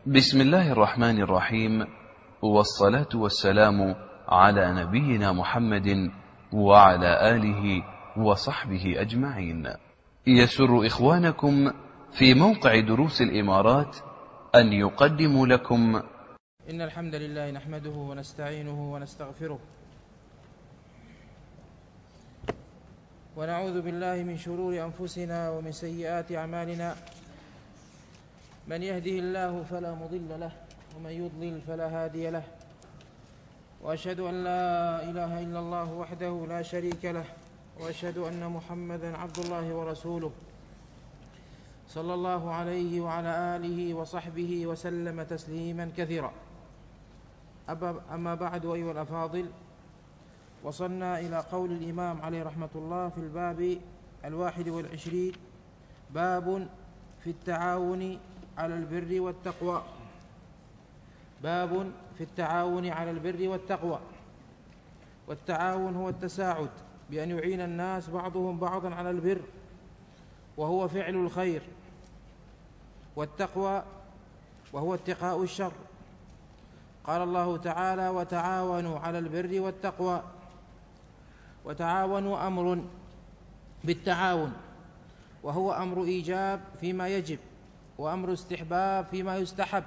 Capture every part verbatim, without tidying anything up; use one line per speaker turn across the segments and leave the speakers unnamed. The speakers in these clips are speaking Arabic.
بسم الله الرحمن الرحيم، والصلاة والسلام على نبينا محمد وعلى آله وصحبه أجمعين. يسر إخوانكم في موقع دروس الإمارات أن يقدموا لكم
إن الحمد لله نحمده ونستعينه ونستغفره ونعوذ بالله من شرور أنفسنا ومن سيئات أعمالنا. من يهده الله فلا مضل له ومن يضلل فلا هادي له، وأشهد أن لا إله إلا الله وحده لا شريك له، وأشهد أن محمدا عبد الله ورسوله صلى الله عليه وعلى آله وصحبه وسلم تسليما كثيرا. أما بعد أيها الأفاضل، وصلنا إلى قول الإمام عليه رحمة الله في الباب الواحد والعشرين، باب في التعاون على البر والتقوى. باب في التعاون على البر والتقوى. والتعاون هو التساعد بأن يعين الناس بعضهم بعضا على البر وهو فعل الخير، والتقوى وهو اتقاء الشر. قال الله تعالى: وتعاونوا على البر والتقوى. وتعاونوا أمر بالتعاون، وهو أمر إيجاب فيما يجب، وأمر استحباب فيما يستحب.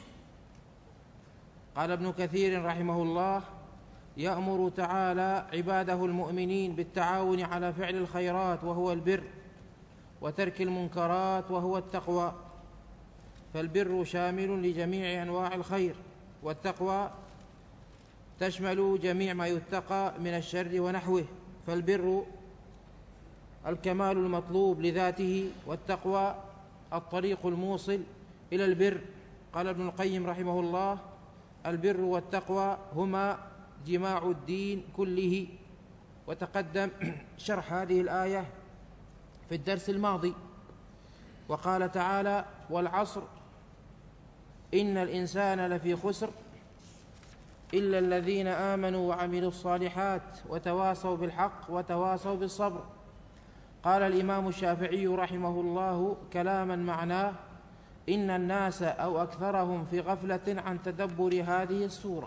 قال ابن كثير رحمه الله: يأمر تعالى عباده المؤمنين بالتعاون على فعل الخيرات وهو البر، وترك المنكرات وهو التقوى. فالبر شامل لجميع أنواع الخير، والتقوى تشمل جميع ما يتقى من الشر ونحوه. فالبر الكمال المطلوب لذاته، والتقوى الطريق الموصل إلى البر. قال ابن القيم رحمه الله: البر والتقوى هما جماع الدين كله. وتقدم شرح هذه الآية في الدرس الماضي. وقال تعالى: والعصر إن الإنسان لفي خسر إلا الذين آمنوا وعملوا الصالحات وتواصوا بالحق وتواصوا بالصبر. قال الإمام الشافعي رحمه الله كلاما معناه: إن الناس أو أكثرهم في غفلة عن تدبر هذه السورة.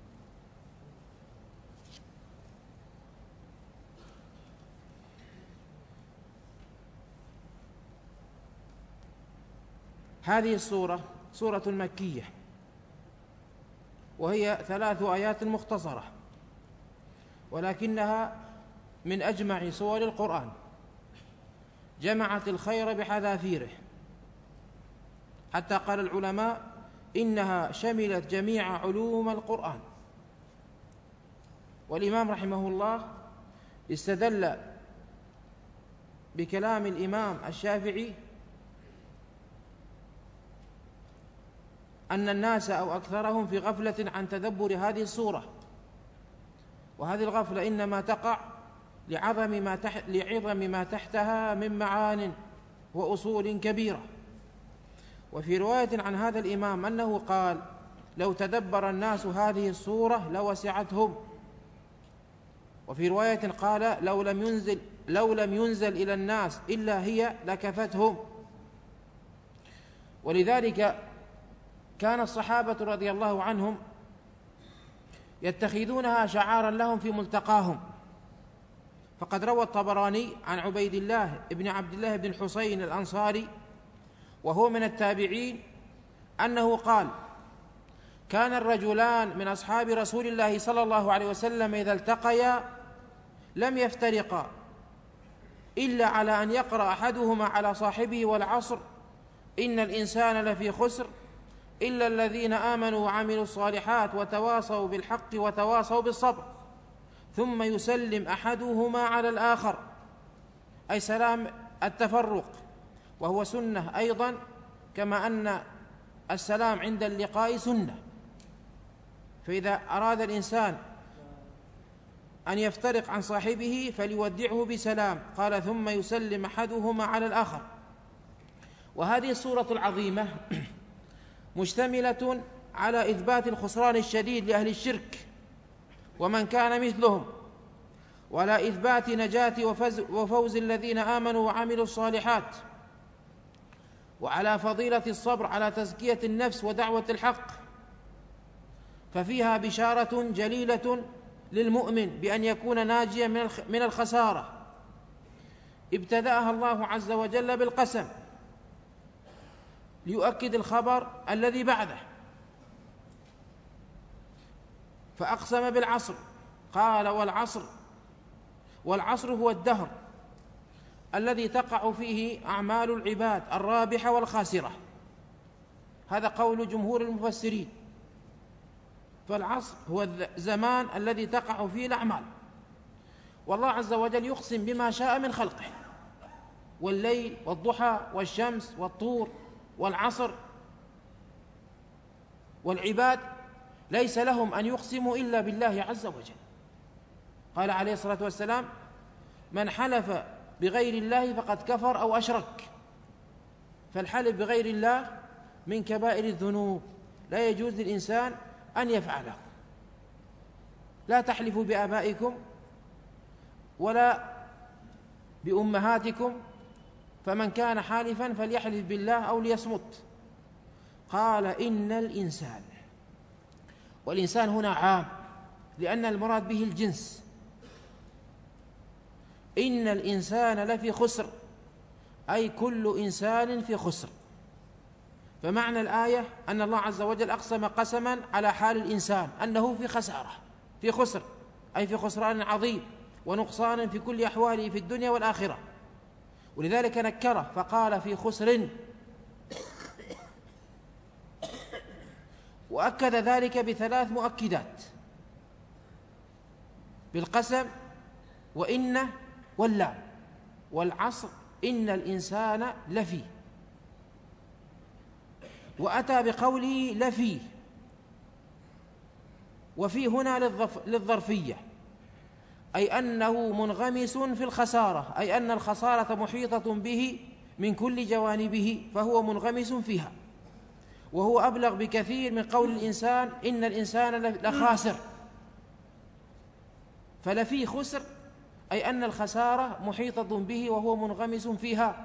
هذه السورة سورة مكية، وهي ثلاث آيات مختصرة، ولكنها من أجمع سور القرآن. جمعت الخير بحذافيره، حتى قال العلماء إنها شملت جميع علوم القرآن. والإمام رحمه الله استدل بكلام الإمام الشافعي أن الناس أو أكثرهم في غفلة عن تدبر هذه السورة، وهذه الغفلة إنما تقع لعظم ما تحت لعظم ما تحتها من معان وأصول كبيرة. وفي رواية عن هذا الإمام أنه قال: لو تدبر الناس هذه السورة لوسعتهم. وفي رواية قال: لو لم ينزل لو لم ينزل إلى الناس إلا هي لكفتهم. ولذلك كان الصحابة رضي الله عنهم يتخذونها شعارا لهم في ملتقاهم. فقد روى الطبراني عن عبيد الله بن عبد الله بن الحسين الأنصاري، وهو من التابعين، أنه قال: كان الرجلان من أصحاب رسول الله صلى الله عليه وسلم إذا التقيا لم يفترقا إلا على أن يقرأ أحدهما على صاحبه: والعصر إن الإنسان لفي خسر إلا الذين آمنوا وعملوا الصالحات وتواصوا بالحق وتواصوا بالصبر. ثم يسلم أحدهما على الآخر، أي سلام التفرق، وهو سنة أيضا، كما أن السلام عند اللقاء سنة. فإذا أراد الإنسان أن يفترق عن صاحبه فليودعه بسلام. قال: ثم يسلم أحدهما على الآخر. وهذه السورة العظيمة مشتملة على إثبات الخسران الشديد لأهل الشرك ومن كان مثلهم، ولا إثبات نجاة وفوز الذين آمنوا وعملوا الصالحات. وعلى فضيلة الصبر على تزكية النفس ودعوة الحق، ففيها بشارة جليلة للمؤمن بأن يكون ناجيا من الخسارة. ابتدأها الله عز وجل بالقسم ليؤكد الخبر الذي بعده، فأقسم بالعصر، قال والعصر، والعصر هو الدهر الذي تقع فيه أعمال العباد الرابحة والخاسرة، هذا قول جمهور المفسرين. فالعصر هو الزمان الذي تقع فيه الأعمال، والله عز وجل يقسم بما شاء من خلقه، والليل والضحى والشمس والطور والعصر، والعباد ليس لهم أن يقسموا إلا بالله عز وجل. قال عليه الصلاة والسلام: من حلف بغير الله فقد كفر أو أشرك. فالحلف بغير الله من كبائر الذنوب، لا يجوز للإنسان أن يفعله. لا تحلفوا بآبائكم ولا بأمهاتكم، فمن كان حالفا فليحلف بالله أو ليصمت. قال إن الإنسان، والإنسان هنا عام لأن المراد به الجنس، إن الإنسان لفي خسر، أي كل إنسان في خسر. فمعنى الآية أن الله عز وجل أقسم قسما على حال الإنسان أنه في خسارة، في خسر، أي في خسران عظيم ونقصان في كل أحواله في الدنيا والآخرة، ولذلك نكره فقال في خسر. وأكد ذلك بثلاث مؤكدات: بالقسم وإن واللام والعصر، إن الإنسان لفي، وأتى بقوله لفي، وفي هنا للظرفية، أي أنه منغمس في الخسارة، أي أن الخسارة محيطة به من كل جوانبه، فهو منغمس فيها. وهو أبلغ بكثير من قول الإنسان إن الإنسان لخاسر. فلفي خسر، أي أن الخسارة محيطة به وهو منغمس فيها.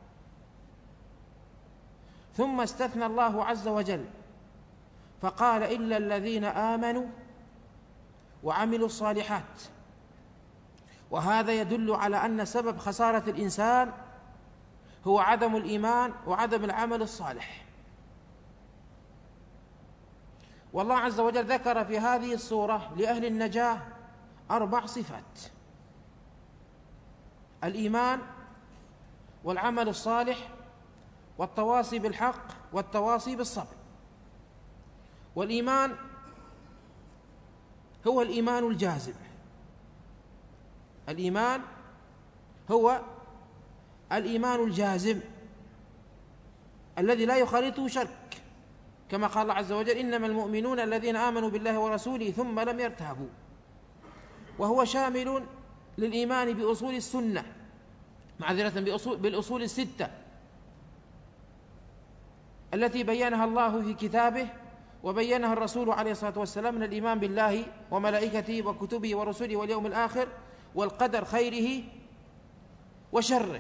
ثم استثنى الله عز وجل فقال إلا الذين آمنوا وعملوا الصالحات، وهذا يدل على أن سبب خسارة الإنسان هو عدم الإيمان وعدم العمل الصالح. والله عز وجل ذكر في هذه السورة لأهل النجاة أربع صفات: الإيمان والعمل الصالح والتواصي بالحق والتواصي بالصبر. والإيمان هو الإيمان الجازم، الإيمان هو الإيمان الجازم الذي لا يخالطه شك، كما قال الله عز وجل: إنما المؤمنون الذين آمنوا بالله ورسوله ثم لم يرتابوا. وهو شامل للإيمان بأصول السنة، معذرة بأصول بالأصول الستة التي بينها الله في كتابه وبينها الرسول عليه الصلاة والسلام، من الإيمان بالله وملائكته وكتبه ورسله واليوم الآخر والقدر خيره وشره.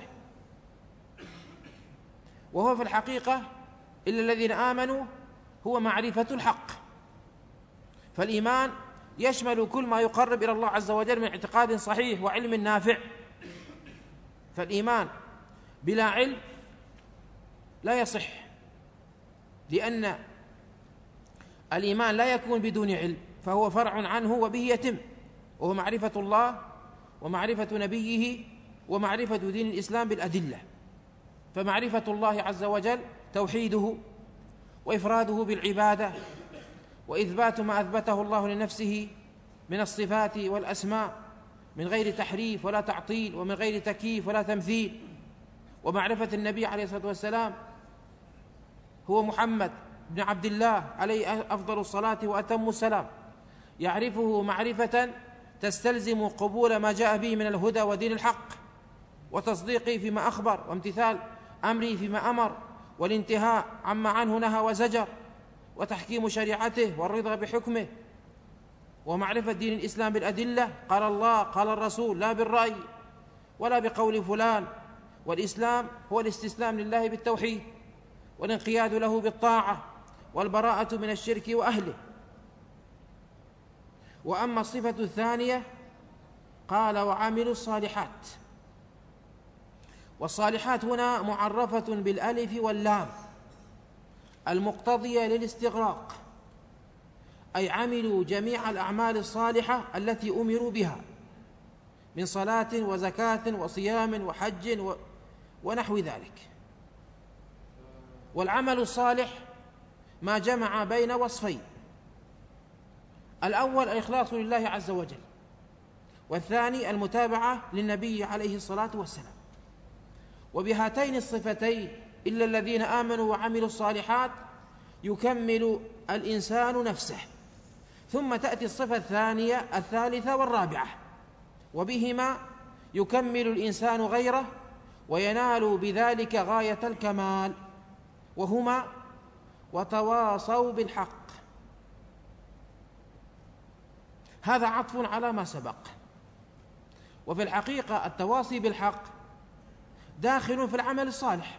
وهو في الحقيقة إلا الذين آمنوا هو معرفة الحق. فالإيمان يشمل كل ما يقرب إلى الله عز وجل من اعتقاد صحيح وعلم نافع. فالإيمان بلا علم لا يصح، لأن الإيمان لا يكون بدون علم، فهو فرع عنه وبه يتم، وهو معرفة الله ومعرفة نبيه ومعرفة دين الإسلام بالأدلة. فمعرفة الله عز وجل توحيده وإفراده بالعبادة وإثبات ما أثبته الله لنفسه من الصفات والأسماء من غير تحريف ولا تعطيل ومن غير تكييف ولا تمثيل. ومعرفة النبي عليه الصلاة والسلام هو محمد بن عبد الله عليه أفضل الصلاة وأتم السلام، يعرفه معرفة تستلزم قبول ما جاء به من الهدى ودين الحق، وتصديقه فيما أخبر، وامتثال أمره فيما أمر، والانتهاء عما عنه نهى وزجر، وتحكيم شريعته والرضا بحكمه. ومعرفة دين الإسلام بالأدلة، قال الله قال الرسول، لا بالرأي ولا بقول فلان. والإسلام هو الاستسلام لله بالتوحيد والانقياد له بالطاعة والبراءة من الشرك وأهله. وأما الصفة الثانية قال وعملوا الصالحات، والصالحات هنا معرفة بالألف واللام المقتضية للاستغراق، أي عملوا جميع الأعمال الصالحة التي أمروا بها من صلاة وزكاة وصيام وحج ونحو ذلك. والعمل الصالح ما جمع بين وصفين: الأول الإخلاص لله عز وجل، والثاني المتابعة للنبي عليه الصلاة والسلام. وبهاتين الصفتين إلا الذين آمنوا وعملوا الصالحات يكمل الإنسان نفسه، ثم تأتي الصفة الثانية الثالثة والرابعة، وبهما يكمل الإنسان غيره وينال بذلك غاية الكمال، وهما وتواصوا بالحق. هذا عطف على ما سبق. وفي الحقيقة التواصي بالحق داخل في العمل الصالح.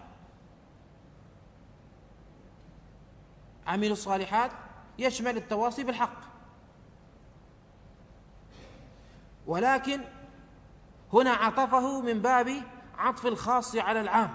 عمل الصالحات يشمل التواصي بالحق، ولكن هنا عطفه من باب عطف الخاص على العام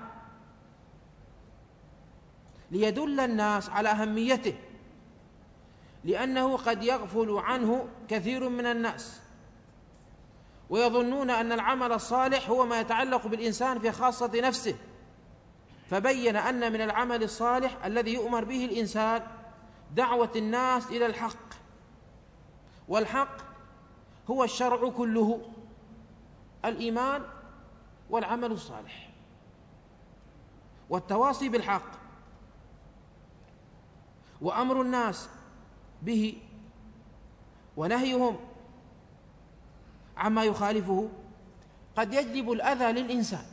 ليدل الناس على أهميته، لأنه قد يغفل عنه كثير من الناس ويظنون أن العمل الصالح هو ما يتعلق بالإنسان في خاصة نفسه، فبين أن من العمل الصالح الذي يؤمر به الإنسان دعوة الناس إلى الحق، والحق هو الشرع كله، الإيمان والعمل الصالح. والتواصي بالحق وأمر الناس به ونهيهم عما يخالفه قد يجلب الأذى للإنسان،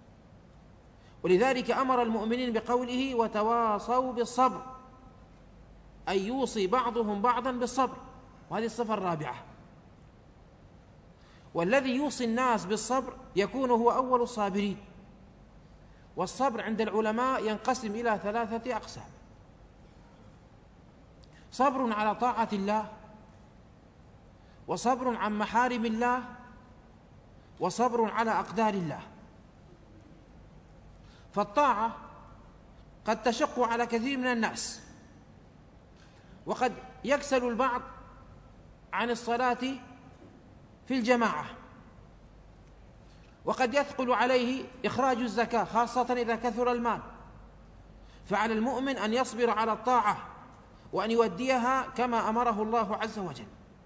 ولذلك أمر المؤمنين بقوله وتواصوا بالصبر، أي يوصي بعضهم بعضا بالصبر، وهذه الصفة الرابعة. والذي يوصي الناس بالصبر يكون هو أول الصابرين. والصبر عند العلماء ينقسم إلى ثلاثة أقسام: صبر على طاعة الله، وصبر عن محارم الله، وصبر على أقدار الله. فالطاعة قد تشق على كثير من الناس، وقد يكسل البعض عن الصلاة في الجماعة، وقد يثقل عليه إخراج الزكاة خاصة إذا كثر المال، فعلى المؤمن أن يصبر على الطاعة وأن يوديها كما أمره الله عز وجل.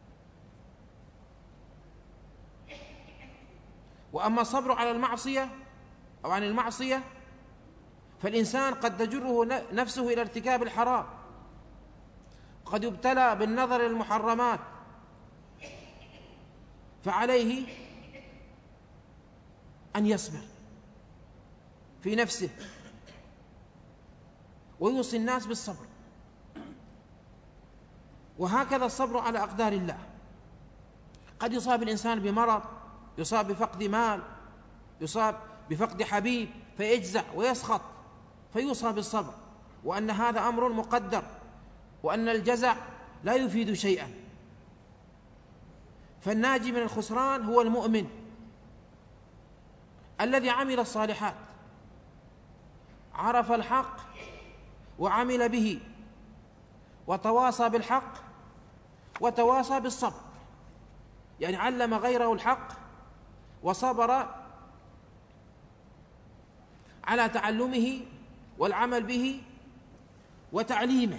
وأما الصبر على المعصية أو عن المعصية فالإنسان قد تجره نفسه إلى ارتكاب الحرام، قد يبتلى بالنظر إلى المحرمات، فعليه أن يصبر في نفسه ويوصي الناس بالصبر. وهكذا الصبر على أقدار الله، قد يصاب الإنسان بمرض، يصاب بفقد مال، يصاب بفقد حبيب فيجزع ويسخط، فيوصى بالصبر، وأن هذا أمر مقدر، وأن الجزع لا يفيد شيئا. فالناجي من الخسران هو المؤمن الذي عمل الصالحات، عرف الحق وعمل به، وتواصى بالحق وتواصى بالصبر، يعني علم غيره الحق وصبر على تعلمه والعمل به وتعليمه.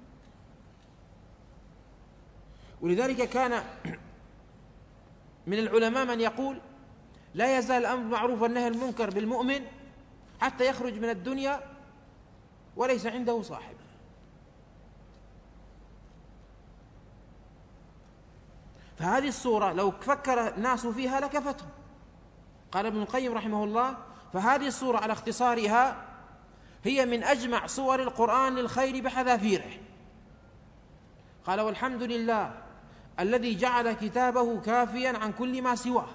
ولذلك كان من العلماء من يقول لا يزال الأمر بالمعروف والنهي عن المنكر بالمؤمن حتى يخرج من الدنيا وليس عنده صاحب. فهذه الصورة لو فكر الناس فيها لكفتهم. قال ابن القيم رحمه الله: فهذه الصورة على اختصارها هي من أجمع صور القرآن للخير بحذافيره. قال: والحمد لله الذي جعل كتابه كافيا عن كل ما سواه،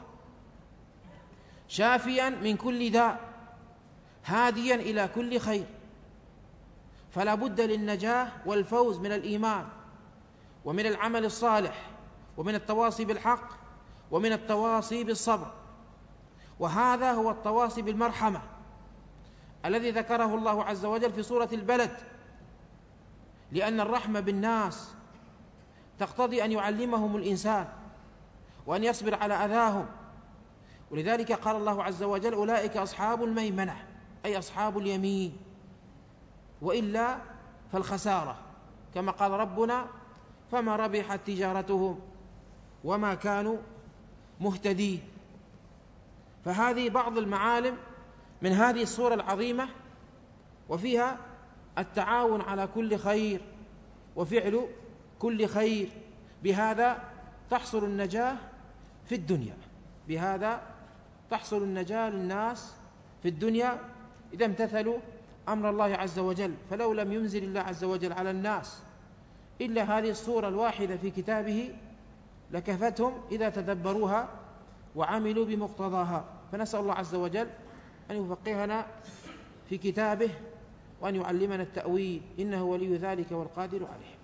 شافيا من كل داء، هاديا إلى كل خير، فلا بد للنجاة والفوز من الإيمان ومن العمل الصالح ومن التواصي بالحق ومن التواصي بالصبر. وهذا هو التواصي بالمرحمة الذي ذكره الله عز وجل في سورة البلد، لأن الرحمة بالناس تقتضي أن يعلمهم الإنسان وأن يصبر على أذاهم. ولذلك قال الله عز وجل: أولئك أصحاب الميمنة، أي أصحاب اليمين، وإلا فالخسارة، كما قال ربنا: فما ربحت تجارتهم وما كانوا مهتدين. فهذه بعض المعالم من هذه السورة العظيمة، وفيها التعاون على كل خير وفعل كل خير. بهذا تحصل النجاة في الدنيا، بهذا تحصل النجاة للناس في الدنيا إذا امتثلوا أمر الله عز وجل. فلو لم ينزل الله عز وجل على الناس إلا هذه السورة الواحدة في كتابه لكفتهم إذا تدبروها وعملوا بمقتضاها. فنسأل الله عز وجل أن يفقهنا في كتابه وأن يعلمنا التأويل، إنه ولي ذلك والقادر عليه.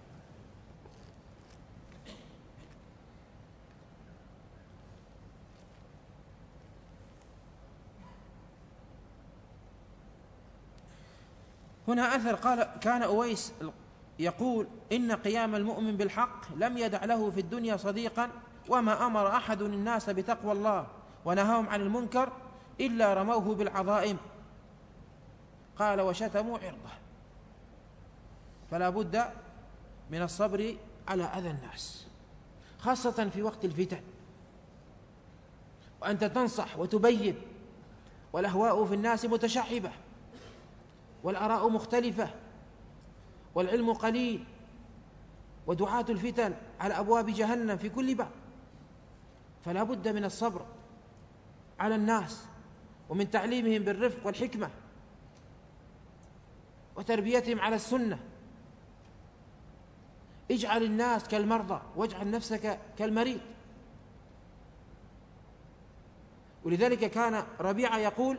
هنا أثر قال: كان أويس يقول: إن قيام المؤمن بالحق لم يدع له في الدنيا صديقا، وما أمر أحد الناس بتقوى الله ونهاهم عن المنكر إلا رموه بالعظائم. قال: وشتموا عرضه. فلا بد من الصبر على أذى الناس، خاصة في وقت الفتن، وأنت تنصح وتبين، والأهواء في الناس متشعبة، والآراء مختلفة، والعلم قليل، ودعاة الفتن على أبواب جهنم في كل باب. فلا بد من الصبر على الناس، ومن تعليمهم بالرفق والحكمة، وتربيتهم على السنة. اجعل الناس كالمرضى واجعل نفسك كالمريض. ولذلك كان ربيعة يقول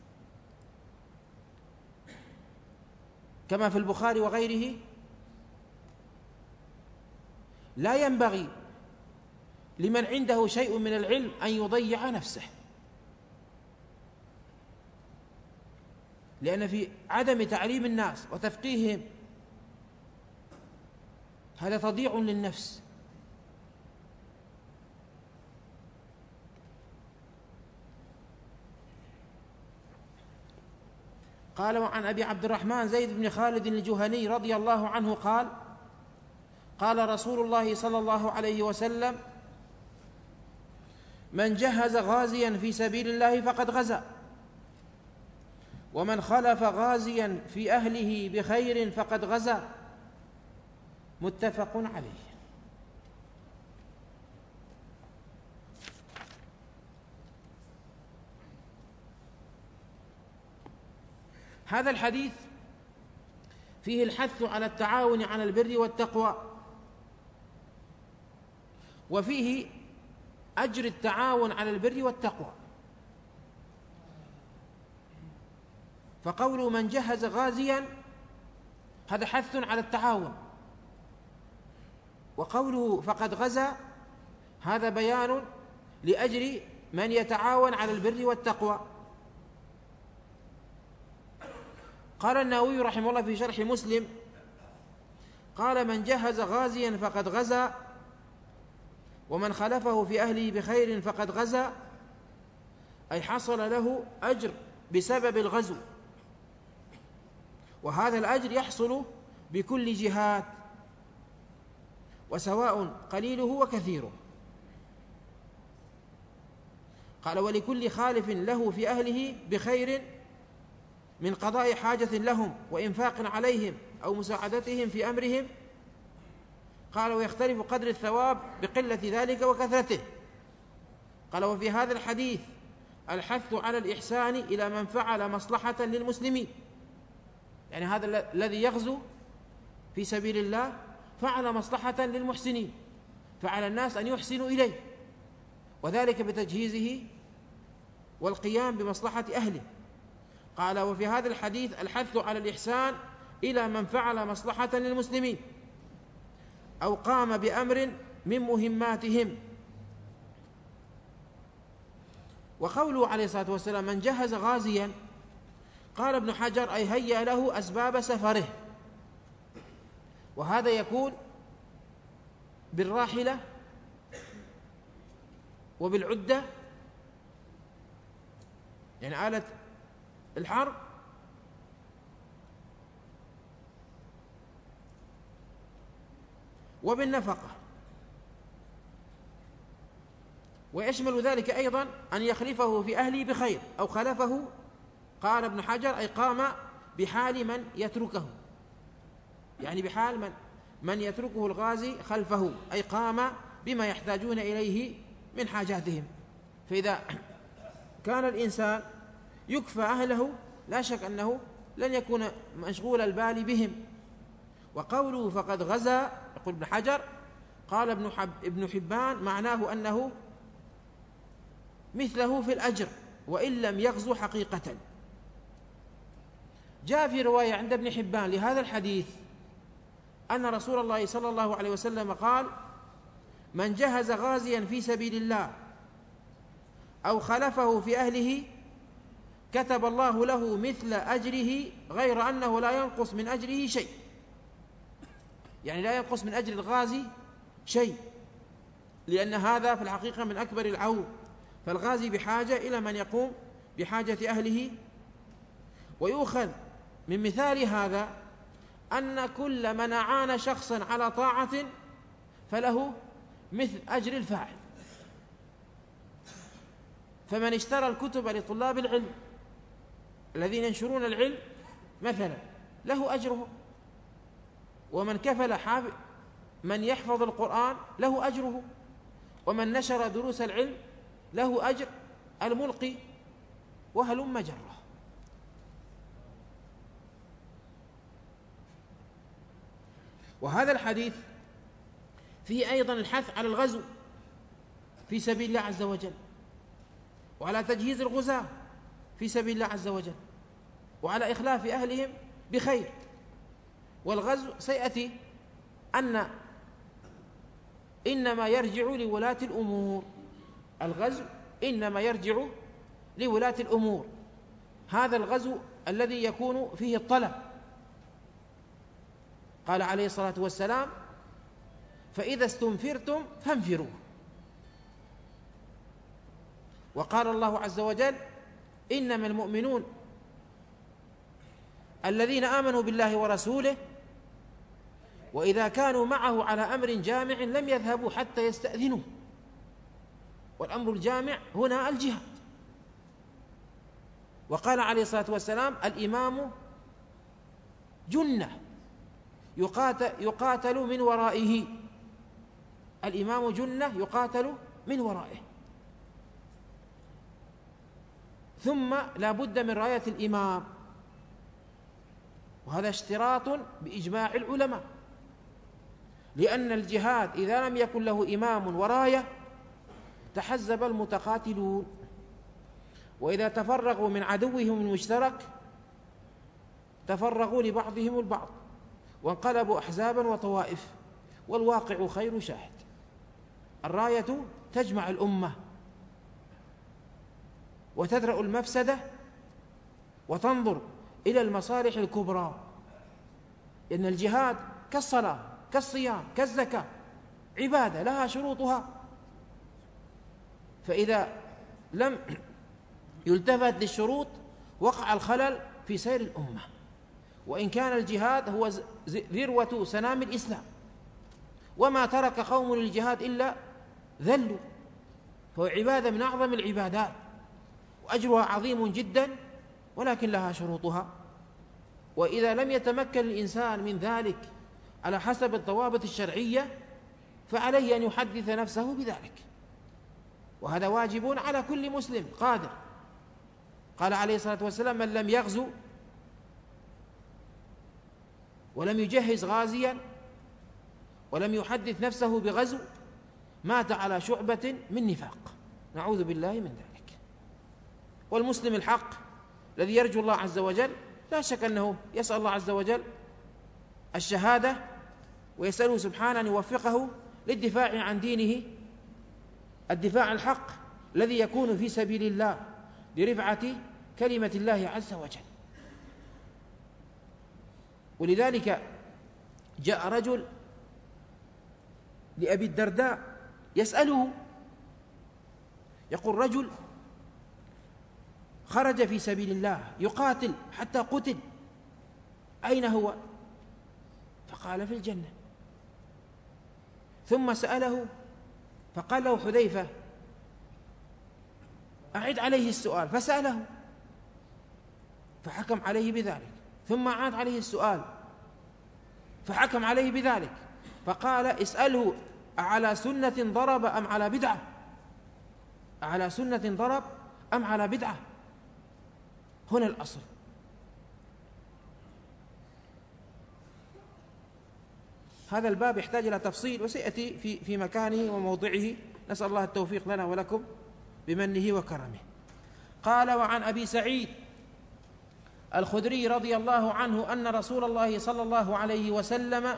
كما في البخاري وغيره: لا ينبغي لمن عنده شيء من العلم أن يضيع نفسه، لأن في عدم تعليم الناس وتفقيههم هذا تضييع للنفس. قال: وعن أبي عبد الرحمن زيد بن خالد الجهني رضي الله عنه قال: قال رسول الله صلى الله عليه وسلم: من جهز غازيا في سبيل الله فقد غزا، ومن خلف غازيا في أهله بخير فقد غزا. متفق عليه. هذا الحديث فيه الحث على التعاون على البر والتقوى، وفيه أجر التعاون على البر والتقوى. فقوله من جهز غازيا هذا حث على التعاون، وقوله فقد غزا هذا بيان لأجر من يتعاون على البر والتقوى. قال النووي رحمه الله في شرح مسلم: قال: من جهز غازيا فقد غزا، ومن خلفه في أهله بخير فقد غزا، أي حصل له أجر بسبب الغزو، وهذا الأجر يحصل بكل جهاد، وسواء قليله وكثيره. قال: ولكل خالف له في أهله بخير من قضاء حاجة لهم وإنفاق عليهم أو مساعدتهم في أمرهم. قال: ويختلف قدر الثواب بقلة ذلك وكثرته. قال: وفي هذا الحديث الحث على الإحسان إلى من فعل مصلحة للمسلمين، يعني هذا الذي يغزو في سبيل الله فعل مصلحة للمحسنين، فعلى الناس أن يحسنوا إليه، وذلك بتجهيزه والقيام بمصلحة أهله. قال: وفي هذا الحديث الحث على الإحسان إلى من فعل مصلحة للمسلمين أو قام بأمر من مهماتهم. وقوله عليه الصلاة والسلام من جهز غازيا، قال ابن حجر أي هيأ له أسباب سفره، وهذا يكون بالراحلة وبالعدة، يعني آلة الحرب، وبالنفقة. ويشمل ذلك أيضا أن يخلفه في أهله بخير أو خلفه، قال ابن حجر أي قام بحال من يتركه، يعني بحال من من يتركه الغازي خلفه، أي قام بما يحتاجون إليه من حاجاتهم. فإذا كان الإنسان يكفى أهله لا شك أنه لن يكون مشغول البال بهم. وقوله فقد غزا، يقول ابن حجر قال ابن, حب ابن حبان معناه أنه مثله في الأجر وإن لم يغزو حقيقة. جاء في رواية عند ابن حبان لهذا الحديث أن رسول الله صلى الله عليه وسلم قال من جهز غازيا في سبيل الله أو خلفه في أهله كتب الله له مثل أجره غير أنه لا ينقص من أجره شيء، يعني لا ينقص من أجر الغازي شيء، لأن هذا في الحقيقة من أكبر العون، فالغازي بحاجة إلى من يقوم بحاجة أهله. ويؤخذ من مثال هذا أن كل من أعان شخصا على طاعة فله مثل أجر الفاعل. فمن اشترى الكتب لطلاب العلم الذين ينشرون العلم مثلا له أجره، ومن كفل حافظ من يحفظ القرآن له أجره، ومن نشر دروس العلم له أجر الملقي، وهلم جره. وهذا الحديث فيه أيضا الحث على الغزو في سبيل الله عز وجل، وعلى تجهيز الغزاة في سبيل الله عز وجل، وعلى إخلاف أهلهم بخير. والغزو سيأتي أن إنما يرجع لولاة الأمور، الغزو إنما يرجع لولاة الأمور، هذا الغزو الذي يكون فيه الطلب. قال عليه الصلاة والسلام فإذا استنفرتم فانفروا. وقال الله عز وجل إنما المؤمنون الذين آمنوا بالله ورسوله وإذا كانوا معه على أمر جامع لم يذهبوا حتى يستأذنوه. والأمر الجامع هنا الجهاد. وقال عليه الصلاة والسلام الإمام جنة يقاتل, يقاتل من ورائه، الإمام جنة يقاتل من ورائه. ثم لا بد من راية الإمام، وهذا اشتراط بإجماع العلماء، لأن الجهاد إذا لم يكن له إمام وراية تحزب المتقاتلون، وإذا تفرغوا من عدوهم المشترك تفرغوا لبعضهم البعض وانقلبوا أحزابا وطوائف، والواقع خير شاهد. الراية تجمع الأمة وتدرأ المفسدة وتنظر إلى المصالح الكبرى، إن الجهاد كالصلاة كالصيام كالزكاة عبادة لها شروطها، فإذا لم يلتفت للشروط وقع الخلل في سير الأمة. وإن كان الجهاد هو ذروة سنام الإسلام، وما ترك قوم للجهاد إلا ذلوا، فهو عبادة من أعظم العبادات وأجرها عظيم جدا، ولكن لها شروطها. وإذا لم يتمكن الإنسان من ذلك على حسب الضوابط الشرعية فعليه أن يحدث نفسه بذلك، وهذا واجب على كل مسلم قادر. قال عليه الصلاة والسلام من لم يغزو ولم يجهز غازيا ولم يحدث نفسه بغزو مات على شعبة من نفاق، نعوذ بالله من ذلك. والمسلم الحق الذي يرجو الله عز وجل لا شك أنه يسأل الله عز وجل الشهادة ويسأله سبحانه أن يوفقه للدفاع عن دينه الدفاع الحق الذي يكون في سبيل الله لرفعة كلمة الله عز وجل. ولذلك جاء رجل لأبي الدرداء يسأله، يقول: رجل خرج في سبيل الله يقاتل حتى قتل، أين هو؟ فقال: في الجنة. ثم سأله فقال له حذيفة: أعد عليه السؤال، فسأله فحكم عليه بذلك، ثم عاد عليه السؤال فحكم عليه بذلك، فقال: اسأله أعلى سنة ضرب أم على بدعة؟ أعلى سنة ضرب أم على بدعة؟ هنا الأصل. هذا الباب يحتاج إلى تفصيل وسيأتي في في مكانه وموضعه، نسأل الله التوفيق لنا ولكم بمنه وكرمه. قال: وعن أبي سعيد الخدري رضي الله عنه أن رسول الله صلى الله عليه وسلم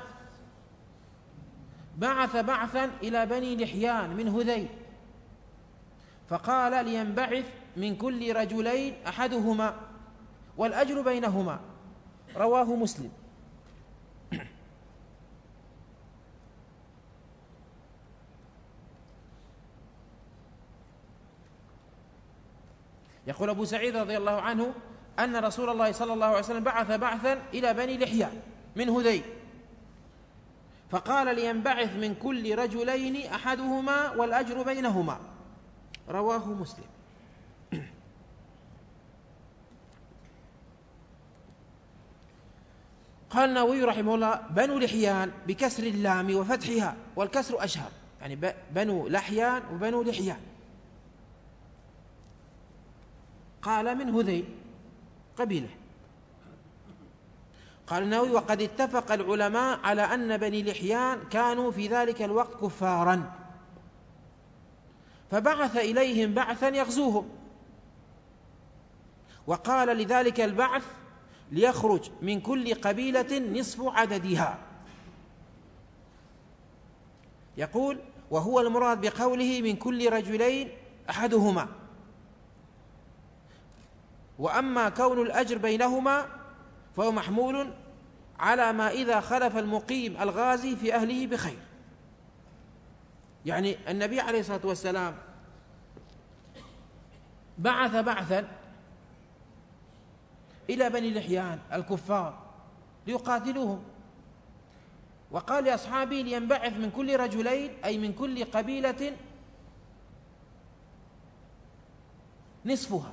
بعث بعثا إلى بني لحيان من هذيل، فقال: لينبعث من كل رجلين أحدهما والأجر بينهما. رواه مسلم. يقول أبو سعيد رضي الله عنه أن رسول الله صلى الله عليه وسلم بعث بعثا إلى بني لحيان من هذيل، فقال: لينبعث من كل رجلين أحدهما والأجر بينهما. رواه مسلم. قال النووي رحمه الله: بنو لحيان بكسر اللام وفتحها، والكسر أشهر، يعني بنو لحيان وبنو لحيان. قال: من هذيل قبيلة. قال النووي: وقد اتفق العلماء على أن بني لحيان كانوا في ذلك الوقت كفارا، فبعث إليهم بعثا يغزوهم، وقال لذلك البعث: ليخرج من كل قبيلة نصف عددها. يقول: وهو المراد بقوله من كل رجلين أحدهما. وأما كون الأجر بينهما فهو محمول على ما إذا خلف المقيم الغازي في أهله بخير. يعني النبي عليه الصلاة والسلام بعث بعثا إلى بني لحيان الكفار ليقاتلوهم، وقال لأصحابه: لينبعث من كل رجلين، أي من كل قبيلة، نصفها،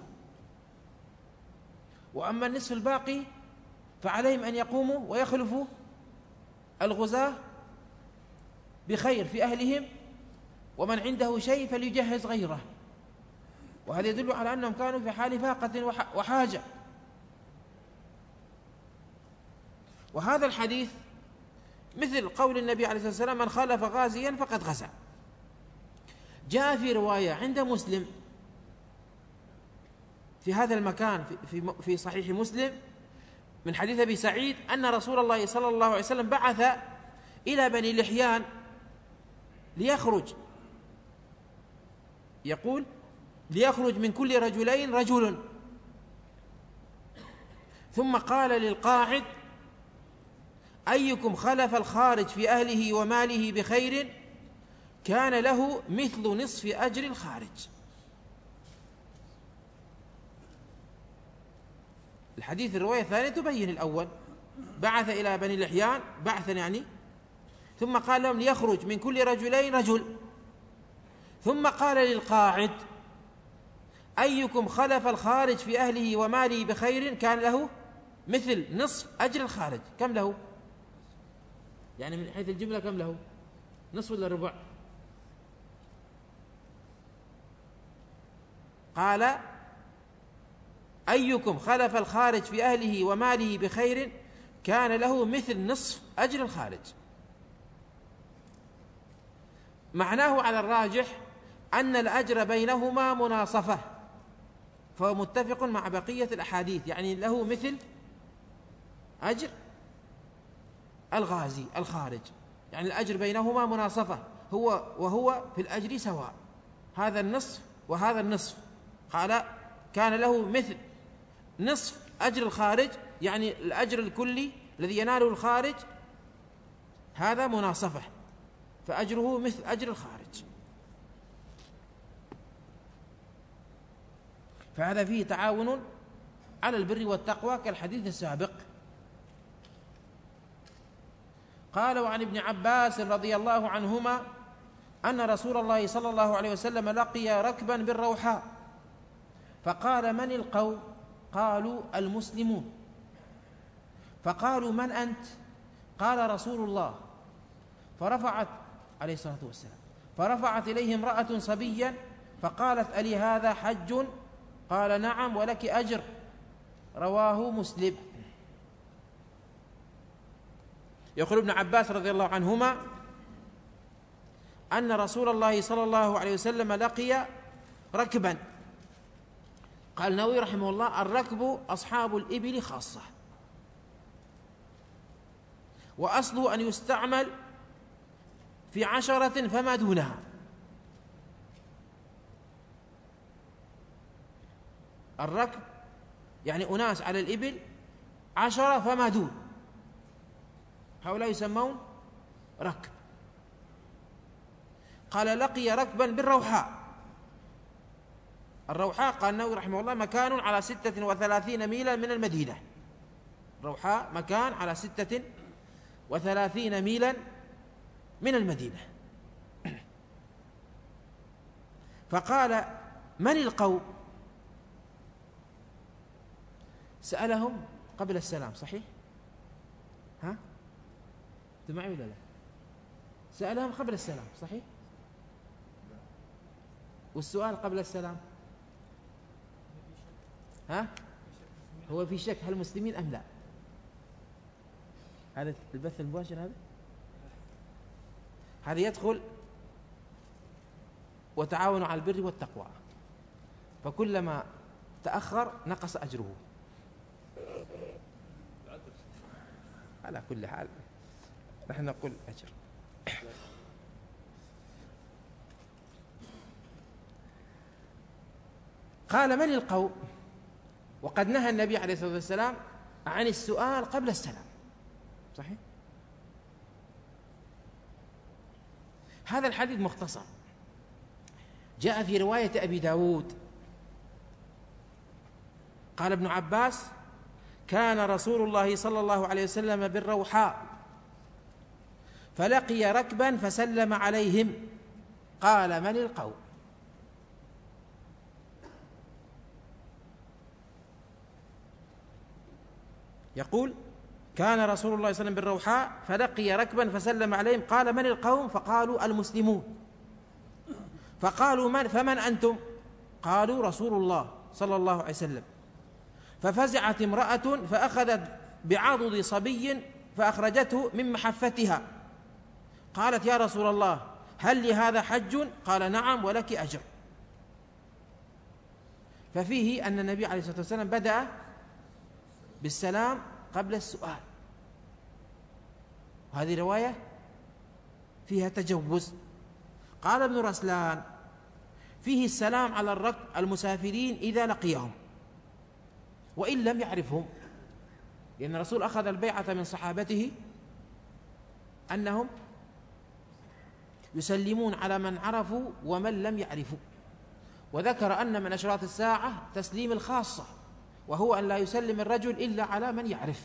وأما النصف الباقي فعليهم أن يقوموا ويخلفوا الغزاة بخير في أهلهم، ومن عنده شيء فليجهز غيره. وهذا يدل على أنهم كانوا في حال فاقة وحاجة. وهذا الحديث مثل قول النبي عليه الصلاة والسلام: من خالف غازيا فقد غزا. جاء في رواية عند مسلم في هذا المكان في في صحيح مسلم من حديث أبي سعيد أن رسول الله صلى الله عليه وسلم بعث إلى بني لحيان ليخرج، يقول: ليخرج من كل رجلين رجل، ثم قال للقاعد: أيكم خلف الخارج في أهله وماله بخير كان له مثل نصف أجر الخارج. الحديث الرواية الثانية تبين الأول، بعث إلى بني لحيان بعثا يعني، ثم قال لهم: ليخرج من كل رجلين رجل، ثم قال للقاعد: أيكم خلف الخارج في أهله وماله بخير كان له مثل نصف أجر الخارج. كم له؟ يعني من حيث الجملة كم له؟ نصف ولا ربع؟ قال: أيكم خلف الخارج في أهله وماله بخير كان له مثل نصف أجر الخارج. معناه على الراجح أن الأجر بينهما مناصفة، فهو متفق مع بقية الأحاديث، يعني له مثل أجر الغازي الخارج، يعني الأجر بينهما مناصفة، هو وهو في الأجر سواء، هذا النصف وهذا النصف. قال كان له مثل نصف أجر الخارج، يعني الأجر الكلي الذي يناله الخارج هذا مناصفة، فأجره مثل أجر الخارج. فهذا فيه تعاون على البر والتقوى كالحديث السابق. قال وعن ابن عباس رضي الله عنهما أن رسول الله صلى الله عليه وسلم لقي ركبا بالروحاء فقال من القوم؟ قالوا المسلمون. فقالوا من أنت؟ قال رسول الله. فرفعت عليه الصلاة والسلام فرفعت إليه امرأة صبيا فقالت ألي هذا حج؟ قال نعم ولك أجر، رواه مسلم. يقول ابن عباس رضي الله عنهما أن رسول الله صلى الله عليه وسلم لقي ركبا. قال النووي رحمه الله الركب أصحاب الإبل خاصة، وأصله أن يستعمل في عشرة فما دونها، الركب يعني أناس على الإبل عشرة فما دون، هؤلاء يسمون ركب. قال لقي ركبا بالروحاء. الروحاء قال النووي رحمه الله مكان على ستة وثلاثين ميلا من المدينة. روحاء مكان على ستة وثلاثين ميلا من المدينة. فقال من القوم؟ سألهم قبل السلام، صحيح؟ ها؟ أنت معي ولا لا؟ سألهم قبل السلام، صحيح؟ والسؤال قبل السلام ها؟ هو في شك هل المسلمين أم لا؟ هذا البث المباشر هذا هذا يدخل وتعاونوا على البر والتقوى، فكلما تأخر نقص أجره. على كل حال نحن نقول أجر. قال من القوم؟ وقد نهى النبي عليه الصلاة والسلام عن السؤال قبل السلام، صحيح؟ هذا الحديث مختصر، جاء في رواية أبي داود قال ابن عباس كان رسول الله صلى الله عليه وسلم بالروحاء فلقي ركبا فسلم عليهم قال من القوم؟ يقول كان رسول الله صلى الله عليه وسلم بالروحاء فلقي ركبا فسلم عليهم قال من القوم؟ فقالوا المسلمون. فقالوا من فمن أنتم؟ قالوا رسول الله صلى الله عليه وسلم. ففزعت امرأة فأخذت بعضد صبي فأخرجته من محفتها قالت يا رسول الله هل لهذا حج؟ قال نعم ولك أجر. ففيه أن النبي عليه الصلاة والسلام بدأ بالسلام قبل السؤال، وهذه رواية فيها تجوز. قال ابن رسلان فيه السلام على الركب المسافرين إذا لقيهم وإن لم يعرفهم، لأن الرسول أخذ البيعة من صحابته أنهم يسلمون على من عرفوا ومن لم يعرفوا، وذكر أن من أشراط الساعة تسليم الخاصة، وهو أن لا يسلم الرجل إلا على من يعرف.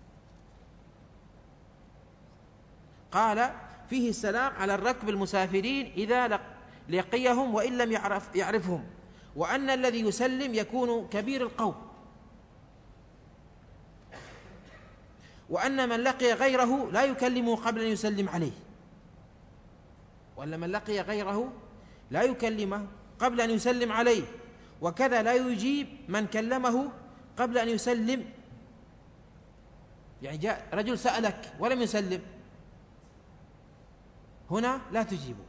قال فيه السلام على الركب المسافرين إذا لقيهم وإن لم يعرف يعرفهم، وأن الذي يسلم يكون كبير القوم، وأن من لقي غيره لا يكلمه قبل أن يسلم عليه، وأن من لقي غيره لا يكلمه قبل أن يسلم عليه، وكذا لا يجيب من كلمه قبل أن يسلم. يعني جاء رجل سألك ولم يسلم، هنا لا تجيبه.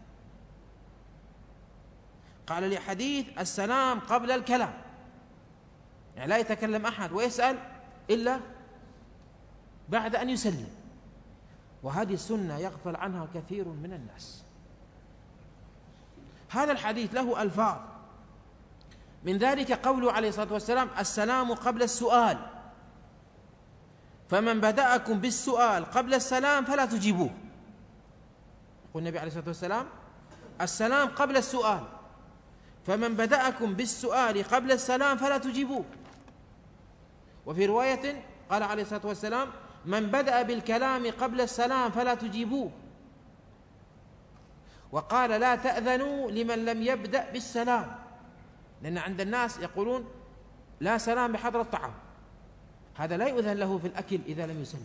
قال لي حديث السلام قبل الكلام، يعني لا يتكلم أحد ويسأل إلا بعد أن يسلم. وهذه السنة يغفل عنها كثير من الناس. هذا الحديث له ألفاظ، من ذلك قوله عليه الصلاة والسلام: السلام قبل السؤال، فمن بدأكم بالسؤال قبل السلام فلا تجيبوه. يقول النبي عليه الصلاة والسلام: السلام قبل السؤال، فمن بدأكم بالسؤال قبل السلام فلا تجيبوه. وفي رواية قال عليه الصلاة والسلام: من بدأ بالكلام قبل السلام فلا تجيبوه. وقال: لا تأذنوا لمن لم يبدأ بالسلام، لأن عند الناس يقولون لا سلام بحضر الطعام، هذا لا يؤذن له في الأكل إذا لم يسلم.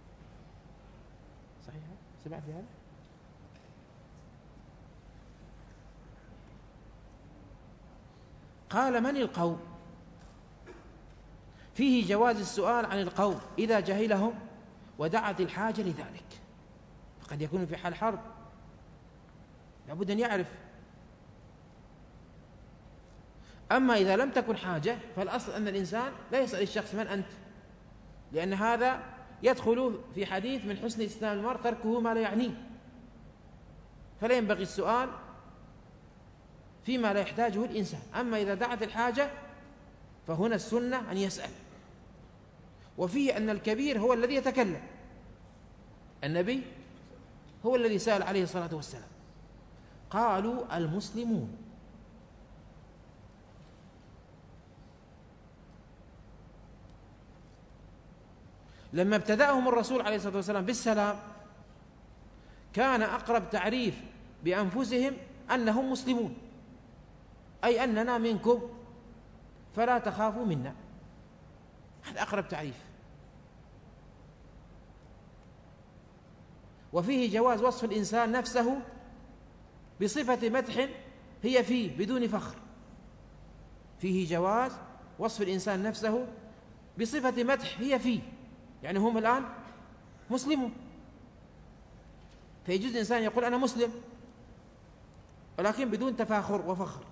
صحيح؟ سمعت بهذا؟ قال: من القوم؟ فيه جواز السؤال عن القوم إذا جهلهم ودعت الحاجة لذلك، فقد يكون في حال حرب لابد أن يعرف. أما إذا لم تكن حاجة فالأصل أن الإنسان لا يسأل الشخص: من أنت؟ لأن هذا يدخل في حديث من حسن إسلام المرء تركه ما لا يعنيه، فلا ينبغي السؤال فيما لا يحتاجه الإنسان. أما إذا دعت الحاجة فهنا السنة أن يسأل. وفيه أن الكبير هو الذي يتكلم، النبي هو الذي سأل عليه الصلاة والسلام. قالوا: المسلمون. لما ابتدأهم الرسول عليه الصلاة والسلام بالسلام كان أقرب تعريف بأنفسهم أنهم مسلمون، أي أننا منكم فلا تخافوا منا، هذا أقرب تعريف. وفيه جواز وصف الإنسان نفسه بصفة مدح هي فيه بدون فخر، فيه جواز وصف الإنسان نفسه بصفة مدح هي فيه، يعني هم الآن مسلمون، فيجوز الإنسان يقول أنا مسلم ولكن بدون تفاخر وفخر.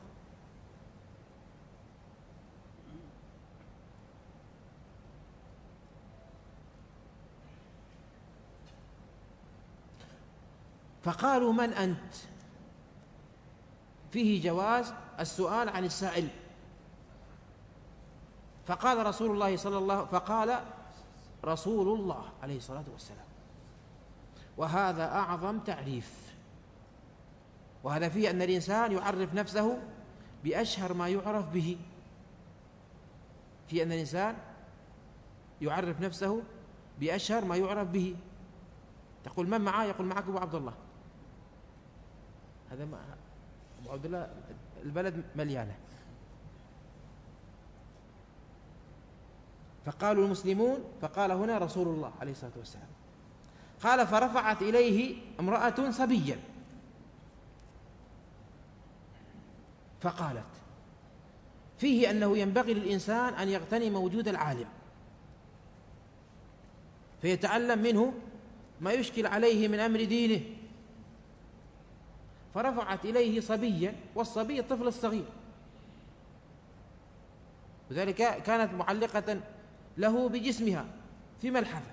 فقالوا: من أنت؟ فيه جواز السؤال عن السائل. فقال رسول الله صلى الله فقال رسول الله عليه الصلاة والسلام، وهذا أعظم تعريف. وهذا فيه أن الإنسان يعرف نفسه بأشهر ما يعرف به، في أن الإنسان يعرف نفسه بأشهر ما يعرف به. تقول: من معاه؟ يقول: معك أبو عبد الله. هذا ما أبو عبد الله البلد مليانة. فقالوا المسلمون، فقال هنا رسول الله عليه الصلاة والسلام. قال: فرفعت إليه امرأة صبيا فقالت. فيه أنه ينبغي للإنسان أن يغتنم وجود العالم فيتعلم منه ما يشكل عليه من أمر دينه. فرفعت إليه صبيا، والصبي الطفل الصغير، وذلك كانت معلقة له بجسمها في ملحفة.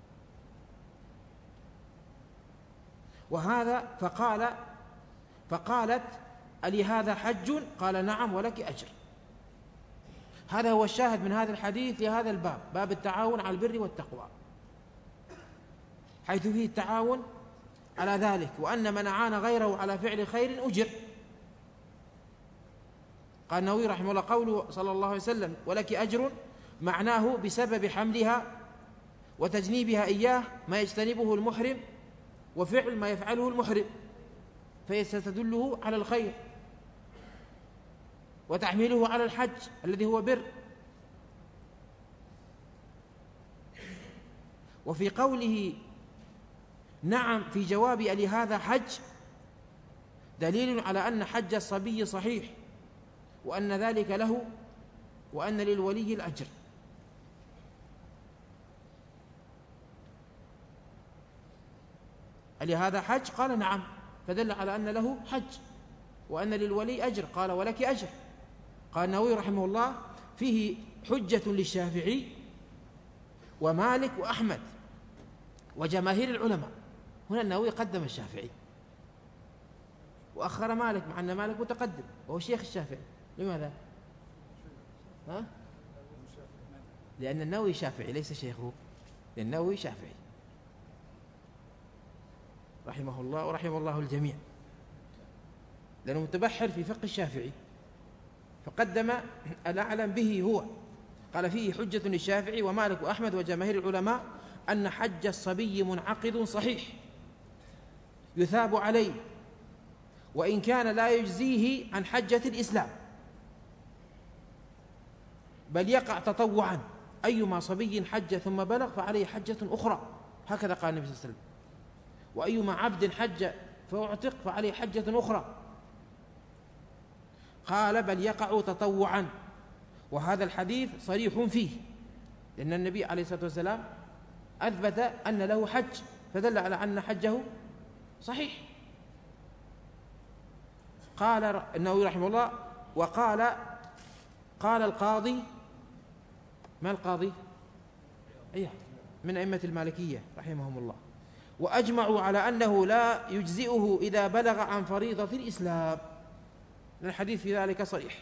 وهذا فقال فقالت: ألي هذا حج؟ قال: نعم ولك أجر. هذا هو الشاهد من هذا الحديث لهذا الباب، باب التعاون على البر والتقوى، حيث فيه التعاون على ذلك، وأن من أعان غيره على فعل خير أجر. قال النووي رحمه الله: قوله صلى الله عليه وسلم ولك أجر، معناه بسبب حملها وتجنيبها إياه ما يجتنبه المحرم، وفعل ما يفعله المحرم فيستدله على الخير، وتحميله على الحج الذي هو بر. وفي قوله نعم في جواب ألي هذا حج دليل على أن حج الصبي صحيح، وأن ذلك له، وأن للولي الأجر. ألي هذا حج؟ قال: نعم، فدل على أن له حج، وأن للولي أجر. قال: ولك أجر. قال النووي رحمه الله: فيه حجة للشافعي ومالك وأحمد وجماهير العلماء هنا النووي قدم الشافعي وأخر مالك، مع أن مالك متقدم وهو شيخ الشافعي. لماذا؟ ها؟ لأن النووي شافعي ليس شيخه، لأن النووي شافعي رحمه الله ورحمه الله الجميع، لأنه متبحر في فقه الشافعي، فقدم الأعلم به هو. قال فيه حجة للشافعي ومالك وأحمد وجماهير العلماء أن حج الصبي منعقد صحيح يثاب عليه، وإن كان لا يجزيه عن حجة الإسلام، بل يقع تطوعا. أيما صبي حج ثم بلغ فعليه حجة أخرى، هكذا قال النبي صلى الله عليه وسلم. وأيما عبد حج فاعتق فعليه حجة أخرى. قال بل يقع تطوعا، وهذا الحديث صريح فيه، لأن النبي عليه الصلاة والسلام أثبت أن له حج، فدل على أن حجه صحيح. قال النووي رحمه الله وقال قال القاضي، ما القاضي؟ أيه من أئمة المالكية رحمهم الله، وأجمعوا على أنه لا يجزئه إذا بلغ عن فريضة الإسلام، الحديث في ذلك صريح.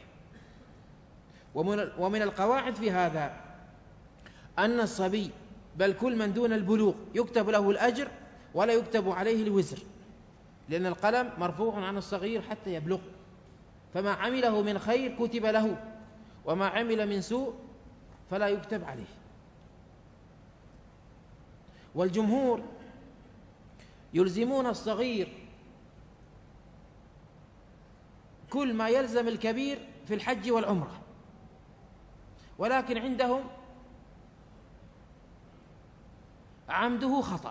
ومن القواعد في هذا أن الصبي بل كل من دون البلوغ يكتب له الأجر ولا يكتب عليه الوزر، لأن القلم مرفوع عن الصغير حتى يبلغ، فما عمله من خير كتب له، وما عمل من سوء فلا يكتب عليه. والجمهور يلزمون الصغير كل ما يلزم الكبير في الحج والعمرة، ولكن عندهم عمده خطأ.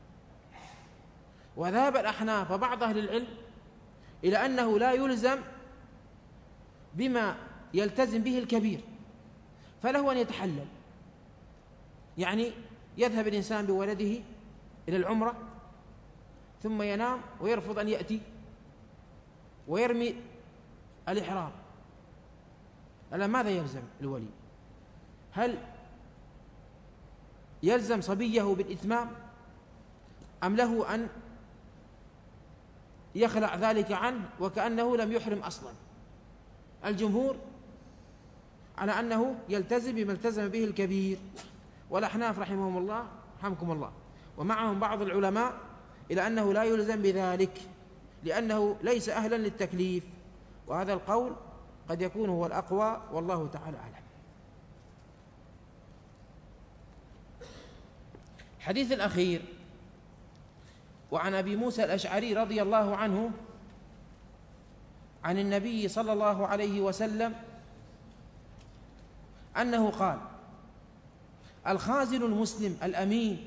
وذهب الأحناف وبعض أهل العلم إلى أنه لا يلزم بما يلتزم به الكبير، فله أن يتحلل. يعني يذهب الإنسان بولده إلى العمرة ثم ينام ويرفض أن يأتي ويرمي الإحرام، ألا ماذا يلزم الولي؟ هل يلزم صبيه بالإتمام أم له أن يخلع ذلك عنه وكأنه لم يحرم أصلا؟ الجمهور على أنه يلتزم بما التزم به الكبير، والأحناف رحمهم الله رحمكم الله ومعهم بعض العلماء إلى أنه لا يلزم بذلك لأنه ليس أهلا للتكليف، وهذا القول قد يكون هو الأقوى والله تعالى أعلم. الحديث الأخير وعن أبي موسى الأشعري رضي الله عنه عن النبي صلى الله عليه وسلم أنه قال: الخازن المسلم الأمين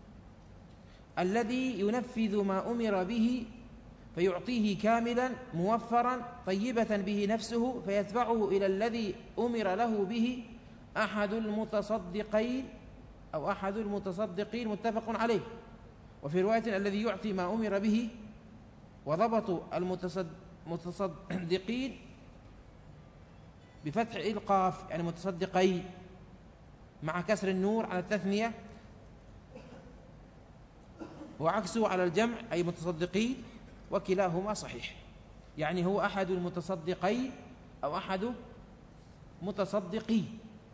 الذي ينفذ ما أمر به فيعطيه كاملا موفرا طيبة به نفسه فيتبعه إلى الذي أمر له به أحد المتصدقين أو أحد المتصدقين متفق عليه. وفي رواية الذي يعطي ما أمر به، وضبط المتصدقين بفتح القاف يعني متصدقين مع كسر النور على التثنية، وعكسه على الجمع أي متصدقين، وكلاهما صحيح، يعني هو أحد المتصدقين أو أحد متصدقي.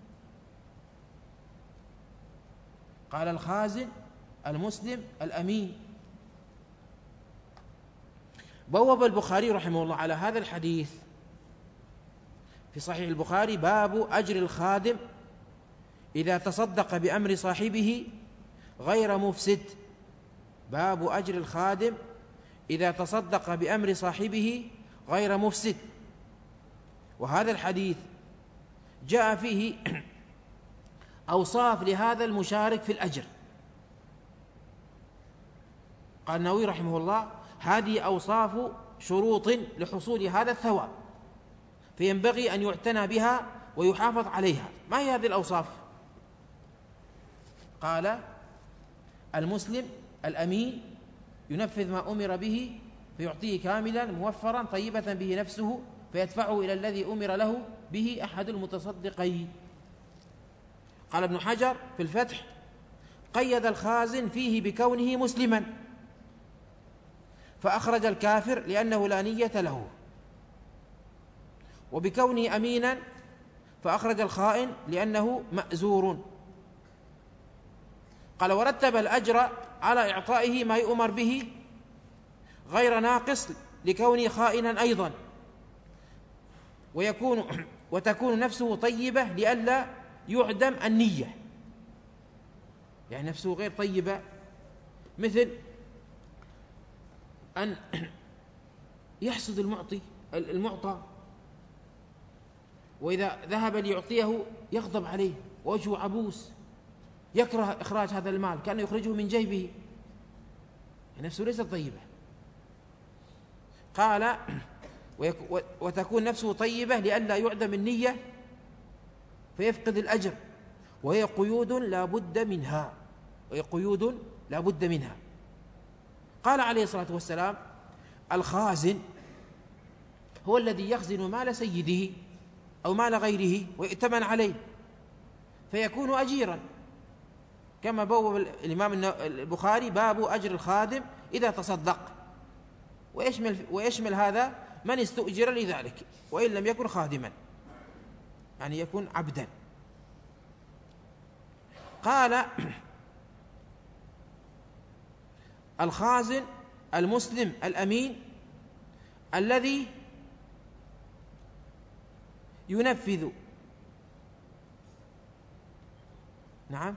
قال الخازن المسلم الأمين. بوب البخاري رحمه الله على هذا الحديث في صحيح البخاري: باب أجر الخادم إذا تصدق بأمر صاحبه غير مفسد. باب أجر الخادم إذا تصدق بأمر صاحبه غير مفسد. وهذا الحديث جاء فيه أوصاف لهذا المشارك في الأجر. قال النووي رحمه الله: هذه أوصاف شروط لحصول هذا الثواب، فينبغي أن يعتنى بها ويحافظ عليها. ما هي هذه الأوصاف؟ قال: المسلم الأمين ينفذ ما أمر به فيعطيه كاملا موفرا طيبة به نفسه فيدفعه إلى الذي أمر له به أحد المتصدقين. قال ابن حجر في الفتح: قيد الخازن فيه بكونه مسلما، فأخرج الكافر لأنه لا نية له، وبكونه أمينا فأخرج الخائن لأنه مأزور. قال: ورتب الأجر على إعطائه ما يؤمر به غير ناقص لكونه خائنا أيضا، ويكون وتكون نفسه طيبة لئلا يعدم النية، يعني نفسه غير طيبة، مثل أن يحسد المعطي المعطى، وإذا ذهب ليعطيه يغضب عليه ووجهه عبوس، يكره إخراج هذا المال كأنه يخرجه من جيبه، نفسه ليست طيبة. قال: وتكون نفسه طيبة لئلا يعدم النية فيفقد الأجر، وهي قيود لا بد منها وهي قيود لا بد منها. قال عليه الصلاة والسلام: الخازن هو الذي يخزن مال سيده أو مال غيره ويؤتمن عليه فيكون أجيرا، كما بوب الإمام البخاري باب أجر الخادم إذا تصدق، ويشمل, ويشمل هذا من استؤجر لذلك وإن لم يكن خادما، يعني يكون عبدا. قال: الخازن المسلم الأمين الذي ينفذ. نعم،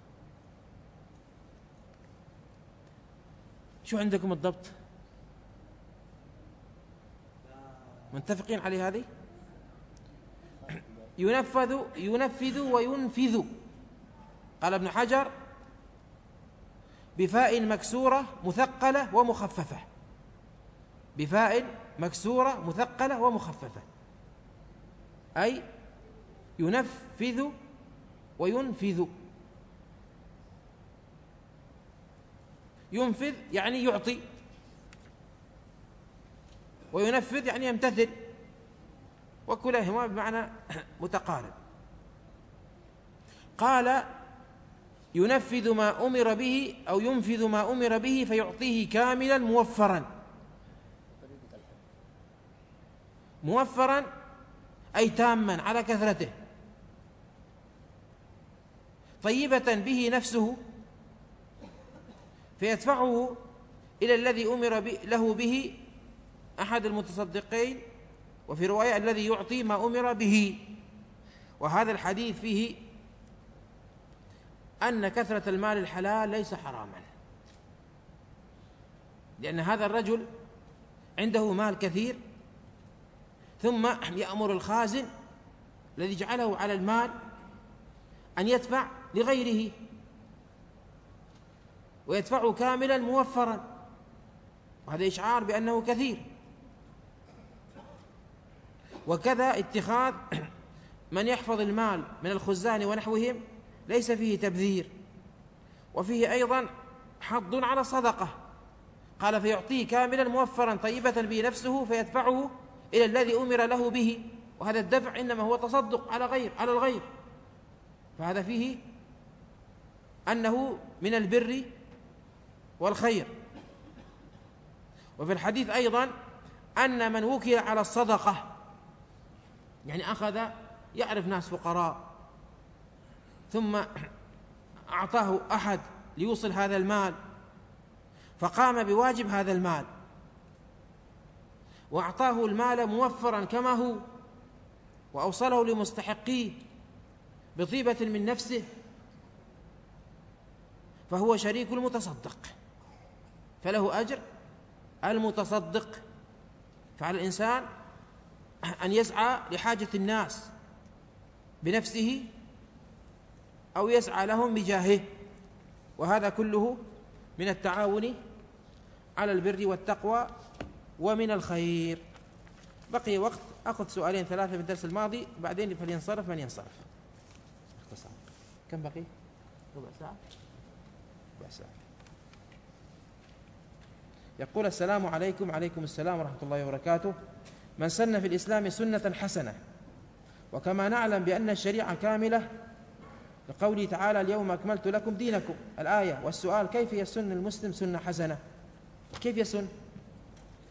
شو عندكم الضبط؟ متفقين عليه هذه؟ ينفذ ينفذ وينفذ. قال ابن حجر: بفاء مكسورة مثقلة ومخففة، بفاء مكسورة مثقلة ومخففة، أي ينفذ وينفذ. ينفذ يعني يعطي، وينفذ يعني يمتثل، وكلاهما بمعنى متقارب. قال: ينفذ ما أمر به أو ينفذ ما أمر به فيعطيه كاملا موفرا. موفرا أي تاما على كثرته، طيبة به نفسه فيدفعه إلى الذي أمر له به أحد المتصدقين، وفي رواية الذي يعطي ما أمر به. وهذا الحديث فيه أن كثرة المال الحلال ليس حراما، لأن هذا الرجل عنده مال كثير ثم يأمر الخازن الذي جعله على المال أن يدفع لغيره، ويدفعه كاملا موفرا، وهذا إشعار بأنه كثير. وكذا اتخاذ من يحفظ المال من الخزان ونحوهم ليس فيه تبذير، وفيه أيضا حض على الصدقة. قال: فيعطيه كاملا موفرا طيبة به نفسه فيدفعه إلى الذي أمر له به، وهذا الدفع إنما هو تصدق على غير على الغير، فهذا فيه أنه من البر والخير. وفي الحديث أيضا أن من وكل على الصدقة، يعني أخذ يعرف ناس فقراء ثم أعطاه أحد ليوصل هذا المال، فقام بواجب هذا المال وأعطاه المال موفرا كما هو، وأوصله لمستحقيه بطيبة من نفسه، فهو شريك المتصدق، فله أجر المتصدق. فعلى الإنسان أن يسعى لحاجة الناس بنفسه أو يسعى لهم بجاهه، وهذا كله من التعاون على البر والتقوى ومن الخير. بقي وقت، أخذ سؤالين ثلاثة في الدرس الماضي، بعدين فلينصرف من ينصرف. اختصار. كم بقي؟ ربع ساعة؟ ربع ساعة. يقول: السلام عليكم. عليكم السلام ورحمة الله وبركاته. من سن في الإسلام سنة حسنة، وكما نعلم بأن الشريعة كاملة لقوله تعالى: اليوم أكملت لكم دينكم، الآية. والسؤال: كيف يسن المسلم سنة حسنة؟ كيف يسن؟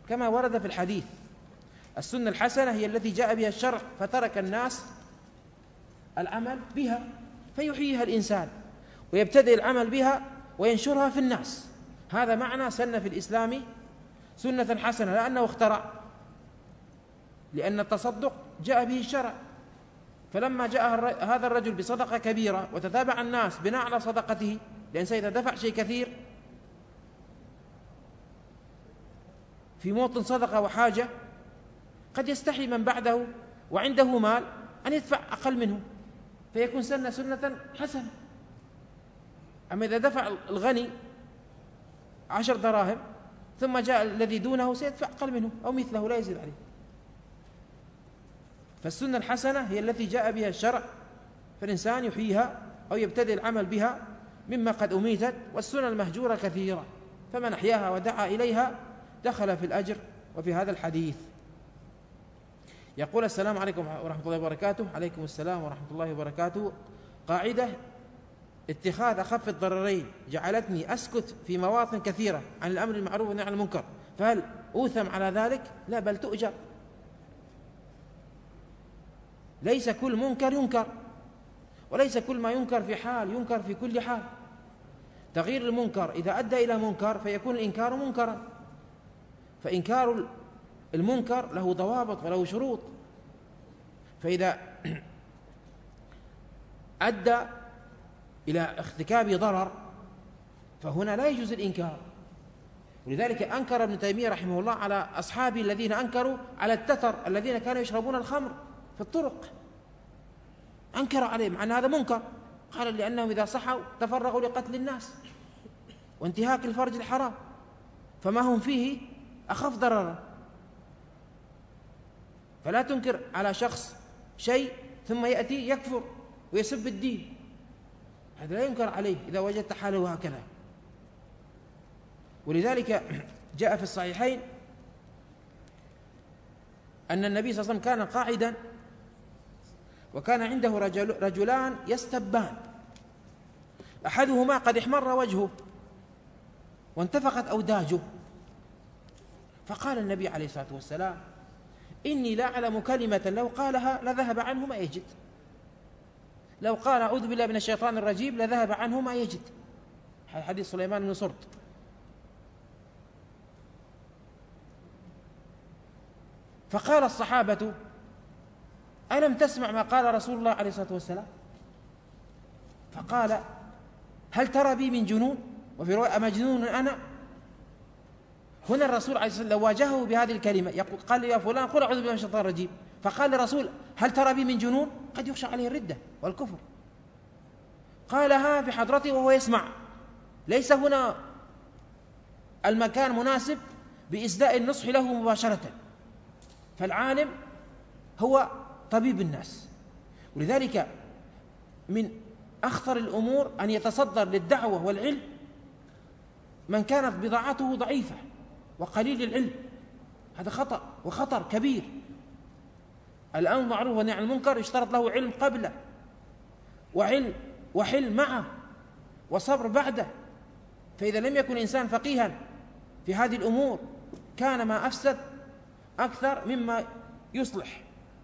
كما ورد في الحديث. السنة الحسنة هي التي جاء بها الشرع فترك الناس العمل بها، فيحييها الإنسان ويبتدئ العمل بها وينشرها في الناس. هذا معنى سن في الإسلام سنة حسنة، لا أنه اخترع، لأن التصدق جاء به الشرع. فلما جاء هذا الرجل بصدقة كبيرة وتتابع الناس بناء على صدقته، لأن إذا دفع شيء كثير في موطن صدقة وحاجة قد يستحي من بعده وعنده مال أن يدفع أقل منه، فيكون سنة سنة حسنة. أما إذا دفع الغني عشر دراهم ثم جاء الذي دونه سيدفع أقل منه أو مثله لا يزيد عليه. فالسنة الحسنة هي التي جاء بها الشرع، فالإنسان يحييها أو يبتدئ العمل بها مما قد أميتت. والسنة المهجورة كثيرة، فمن أحياها ودعا إليها دخل في الأجر. وفي هذا الحديث يقول: السلام عليكم ورحمة الله وبركاته. عليكم السلام ورحمة الله وبركاته. قاعدة: اتخاذ أخف الضررين جعلتني أسكت في مواطن كثيرة عن الأمر بالمعروف والنهي عن المنكر، فهل أوثم على ذلك؟ لا، بل تؤجر. ليس كل منكر ينكر، وليس كل ما ينكر في حال ينكر في كل حال. تغيير المنكر إذا أدى إلى منكر فيكون الإنكار منكرا، فإنكار المنكر له ضوابط وله شروط. فإذا أدى إلى ارتكاب ضرر فهنا لا يجوز الإنكار. ولذلك أنكر ابن تيمية رحمه الله على أصحابه الذين أنكروا على التتر الذين كانوا يشربون الخمر في الطرق، أنكر عليهم مع أن هذا منكر. قال: لأنهم إذا صحوا تفرغوا لقتل الناس وانتهاك الفرج الحرام، فما هم فيه أخف ضررا. فلا تنكر على شخص شيء ثم يأتي يكفر ويسب الدين، هذا لا ينكر عليه إذا وجدت حاله هكذا. ولذلك جاء في الصحيحين أن النبي صلى الله عليه وسلم كان قاعدا وكان عنده رجل رجلان يستبان، أحدهما قد احمر وجهه وانتفخت أوداجه، فقال النبي عليه الصلاة والسلام: إني لا أعلم كلمة لو قالها لذهب عنه ما يجد، لو قال أعوذ بالله من الشيطان الرجيم لذهب عنه ما يجد. حديث سليمان بن سرد. فقال الصحابة: ألم تسمع ما قال رسول الله عليه الصلاة والسلام؟ فقال: هل ترى بي من جنون؟ وفي رواية: أمجنون أنا؟ هنا الرسول عليه الصلاة والسلام لو واجهه بهذه الكلمة يقول قال: يا فلان قل أعوذ بالله من الشيطان الرجيم، فقال الرسول: هل ترى بي من جنون؟ قد يخشى عليه الردة والكفر. قالها في حضرته وهو يسمع، ليس هنا المكان مناسب بإسداء النصح له مباشرة، فالعالم هو طبيب الناس. ولذلك من أخطر الأمور أن يتصدر للدعوة والعلم من كانت بضاعته ضعيفة وقليل العلم، هذا خطأ وخطر كبير. الأمر بالمعروف والنهي عن المنكر يشترط له علم قبله، وعلم وحلم معه، وصبر بعده. فإذا لم يكن إنسان فقيها في هذه الأمور كان ما أفسد أكثر مما يصلح.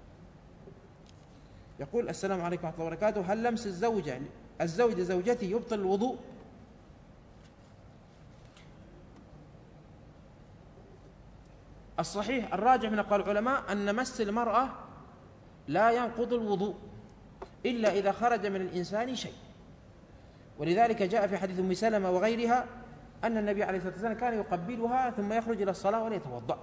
يقول: السلام عليكم ورحمة الله وبركاته. هل لمس الزوجة الزوج لزوجته يبطل الوضوء؟ الصحيح الراجح من أقوال العلماء أن مس المرأة لا ينقض الوضوء إلا إذا خرج من الإنسان شيء. ولذلك جاء في حديث أم سلمة وغيرها أن النبي عليه الصلاة والسلام كان يقبلها ثم يخرج إلى الصلاة ولا يتوضأ،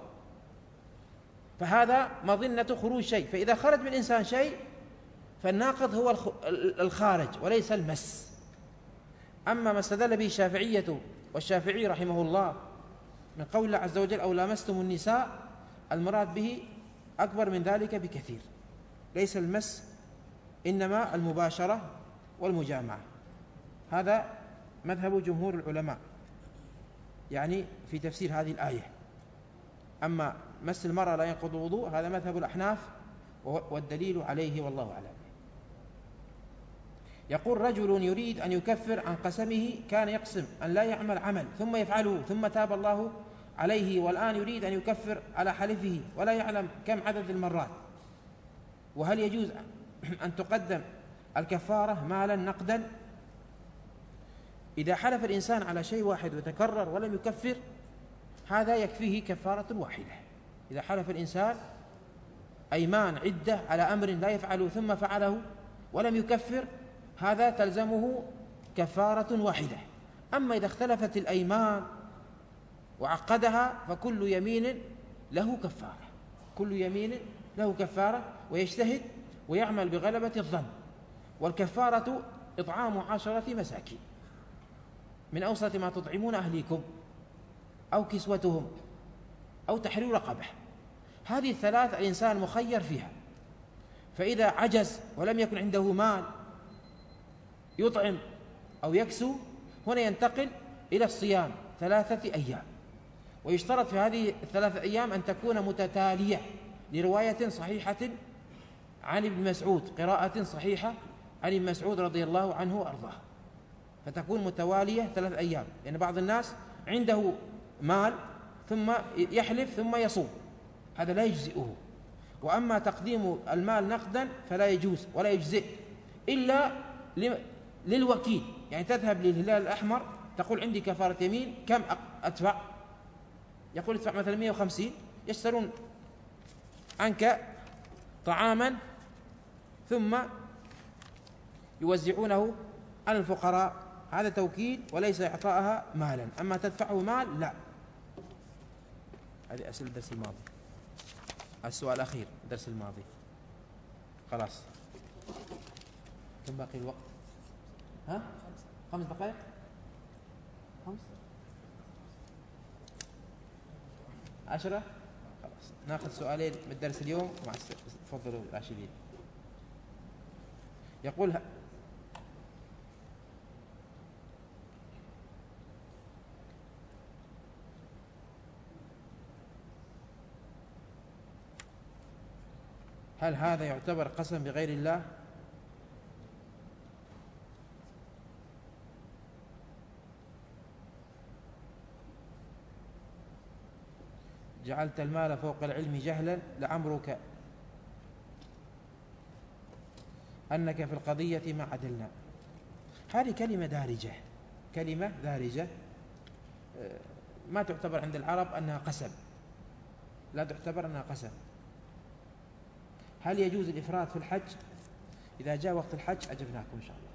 فهذا مظنة خروج شيء. فإذا خرج من الإنسان شيء فالناقض هو الخارج وليس المس. أما ما استدل به الشافعية والشافعي رحمه الله من قول الله عز وجل: أو لامستم النساء، المراد به أكبر من ذلك بكثير، ليس المس إنما المباشرة والمجامعة. هذا مذهب جمهور العلماء يعني في تفسير هذه الآية. أما مس المرأة لا ينقض الوضوء هذا مذهب الأحناف والدليل عليه والله أعلم. يقول: رجل يريد أن يكفر عن قسمه، كان يقسم أن لا يعمل عمل ثم يفعله ثم تاب الله عليه والآن يريد أن يكفر على حلفه ولا يعلم كم عدد المرات، وهل يجوز أن تقدم الكفارة مالا نقدا؟ إذا حلف الإنسان على شيء واحد وتكرر ولم يكفر هذا يكفيه كفارة واحدة. إذا حلف الإنسان أيمان عدة على أمر لا يفعله ثم فعله ولم يكفر هذا تلزمه كفارة واحدة. أما إذا اختلفت الأيمان وعقدها فكل يمين له كفارة، كل يمين له كفارة، ويجتهد ويعمل بغلبة الظن. والكفارة إطعام عشرة مساكين من أوسط ما تطعمون أهليكم أو كسوتهم أو تحرير رقبة. هذه الثلاث الإنسان مخير فيها، فإذا عجز ولم يكن عنده مال يطعم أو يكسو هنا ينتقل إلى الصيام ثلاثة أيام، ويشترط في هذه الثلاثة أيام أن تكون متتالية لرواية صحيحة عن ابن مسعود، قراءة صحيحة عن ابن مسعود رضي الله عنه وأرضاه، فتكون متوالية ثلاث أيام. لأن يعني بعض الناس عنده مال ثم يحلف ثم يصوم، هذا لا يجزئه. وأما تقديم المال نقدا فلا يجوز ولا يجزئ إلا للوكيل، يعني تذهب للهلال الأحمر تقول عندي كفارة يمين كم أدفع؟ يقول ادفع مثلا مئة وخمسين، يشترون عنك طعاما ثم يوزعونه على الفقراء، هذا توكيل وليس إعطاءها مالا. أما تدفعه مال لا. هذه أسئلة الدرس الماضي. السؤال الأخير الدرس الماضي خلاص. كم باقي الوقت؟ ها؟ خمس دقائق؟ خمس؟ عشرة؟ خلاص ناخذ سؤالين من الدرس اليوم مع تفضلوا راشدين. يقول هل هذا يعتبر قسم بغير الله؟ جعلت المال فوق العلم جهلا لعمرك أنك في القضية ما عدلنا. هذه كلمة دارجة، كلمة دارجة ما تعتبر عند العرب أنها قسم، لا تعتبر أنها قسم. هل يجوز الإفراد في الحج؟ إذا جاء وقت الحج أجبناكم إن شاء الله،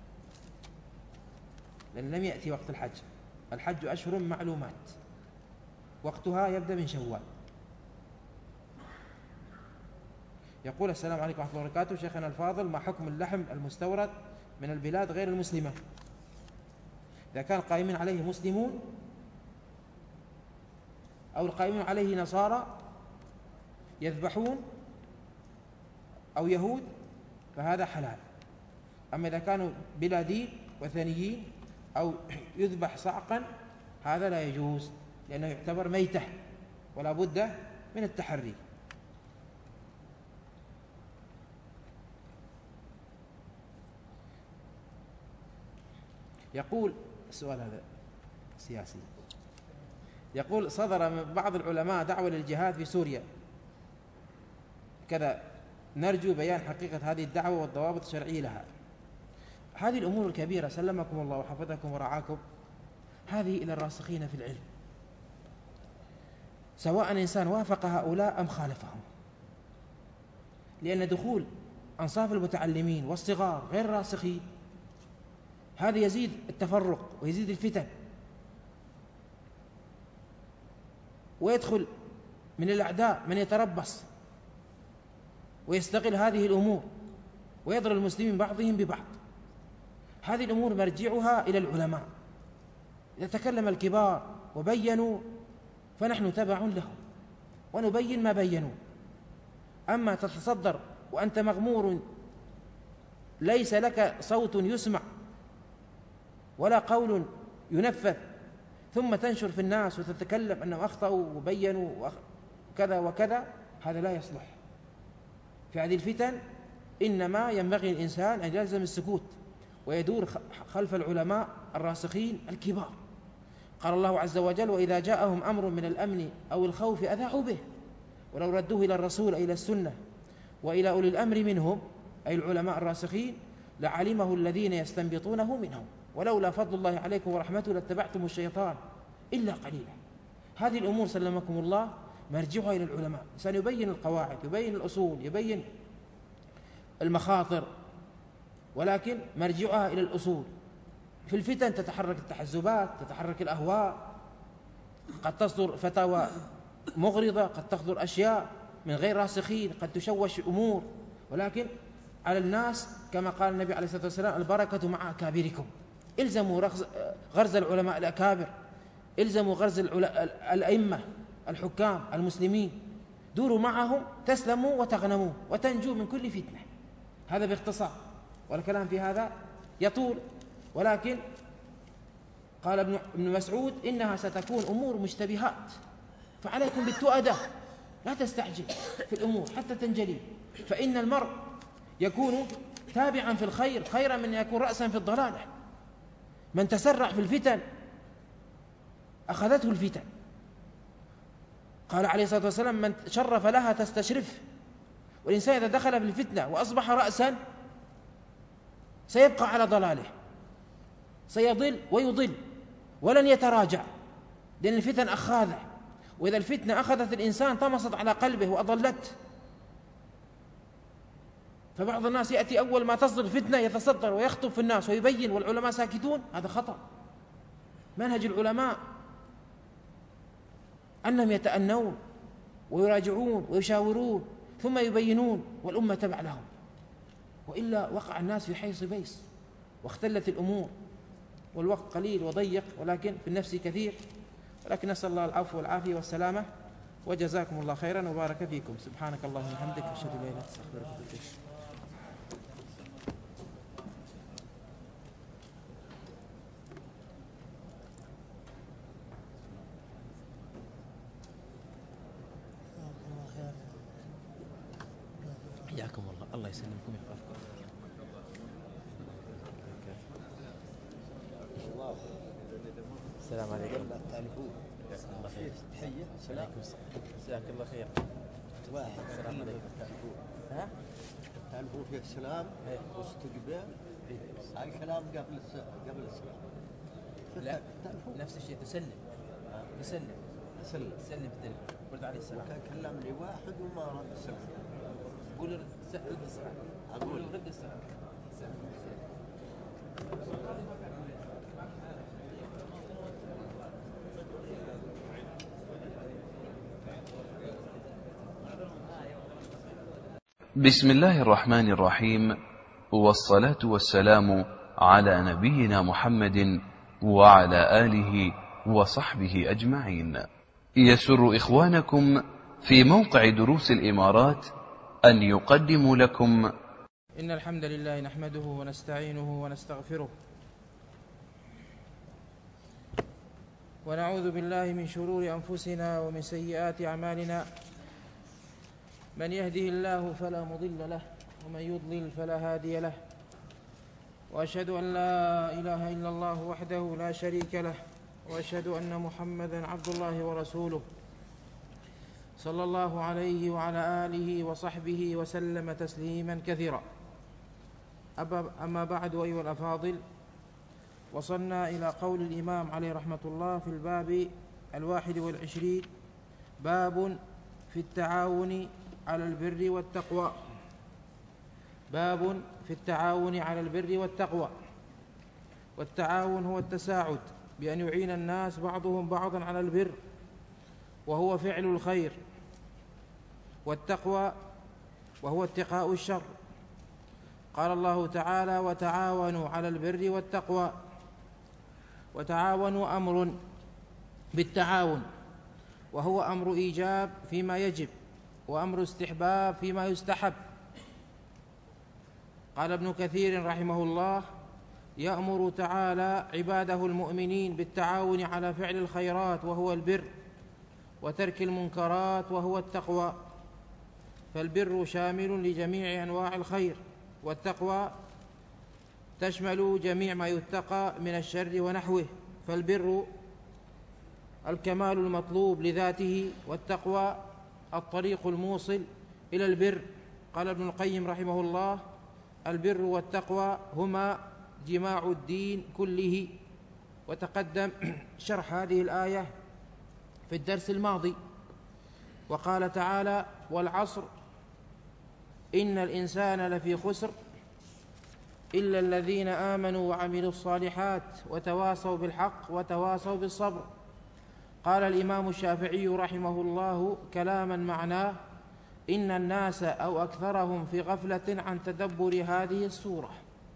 لأن لم يأتي وقت الحج. الحج أشهر معلومات وقتها يبدأ من شوال. يقول السلام عليكم ورحمة الله وبركاته، شيخنا الفاضل، ما حكم اللحم المستورد من البلاد غير المسلمة إذا كان قائمين عليه مسلمون أو القائمين عليه نصارى يذبحون أو يهود فهذا حلال. أما إذا كانوا بلا دين وثنيين أو يذبح صعقا هذا لا يجوز، لأنه يعتبر ميتة ولا بد من التحري. يقول السؤال هذا سياسي، يقول صدر من بعض العلماء دعوة للجهاد في سوريا كذا، نرجو بيان حقيقة هذه الدعوة والضوابط الشرعية لها. هذه الأمور الكبيرة سلمكم الله وحفظكم ورعاكم هذه إلى الراسخين في العلم، سواء إنسان وافق هؤلاء أم خالفهم، لأن دخول أنصاف المتعلمين والصغار غير راسخين هذا يزيد التفرق ويزيد الفتن، ويدخل من الأعداء من يتربص ويستغل هذه الأمور ويضر المسلمين بعضهم ببعض. هذه الأمور مرجعها إلى العلماء، إذا تكلم الكبار وبينوا فنحن تبع لهم ونبين ما بينوا. أما تتصدر وأنت مغمور ليس لك صوت يسمع ولا قول ينفذ ثم تنشر في الناس وتتكلم أنهم أخطأوا وبينوا وكذا وكذا، هذا لا يصلح. في هذه الفتن إنما ينبغي الإنسان أن يلزم السكوت ويدور خلف العلماء الراسخين الكبار. قال الله عز وجل: وإذا جاءهم أمر من الأمن أو الخوف أذاعوا به ولو ردوه إلى الرسول إلى السنة وإلى أولي الأمر منهم، أي العلماء الراسخين، لعلمه الذين يستنبطونه منهم ولولا فضل الله عليكم ورحمته لاتبعتم الشيطان إلا قليلا. هذه الأمور سلمكم الله مرجعها إلى العلماء، إنسان يبين القواعد، يبين الأصول، يبين المخاطر، ولكن مرجعها إلى الأصول. في الفتن تتحرك التحزبات، تتحرك الأهواء، قد تصدر فتاوى مغرضة، قد تصدر أشياء من غير راسخين، قد تشوش أمور، ولكن على الناس كما قال النبي عليه الصلاة والسلام: البركة مع أكابركم. الزموا غرز العلماء الأكابر، الزموا غرز الأئمة الحكام المسلمين، دوروا معهم تسلموا وتغنموا وتنجوا من كل فتنة. هذا باختصار، والكلام في هذا يطول، ولكن قال ابن مسعود: إنها ستكون أمور مشتبهات، فعليكم بالتؤدة، لا تستعجل في الأمور حتى تنجلي، فإن المرء يكون تابعا في الخير خيرا من يكون رأسا في الضلالة. من تسرع في الفتن أخذته الفتن. قال عليه الصلاة والسلام: من شرف لها تستشرف. والإنسان إذا دخل في الفتنة وأصبح رأسا سيبقى على ضلاله، سيضل ويضل ولن يتراجع، لأن الفتن أخاذه، وإذا الفتنة أخذت الإنسان طمست على قلبه وأضلته. فبعض الناس يأتي أول ما تصدر الفتنة يتصدر ويخطب في الناس ويبين والعلماء ساكتون، هذا خطأ. منهج العلماء أنهم يتأنون ويراجعون ويشاورون ثم يبينون، والأمة تبع لهم، وإلا وقع الناس في حيص بيص واختلت الأمور، والوقت قليل وضيق ولكن في النفس كثير، ولكن نسأل الله العفو والعافية والسلامة، وجزاكم الله خيرا وبارك فيكم. سبحانك اللهم وبحمدك، أشهد أن لا إله إلا أنت، أستغفرك وأتوب إليك. حياكم الله، الله يسلمكم ويحفظكم. السلام عليكم. الله خير. تحية. السلام. جزاك الله خير. واحد. السلام عليكم. ها؟
تعرفوا في السلام واستقبال. هاي الكلام قبل قبل السلام.
لا نفس الشيء، تسلم. تسلم. تسلم. تسلم بالتليفون. برد عليه السلام.
كان كلمني واحد وما رد السلام.
قول رد السلام. أقول رد السلام.
بسم الله الرحمن الرحيم، والصلاة والسلام على نبينا محمد وعلى آله وصحبه أجمعين. يسر إخوانكم في موقع دروس الإمارات أن يقدموا لكم
إن الحمد لله نحمده ونستعينه ونستغفره، ونعوذ بالله من شرور أنفسنا ومن سيئات أعمالنا. من يهده الله فلا مضل له، ومن يضلل فلا هادي له، وأشهد أن لا إله إلا الله وحده لا شريك له، وأشهد أن محمدًا عبد الله ورسوله صلى الله عليه وعلى آله وصحبه وسلم تسليما كثيرا. أما بعد، أيها الأفاضل، وصلنا إلى قول الإمام عليه رحمة الله في الباب الواحد والعشرين: باب في التعاون على البر والتقوى. باب في التعاون على البر والتقوى. والتعاون هو التساعد بأن يعين الناس بعضهم بعضا على البر، وهو فعل الخير، والتقوى وهو اتقاء الشر. قال الله تعالى: وتعاونوا على البر والتقوى. وتعاونوا أمر بالتعاون، وهو أمر إيجاب فيما يجب، وأمر استحباب فيما يستحب. قال ابن كثير رحمه الله: يأمر تعالى عباده المؤمنين بالتعاون على فعل الخيرات وهو البر، وترك المنكرات وهو التقوى. فالبر شامل لجميع أنواع الخير، والتقوى تشمل جميع ما يتقى من الشر ونحوه. فالبر الكمال المطلوب لذاته، والتقوى الطريق الموصل إلى البر. قال ابن القيم رحمه الله: البر والتقوى هما جماع الدين كله. وتقدم شرح هذه الآية في الدرس الماضي. وقال تعالى: والعصر إن الإنسان لفي خسر إلا الذين آمنوا وعملوا الصالحات وتواصوا بالحق وتواصوا بالصبر. قال الإمام الشافعي رحمه الله كلاما معناه: إن الناس أو أكثرهم في غفلة عن تدبر هذه السورة.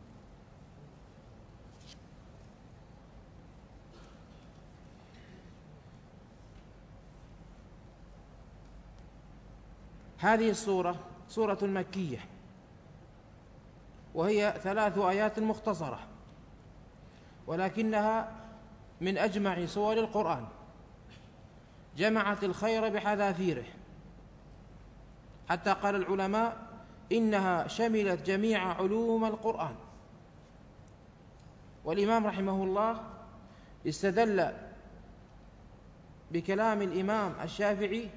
هذه السورة سورة مكية، وهي ثلاث آيات مختصرة، ولكنها من أجمع سور القرآن، جمعت الخير بحذافيره، حتى قال العلماء إنها شملت جميع علوم القرآن. والإمام رحمه الله استدل بكلام الإمام الشافعي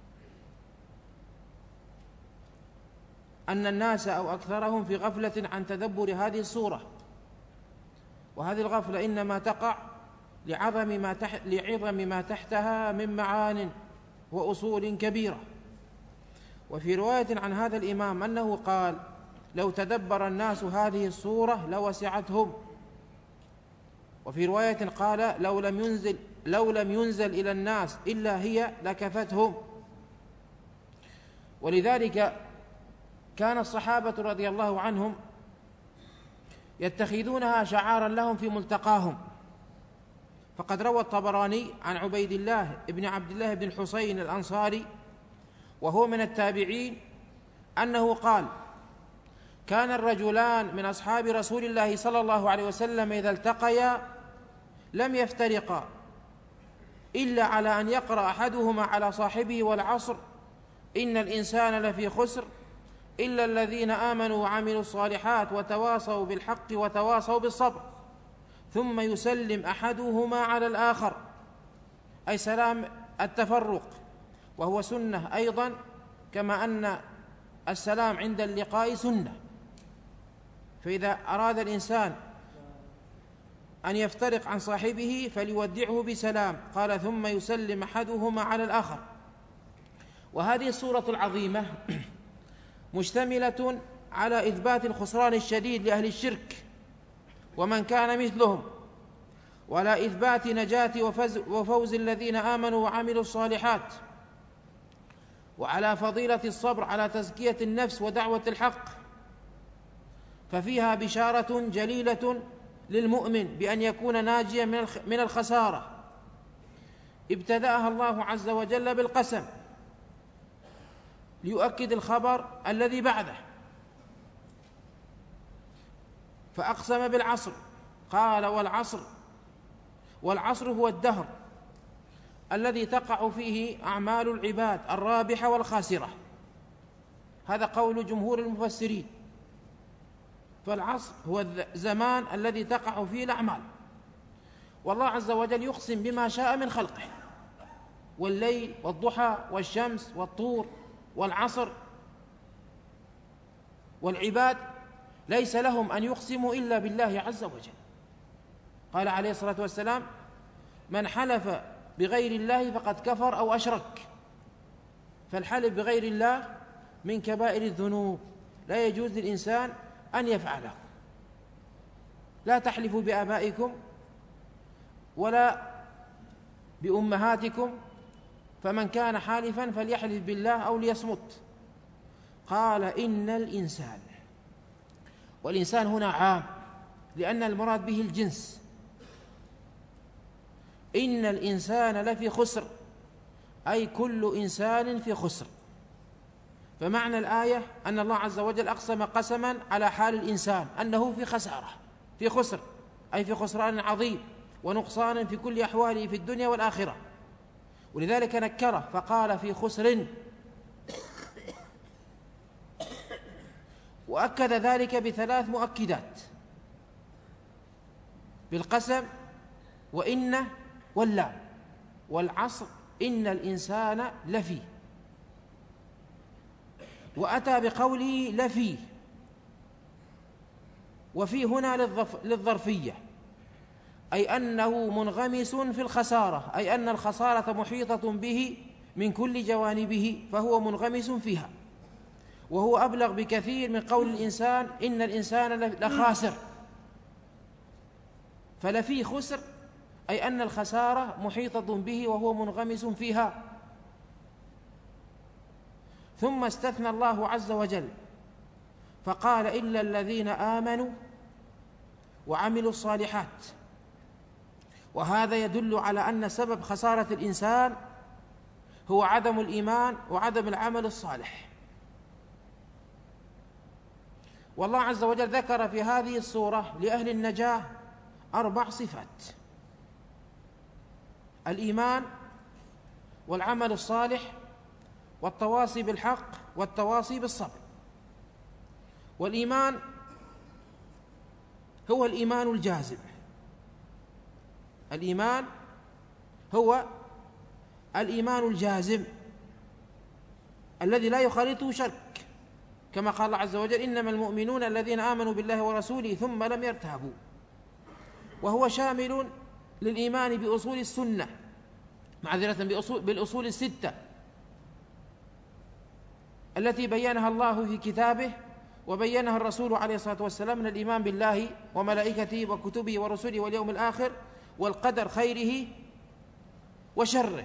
أن الناس أو أكثرهم في غفلة عن تدبر هذه السورة، وهذه الغفلة إنما تقع لعظم ما تحت لعظم ما تحتها من معان وأصول كبيرة. وفي رواية عن هذا الإمام أنه قال: لو تدبر الناس هذه السورة لوسعتهم. وفي رواية قال: لو لم ينزل لو لم ينزل إلى الناس إلا هي لكفتهم. ولذلك كان الصحابة رضي الله عنهم يتخذونها شعارا لهم في ملتقاهم. فقد روى الطبراني عن عبيد الله بن عبد الله بن الحسين الأنصاري، وهو من التابعين، أنه قال: كان الرجلان من أصحاب رسول الله صلى الله عليه وسلم إذا التقيا لم يفترقا إلا على أن يقرأ أحدهما على صاحبه: والعصر إن الإنسان لفي خسر إلا الذين آمنوا وعملوا الصالحات وتواصوا بالحق وتواصوا بالصبر، ثم يسلم أحدهما على الآخر، أي سلام التفرق، وهو سنة أيضا، كما أن السلام عند اللقاء سنة. فإذا أراد الإنسان أن يفترق عن صاحبه فليودعه بسلام. قال: ثم يسلم أحدهما على الآخر. وهذه السورة العظيمة مشتملة على إثبات الخسران الشديد لأهل الشرك ومن كان مثلهم، ولا إثبات نجاة وفوز الذين آمنوا وعملوا الصالحات، وعلى فضيلة الصبر على تزكية النفس ودعوة الحق. ففيها بشارة جليلة للمؤمن بأن يكون ناجيا من الخسارة. ابتدأها الله عز وجل بالقسم ليؤكد الخبر الذي بعده، فأقسم بالعصر، قال: والعصر. والعصر هو الدهر الذي تقع فيه أعمال العباد الرابحة والخاسرة، هذا قول جمهور المفسرين. فالعصر هو الزمان الذي تقع فيه الأعمال، والله عز وجل يقسم بما شاء من خلقه: والليل والضحى والشمس والطور والعصر. والعباد ليس لهم أن يقسموا إلا بالله عز وجل. قال عليه الصلاة والسلام: من حلف بغير الله فقد كفر أو أشرك. فالحلف بغير الله من كبائر الذنوب، لا يجوز للإنسان أن يفعله. لا تحلفوا بآبائكم ولا بأمهاتكم، فمن كان حالفا فليحلف بالله أو ليصمت. قال: إن الإنسان. والإنسان هنا عام لأن المراد به الجنس. إن الإنسان لفي خسر، أي كل إنسان في خسر. فمعنى الآية أن الله عز وجل أقسم قسما على حال الإنسان أنه في خسارة، في خسر، أي في خسران عظيم ونقصان في كل أحواله في الدنيا والآخرة. ولذلك نكره فقال: في خسر. وأكد ذلك بثلاث مؤكدات: بالقسم وإن واللام. والعصر إن الإنسان لفي، وأتى بقوله لفي، وفي هنا للظرفية، أي أنه منغمس في الخسارة، أي أن الخسارة محيطة به من كل جوانبه، فهو منغمس فيها، وهو أبلغ بكثير من قول الإنسان إن الإنسان لخاسر. فلفي خسر، أي أن الخسارة محيطة به وهو منغمس فيها. ثم استثنى الله عز وجل فقال إلا الذين آمنوا وعملوا الصالحات، وهذا يدل على أن سبب خسارة الإنسان هو عدم الإيمان وعدم العمل الصالح. والله عز وجل ذكر في هذه السورة لأهل النجاة أربع صفات: الإيمان والعمل الصالح والتواصي بالحق والتواصي بالصبر. والإيمان هو الإيمان الجازم، الإيمان هو الإيمان الجازم الذي لا يخالطه شك، كما قال الله عز وجل إنما المؤمنون الذين آمنوا بالله ورسوله ثم لم يرتابوا. وهو شامل للإيمان بأصول السنة، معذرة بأصول بالأصول الستة التي بينها الله في كتابه وبينها الرسول عليه الصلاة والسلام، من الإيمان بالله وملائكته وكتبه ورسله واليوم الآخر والقدر خيره وشره.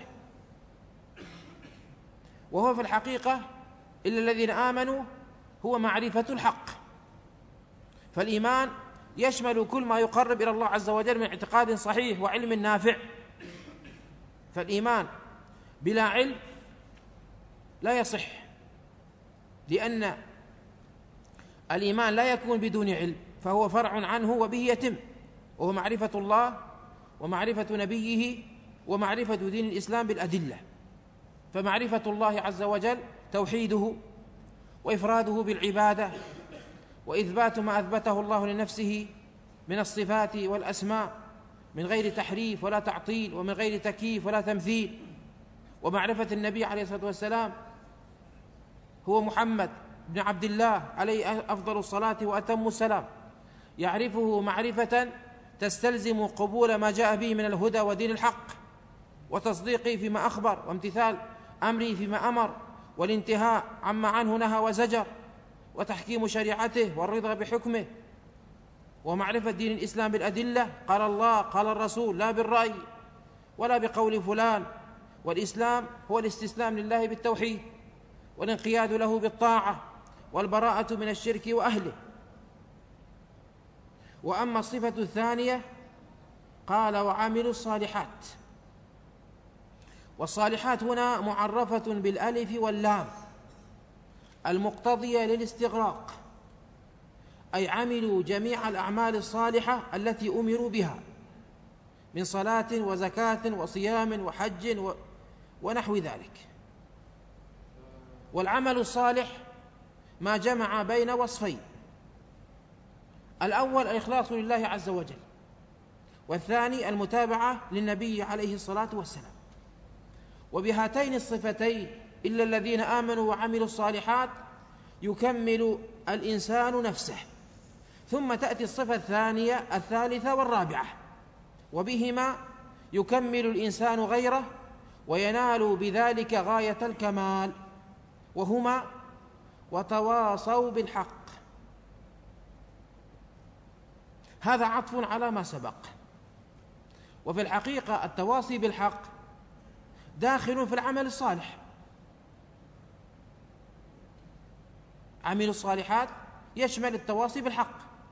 وهو في الحقيقة إلا الذين آمنوا هو معرفة الحق، فالإيمان يشمل كل ما يقرب إلى الله عز وجل من اعتقاد صحيح وعلم نافع. فالإيمان بلا علم لا يصح، لأن الإيمان لا يكون بدون علم، فهو فرع عنه وبه يتم، وهو معرفة الله ومعرفة نبيه ومعرفة دين الإسلام بالأدلة. فمعرفة الله عز وجل توحيده وإفراده بالعبادة وإثبات ما أثبته الله لنفسه من الصفات والأسماء من غير تحريف ولا تعطيل ومن غير تكييف ولا تمثيل. ومعرفة النبي عليه الصلاة والسلام هو محمد بن عبد الله عليه أفضل الصلاة وأتم السلام، يعرفه معرفة تستلزم قبول ما جاء به من الهدى ودين الحق، وتصديقه فيما أخبر، وامتثال أمره فيما أمر، والانتهاء عما عنه نهى وزجر، وتحكيم شريعته والرضا بحكمه. ومعرفة دين الإسلام بالأدلة، قال الله قال الرسول، لا بالرأي ولا بقول فلان. والإسلام هو الاستسلام لله بالتوحيد والانقياد له بالطاعة والبراءة من الشرك وأهله. وأما الصفة الثانية قال وعملوا الصالحات، والصالحات هنا معرفة بالألف واللام المقتضية للاستغراق، أي عملوا جميع الأعمال الصالحة التي أمروا بها من صلاة وزكاة وصيام وحج ونحو ذلك. والعمل الصالح ما جمع بين وصفين: الأول الإخلاص لله عز وجل، والثاني المتابعة للنبي عليه الصلاة والسلام. وبهاتين الصفتين إلا الذين آمنوا وعملوا الصالحات يكمل الإنسان نفسه، ثم تأتي الصفة الثانية الثالثة والرابعة، وبهما يكمل الإنسان غيره وينال بذلك غاية الكمال، وهما وتواصوا بالحق. هذا عطف على ما سبق. وفي الحقيقة التواصي بالحق داخل في العمل الصالح. عمل الصالحات يشمل التواصي بالحق،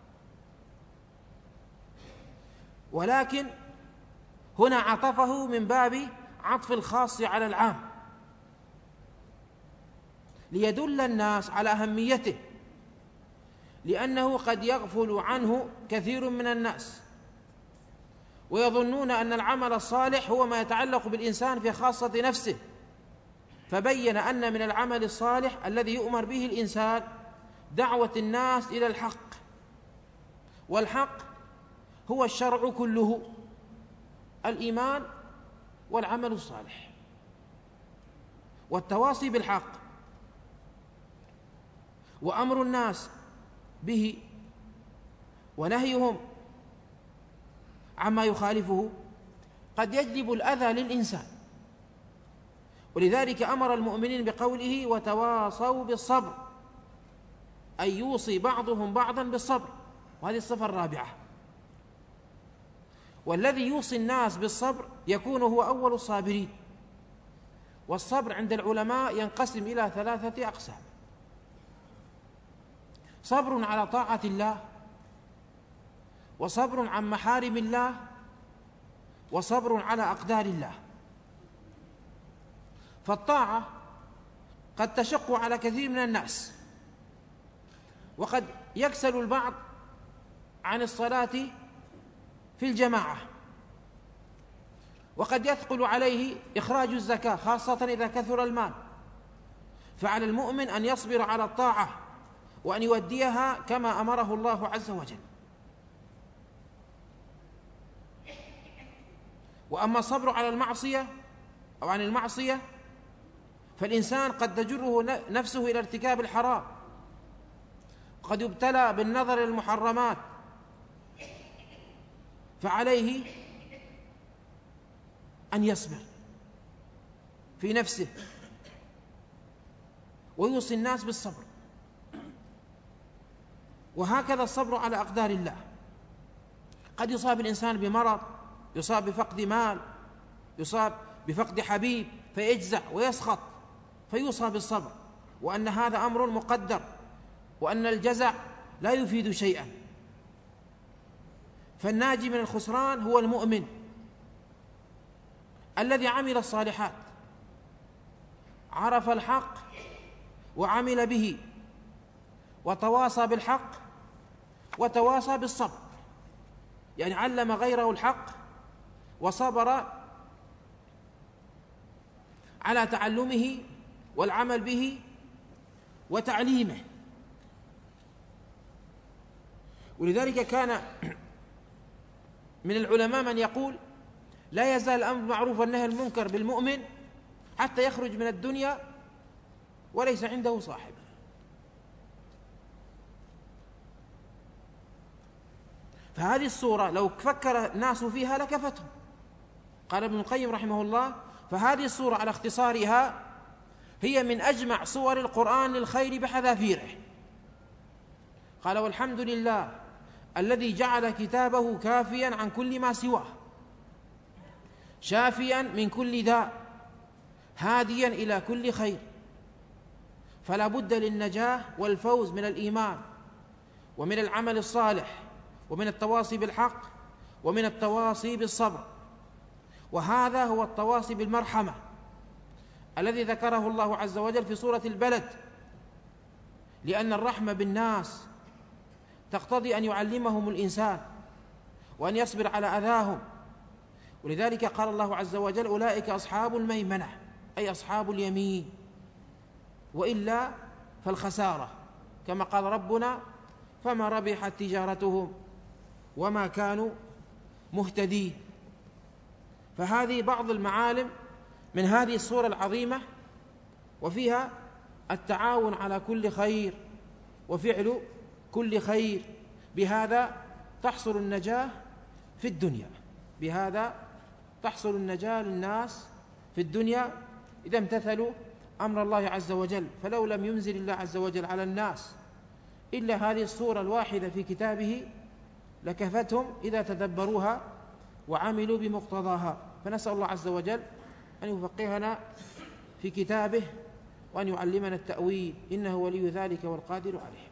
ولكن هنا عطفه من باب عطف الخاص على العام ليدل الناس على أهميته، لأنه قد يغفل عنه كثير من الناس ويظنون أن العمل الصالح هو ما يتعلق بالإنسان في خاصة نفسه، فبين أن من العمل الصالح الذي يؤمر به الإنسان دعوة الناس إلى الحق، والحق هو الشرع كله: الإيمان والعمل الصالح والتواصي بالحق وأمر الناس به ونهيهم عما يخالفه قد يجلب الأذى للإنسان. ولذلك أمر المؤمنين بقوله وتواصوا بالصبر، أي يوصي بعضهم بعضا بالصبر، وهذه الصفة الرابعة. والذي يوصي الناس بالصبر يكون هو أول الصابرين. والصبر عند العلماء ينقسم إلى ثلاثة أقسام: صبر على طاعة الله، وصبر عن محارم الله، وصبر على أقدار الله. فالطاعة قد تشق على كثير من الناس، وقد يكسل البعض عن الصلاة في الجماعة، وقد يثقل عليه إخراج الزكاة خاصة إذا كثر المال. فعلى المؤمن أن يصبر على الطاعة وأن يوديها كما أمره الله عز وجل. وأما الصبر على المعصية أو عن المعصية فالإنسان قد تجره نفسه إلى ارتكاب الحرام، قد يبتلى بالنظر إلى المحرمات، فعليه أن يصبر في نفسه ويوصي الناس بالصبر. وهكذا الصبر على أقدار الله. قد يصاب الإنسان بمرض، يصاب بفقد مال، يصاب بفقد حبيب، فيجزع ويسخط، فيوصى بالصبر، وأن هذا أمر مقدر، وأن الجزع لا يفيد شيئا. فالناجي من الخسران هو المؤمن الذي عمل الصالحات، عرف الحق وعمل به، وتواصى بالحق وتواصى بالصبر، يعني علم غيره الحق وصبر على تعلمه والعمل به وتعليمه. ولذلك كان من العلماء من يقول لا يزال الأمر بالمعروف والنهي عن المنكر بالمؤمن حتى يخرج من الدنيا وليس عنده صاحب. فهذه الصورة لو فكر الناس فيها لكفتهم. قال ابن القيم رحمه الله: فهذه الصورة على اختصارها هي من أجمع صور القرآن للخير بحذافيره. قال: والحمد لله الذي جعل كتابه كافيا عن كل ما سواه، شافيا من كل داء، هاديا إلى كل خير. فلا بد للنجاة والفوز من الإيمان ومن العمل الصالح ومن التواصي بالحق ومن التواصي بالصبر. وهذا هو التواصي بالمرحمة الذي ذكره الله عز وجل في سورة البلد، لأن الرحمة بالناس تقتضي أن يعلمهم الإنسان وأن يصبر على أذاهم. ولذلك قال الله عز وجل: أولئك أصحاب الميمنة، أي أصحاب اليمين، وإلا فالخسارة، كما قال ربنا: فما ربحت تجارتهم وما كانوا مهتدين. فهذه بعض المعالم من هذه السورة العظيمة، وفيها التعاون على كل خير وفعل كل خير. بهذا تحصل النجاة في الدنيا، بهذا تحصل النجاة للناس في الدنيا إذا امتثلوا أمر الله عز وجل. فلو لم ينزل الله عز وجل على الناس إلا هذه الصورة الواحدة في كتابه لكفتهم إذا تدبروها وعملوا بمقتضاها. فنسأل الله عز وجل أن يفقهنا في كتابه وأن يعلمنا التأويل، إنه ولي ذلك والقادر عليه.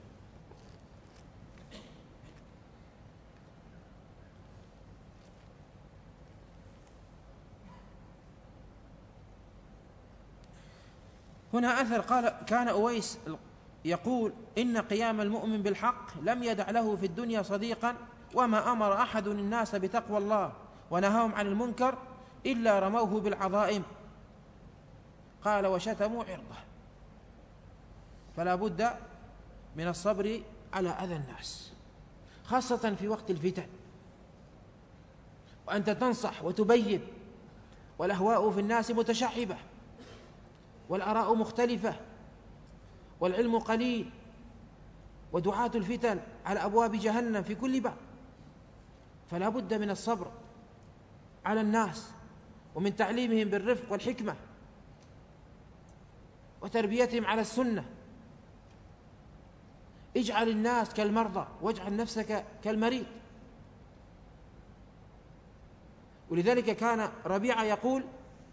هنا أثر قال: كان أويس يقول: إن قيام المؤمن بالحق لم يدع له في الدنيا صديقا، وما أمر أحد الناس بتقوى الله ونهاهم عن المنكر إلا رموه بالعظائم. قال: وشتموا عرضه. فلا بد من الصبر على أذى الناس، خاصة في وقت الفتن، وأنت تنصح وتبين والأهواء في الناس متشعبة، والآراء مختلفة، والعلم قليل، ودعاة الفتن على أبواب جهنم في كل باب، فلا بد من الصبر على الناس ومن تعليمهم بالرفق والحكمة وتربيتهم على السنة. اجعل الناس كالمرضى واجعل نفسك كالمريض. ولذلك كان ربيعة يقول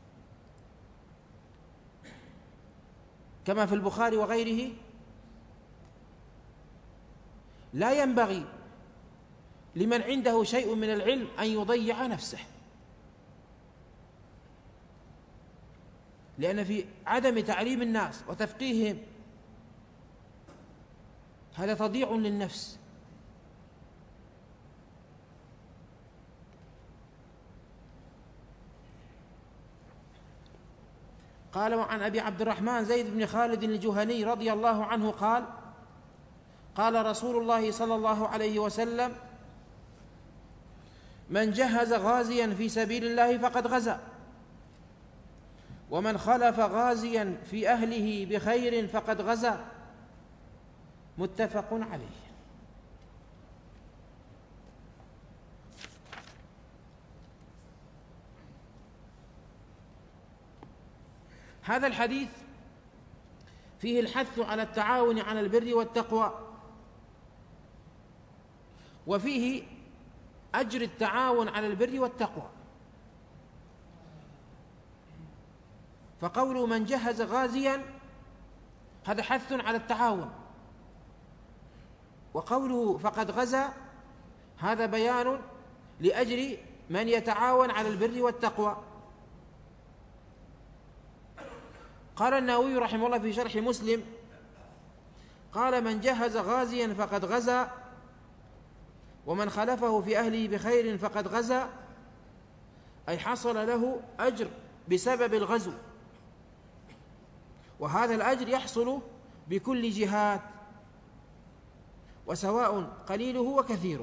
كما في البخاري وغيره: لا ينبغي لمن عنده شيء من العلم أن يضيع نفسه، لأن في عدم تعليم الناس وتفقيههم هذا تضييع للنفس. قال: وعن أبي عبد الرحمن زيد بن خالد الجهني رضي الله عنه قال: قال رسول الله صلى الله عليه وسلم: من جهز غازيا في سبيل الله فقد غزا، ومن خلف غازيا في أهله بخير فقد غزا. متفق عليه. هذا الحديث فيه الحث على التعاون على البر والتقوى، وفيه أجر التعاون على البر والتقوى. فقول من جهز غازيا هذا حث على التعاون، وقوله فقد غزا هذا بيان لأجر من يتعاون على البر والتقوى. قال النووي رحمه الله في شرح مسلم: قال: من جهز غازيا فقد غزا، ومن خلفه في أهله بخير فقد غزا، أي حصل له أجر بسبب الغزو، وهذا الأجر يحصل بكل جهات، وسواء قليله وكثيره.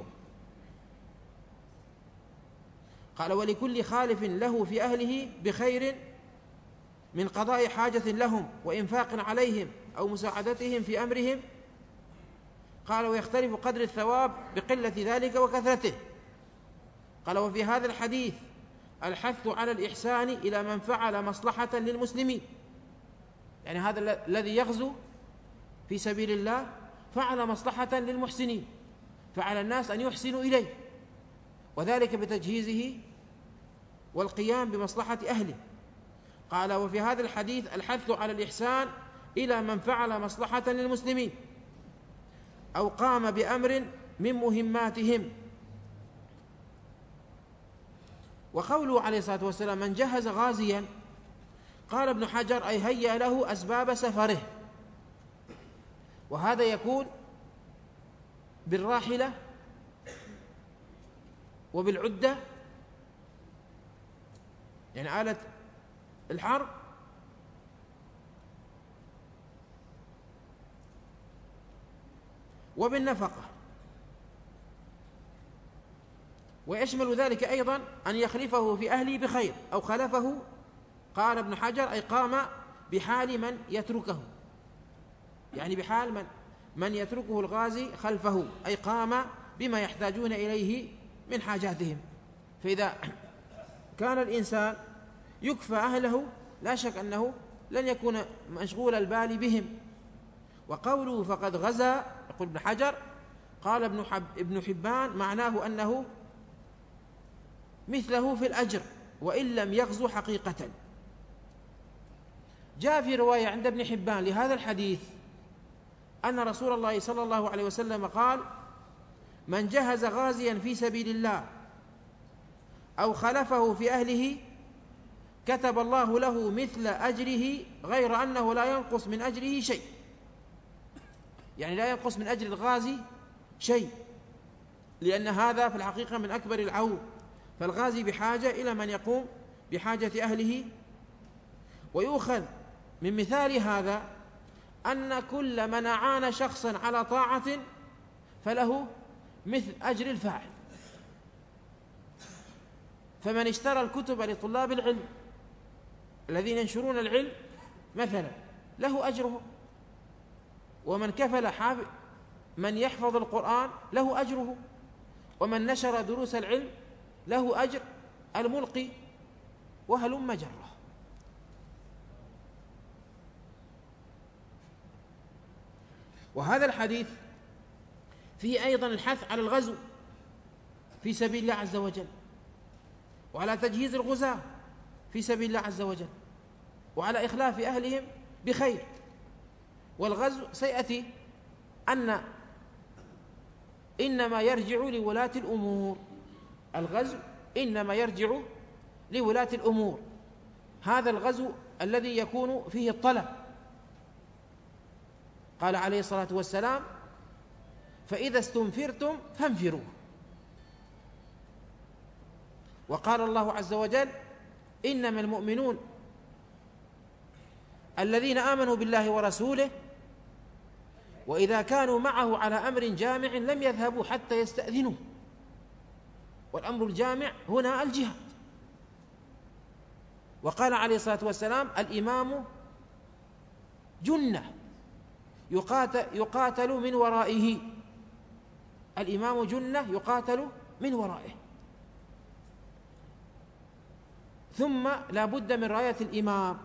قال: ولكل خالف له في أهله بخير من قضاء حاجة لهم وإنفاق عليهم أو مساعدتهم في أمرهم. قال: ويختلف قدر الثواب بقلة ذلك وكثرته. قال: وفي هذا الحديث الحث على الإحسان إلى من فعل مصلحة للمسلمين، يعني هذا الذي يغزو في سبيل الله فعل مصلحة للمحسنين، فعلى الناس أن يحسنوا إليه، وذلك بتجهيزه والقيام بمصلحة أهله. قال: وفي هذا الحديث الحث على الإحسان إلى من فعل مصلحة للمسلمين أو قام بأمر من مهماتهم. وقوله عليه الصلاة والسلام من جهز غازيا، قال ابن حجر: أي هيأ له أسباب سفره، وهذا يكون بالراحلة وبالعدة، يعني آلة الحرب، وبالنفقة. ويشمل ذلك أيضا أن يخلفه في أهله بخير أو خلفه. قال ابن حجر: أي قام بحال من يتركه، يعني بحال من من يتركه الغازي خلفه، أي قام بما يحتاجون إليه من حاجاتهم. فإذا كان الإنسان يكفى أهله لا شك أنه لن يكون مشغول البال بهم. وقوله فقد غزا، يقول ابن حجر: قال ابن, حب ابن حبان معناه أنه مثله في الأجر وإن لم يغزو حقيقة. جاء في رواية عند ابن حبان لهذا الحديث أن رسول الله صلى الله عليه وسلم قال: من جهز غازيا في سبيل الله أو خلفه في أهله كتب الله له مثل أجره غير أنه لا ينقص من أجره شيء، يعني لا ينقص من أجر الغازي شيء، لأن هذا في الحقيقة من أكبر العون. فالغازي بحاجة إلى من يقوم بحاجة أهله. ويؤخذ من مثال هذا أن كل من أعان شخصا على طاعة فله مثل أجر الفاعل. فمن اشترى الكتب لطلاب العلم الذين ينشرون العلم مثلا له أجره، ومن كفل حافظ من يحفظ القرآن له أجره، ومن نشر دروس العلم له أجر الملقي، وهلم جره. وهذا الحديث فيه أيضا الحث على الغزو في سبيل الله عز وجل، وعلى تجهيز الغزاة في سبيل الله عز وجل، وعلى إخلاف أهلهم بخير. والغزو سيأتي أن إنما يرجع لولاة الأمور، الغزو إنما يرجع لولاة الأمور، هذا الغزو الذي يكون فيه الطلب. قال عليه الصلاة والسلام: فإذا استنفرتم فانفروا. وقال الله عز وجل: إنما المؤمنون الذين آمنوا بالله ورسوله وإذا كانوا معه على أمر جامع لم يذهبوا حتى يستأذنوا. والأمر الجامع هنا الجهاد. وقال عليه الصلاة والسلام: الإمام جنة يقاتل, يقاتل من ورائه، الإمام جنة يقاتل من ورائه. ثم لا بد من راية الإمام،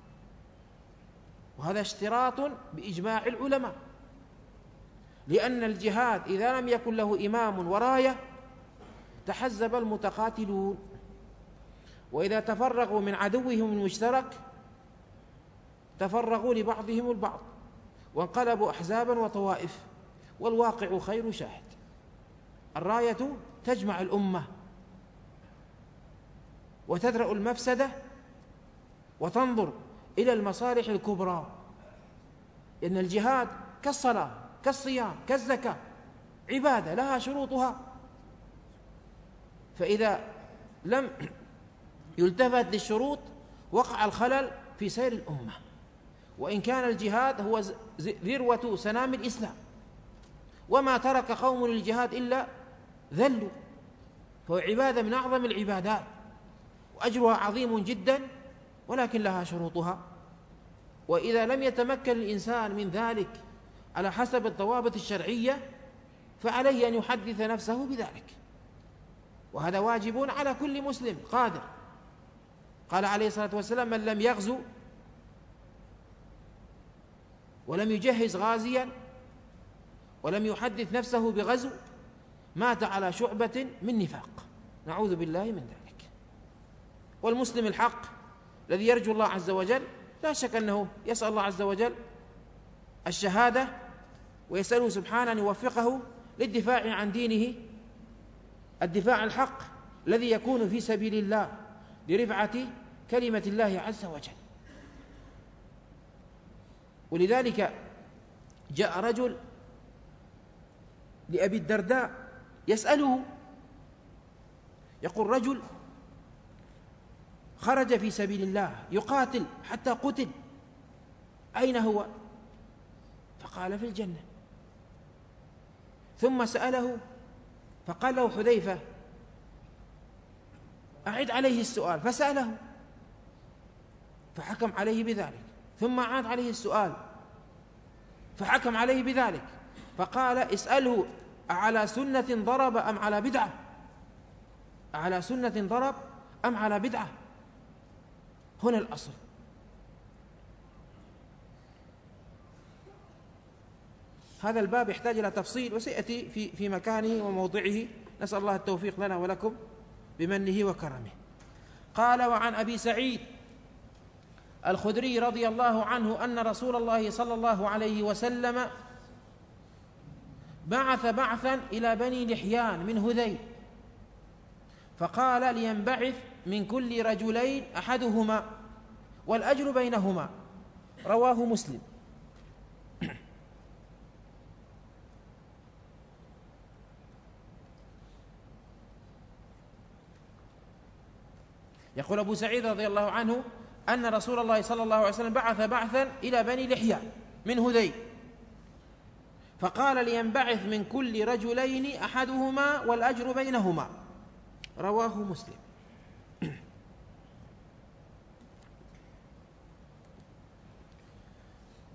وهذا اشتراط بإجماع العلماء، لأن الجهاد إذا لم يكن له إمام وراية تحزب المتقاتلون، وإذا تفرغوا من عدوهم المشترك تفرغوا لبعضهم البعض وانقلبوا أحزابا وطوائف، والواقع خير شاهد. الراية تجمع الأمة وتدرأ المفسدة وتنظر إلى المصالح الكبرى، إن الجهاد كالصلاة كالصيام كالزكاة عبادة لها شروطها، فإذا لم يلتفت للشروط وقع الخلل في سير الأمة. وإن كان الجهاد هو ذروة سنام الإسلام، وما ترك قوم للجهاد إلا ذلوا، فهو عبادة من أعظم العبادات وأجرها عظيم جدا، ولكن لها شروطها. وإذا لم يتمكن الإنسان من ذلك على حسب الضوابط الشرعية فعليه أن يحدث نفسه بذلك، وهذا واجب على كل مسلم قادر. قال عليه الصلاة والسلام: من لم يغزو ولم يجهز غازيا ولم يحدث نفسه بغزو مات على شعبة من نفاق، نعوذ بالله من ذلك. والمسلم الحق الذي يرجو الله عز وجل لا شك أنه يسأل الله عز وجل الشهادة، ويسأله سبحانه أن يوفقه للدفاع عن دينه، الدفاع الحق الذي يكون في سبيل الله لرفعة كلمة الله عز وجل. ولذلك جاء رجل لأبي الدرداء يسأله، يقول: رجل خرج في سبيل الله يقاتل حتى قتل، أين هو؟ فقال: في الجنة. ثم سأله فقال له حذيفة: أعد عليه السؤال، فسأله فحكم عليه بذلك، ثم عاد عليه السؤال فحكم عليه بذلك، فقال: اسأله أعلى سنة ضرب أم على بدعة؟ أعلى سنة ضرب أم على بدعة؟ هنا الأصل. هذا الباب يحتاج إلى تفصيل وسيأتي في في مكانه وموضعه، نسأل الله التوفيق لنا ولكم بمنه وكرمه. قال: وعن أبي سعيد الخدري رضي الله عنه أن رسول الله صلى الله عليه وسلم بعث بعثا إلى بني لحيان من هذيل، فقال: لينبعث من كل رجلين أحدهما والأجر بينهما، رواه مسلم. يقول أبو سعيد رضي الله عنه أن رسول الله صلى الله عليه وسلم بعث بعثا إلى بني لحيان من هذيل، فقال: لينبعث من كل رجلين أحدهما والأجر بينهما، رواه مسلم.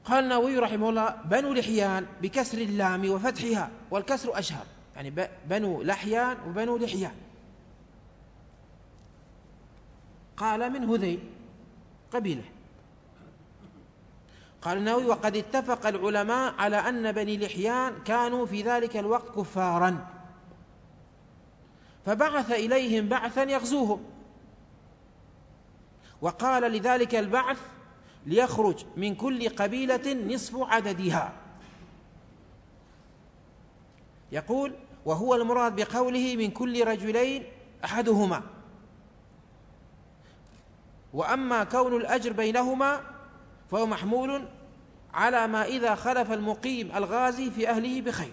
قال النووي رحمه الله: بنو لحيان بكسر اللام وفتحها، والكسر أشهر، يعني بنو لحيان وبنو لحيان. قال: من هذيل قبيلة. قال النووي: وقد اتفق العلماء على أن بني لحيان كانوا في ذلك الوقت كفارا، فبعث إليهم بعثا يغزوهم، وقال لذلك البعث ليخرج من كل قبيلة نصف عددها. يقول: وهو المراد بقوله من كل رجلين أحدهما. وأما كون الأجر بينهما فهو محمول على ما إذا خلف المقيم الغازي في أهله بخير.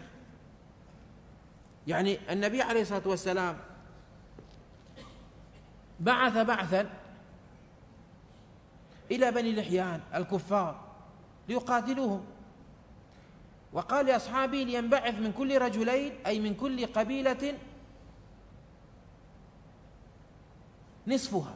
يعني النبي عليه الصلاة والسلام بعث بعثا إلى بني لحيان الكفار ليقاتلوهم، وقال لأصحابه لينبعث من كل رجلين، أي من كل قبيلة، نصفها،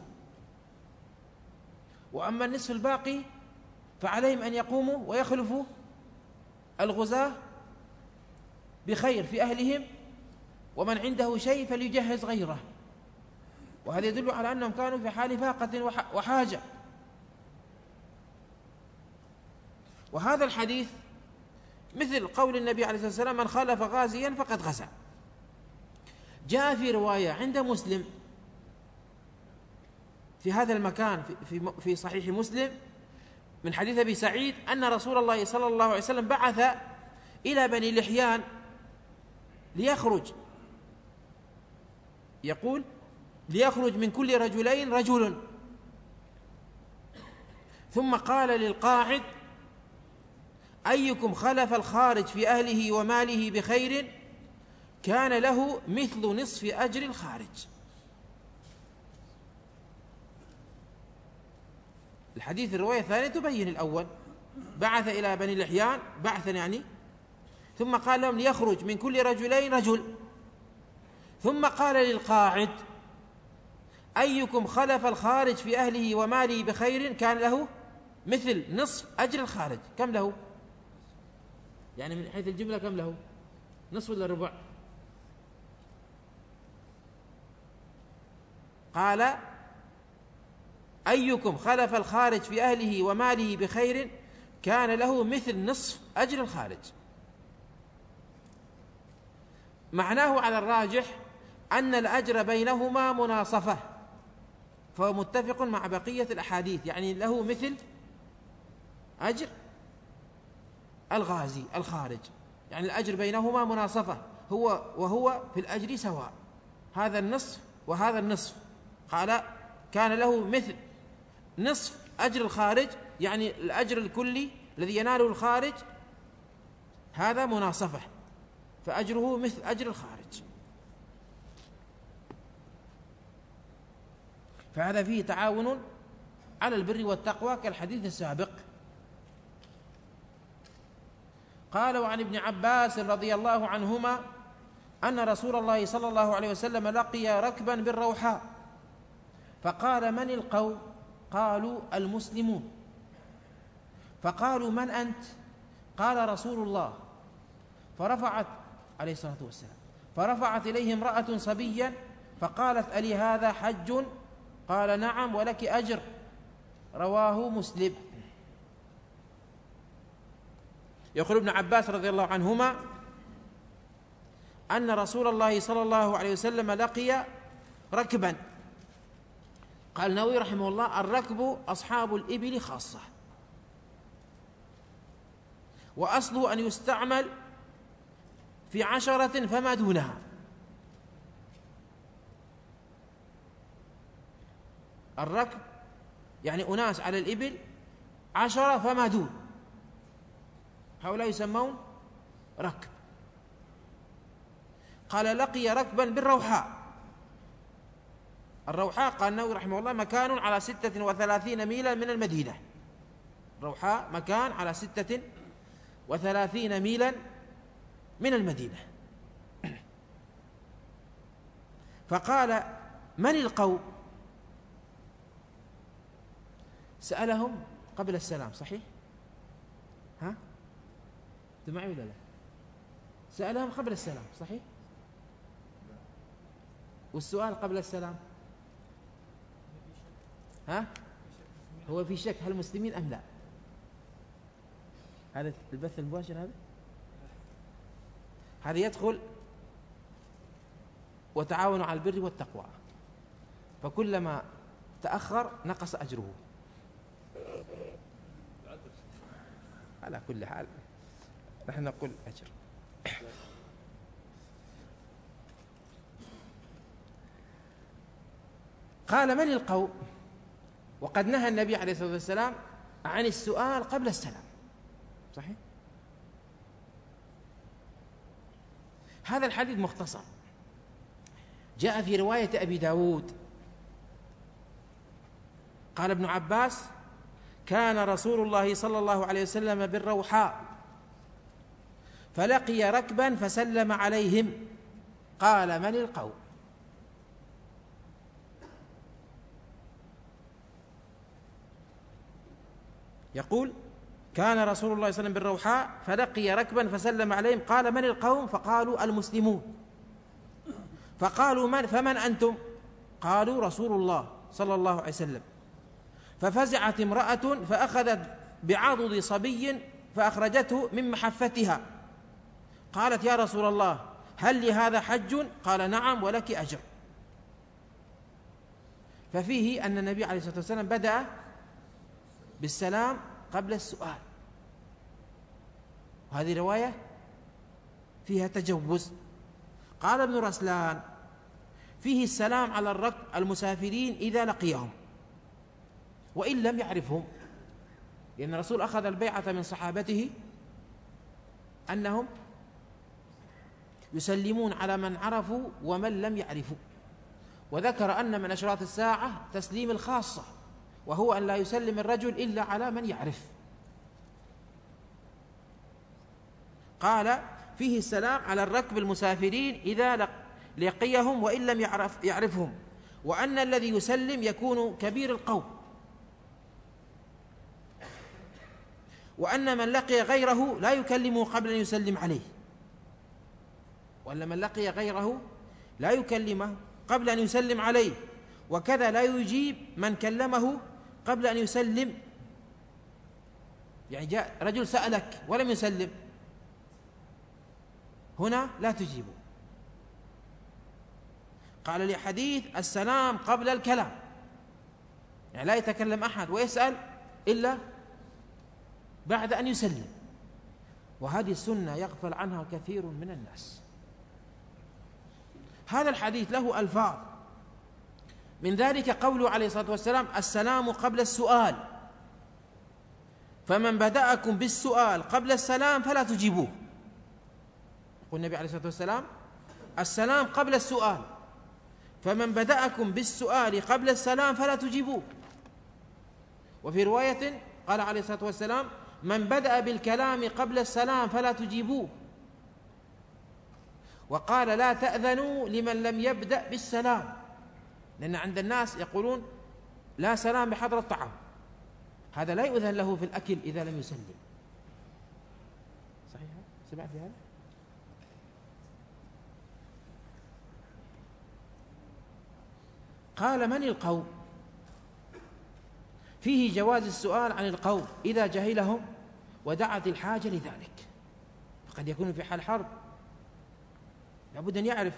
وأما النصف الباقي فعليهم أن يقوموا ويخلفوا الغزاة بخير في أهلهم، ومن عنده شيء فليجهز غيره. وهذا يدل على أنهم كانوا في حال فاقة وحاجة. وهذا الحديث مثل قول النبي عليه الصلاة والسلام: من خالف غازيا فقد غزا. جاء في رواية عند مسلم في هذا المكان في في صحيح مسلم من حديث أبي سعيد أن رسول الله صلى الله عليه وسلم بعث إلى بني لحيان ليخرج، يقول: ليخرج من كل رجلين رجل، ثم قال للقاعد: أيكم خلف الخارج في أهله وماله بخير كان له مثل نصف أجر الخارج. الحديث الرواية الثانية تبين الأول، بعث إلى بني لحيان بعثا يعني، ثم قال لهم ليخرج من كل رجلين رجل، ثم قال للقاعد: أيكم خلف الخارج في أهله وماله بخير كان له مثل نصف أجر الخارج. كم له؟ يعني من حيث الجملة كم له؟ نصف ولا ربع؟ قال: أيكم خلف الخارج في أهله وماله بخير كان له مثل نصف أجر الخارج. معناه على الراجح أن الأجر بينهما مناصفة، فهو متفق مع بقية الأحاديث، يعني له مثل أجر الغازي الخارج، يعني الأجر بينهما مناصفة، هو وهو في الأجر سواء، هذا النصف وهذا النصف. قال: كان له مثل نصف أجر الخارج، يعني الأجر الكلي الذي يناله الخارج هذا مناصفة، فأجره مثل أجر الخارج. فهذا فيه تعاون على البر والتقوى كالحديث السابق. قال: وعن ابن عباس رضي الله عنهما أن رسول الله صلى الله عليه وسلم لقي ركبا بالروحاء، فقال: من القوم؟ قالوا: المسلمون. فقالوا: من أنت؟ قال: رسول الله. فرفعت عليه الصلاة والسلام فرفعت إليه امرأة صبيا فقالت: ألي هذا حج؟ قال: نعم ولك أجر. رواه مسلم. يقول ابن عباس رضي الله عنهما أن رسول الله صلى الله عليه وسلم لقي ركبا. قال النووي رحمه الله: الركب أصحاب الإبل خاصة، وأصله أن يستعمل في عشرة فما دونها. الركب يعني أناس على الإبل عشرة فما دون، هؤلاء يسمون ركب. قال: لقي ركبا بالروحاء. الروحاء قال النووي رحمه الله مكان على ستة وثلاثين ميلا من المدينة. روحاء مكان على ستة وثلاثين ميلا من المدينة. فقال: من القوم؟ سألهم قبل السلام، صحيح؟ أنت معي ولا لا؟ سألهم قبل السلام صحيح؟ والسؤال قبل السلام ها؟ هو في شك هل مسلمين أم لا؟ هذا البث المباشر هذا هذا يدخل وتعاونوا على البر والتقوى، فكلما تأخر نقص أجره. على كل حال نحن نقول أجر. قال من القوم؟ وقد نهى النبي عليه الصلاة والسلام عن السؤال قبل السلام صحيح؟ هذا الحديث مختصر، جاء في رواية أبي داود قال ابن عباس كان رسول الله صلى الله عليه وسلم بالروحاء فلقي ركبا فسلم عليهم قال من القوم؟ يقول كان رسول الله صلى الله عليه وسلم بالروحاء فلقي ركبا فسلم عليهم قال من القوم؟ فقالوا المسلمون. فقالوا من فمن أنتم؟ قالوا رسول الله صلى الله عليه وسلم. ففزعت امرأة فأخذت بعضد صبي فأخرجته من محفتها قالت يا رسول الله هل لهذا حج؟ قال نعم ولك أجر. ففيه أن النبي عليه الصلاة والسلام بدأ بالسلام قبل السؤال، وهذه رواية فيها تجوز. قال ابن رسلان فيه السلام على الركب المسافرين إذا لقيهم وإن لم يعرفهم، لأن الرسول أخذ البيعة من صحابته أنهم يسلمون على من عرفوا ومن لم يعرفوا، وذكر أن من أشراط الساعة تسليم الخاصة وهو أن لا يسلم الرجل إلا على من يعرف. قال فيه السلام على الركب المسافرين إذا لقيهم وإن لم يعرف يعرفهم، وأن الذي يسلم يكون كبير القوم، وأن من لقي غيره لا يكلمه قبل أن يسلم عليه، وأن من لقي غيره لا يكلمه قبل أن يسلم عليه، وكذا لا يجيب من كلمه قبل أن يسلم. يعني جاء رجل سألك ولم يسلم، هنا لا تجيبه. قال لي حديث السلام قبل الكلام، يعني لا يتكلم أحد ويسأل إلا بعد أن يسلم، وهذه السنة يغفل عنها كثير من الناس. هذا الحديث له ألفاظ، من ذلك قوله عليه الصلاة والسلام السلام قبل السؤال، فمن بدأكم بالسؤال قبل السلام فلا تجيبوه. يقول النبي عليه الصلاة والسلام السلام قبل السؤال، فمن بدأكم بالسؤال قبل السلام فلا تجيبوه. وفي رواية قال عليه الصلاة والسلام من بدأ بالكلام قبل السلام فلا تجيبوه. وقال لا تأذنوا لمن لم يبدأ بالسلام، لأن عند الناس يقولون لا سلام بحضر الطعام، هذا لا يؤذن له في الأكل إذا لم يسلم. صحيح؟ سمعت هذا؟ قال من القوم؟ فيه جواز السؤال عن القوم إذا جهلهم ودعت الحاجة لذلك، فقد يكون في حال حرب لابد أن يعرف.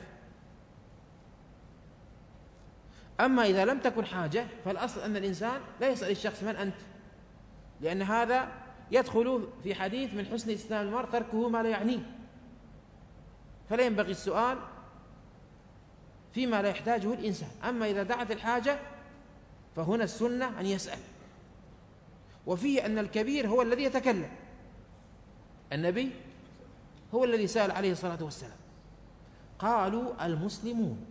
أما إذا لم تكن حاجة فالأصل أن الإنسان لا يسأل الشخص من أنت، لأن هذا يدخل في حديث من حسن إسلام المرء تركه ما لا يعنيه، فلا ينبغي السؤال فيما لا يحتاجه الإنسان. أما إذا دعت الحاجة فهنا السنة أن يسأل. وفيه أن الكبير هو الذي يتكلم، النبي هو الذي سأل عليه الصلاة والسلام. قالوا المسلمون.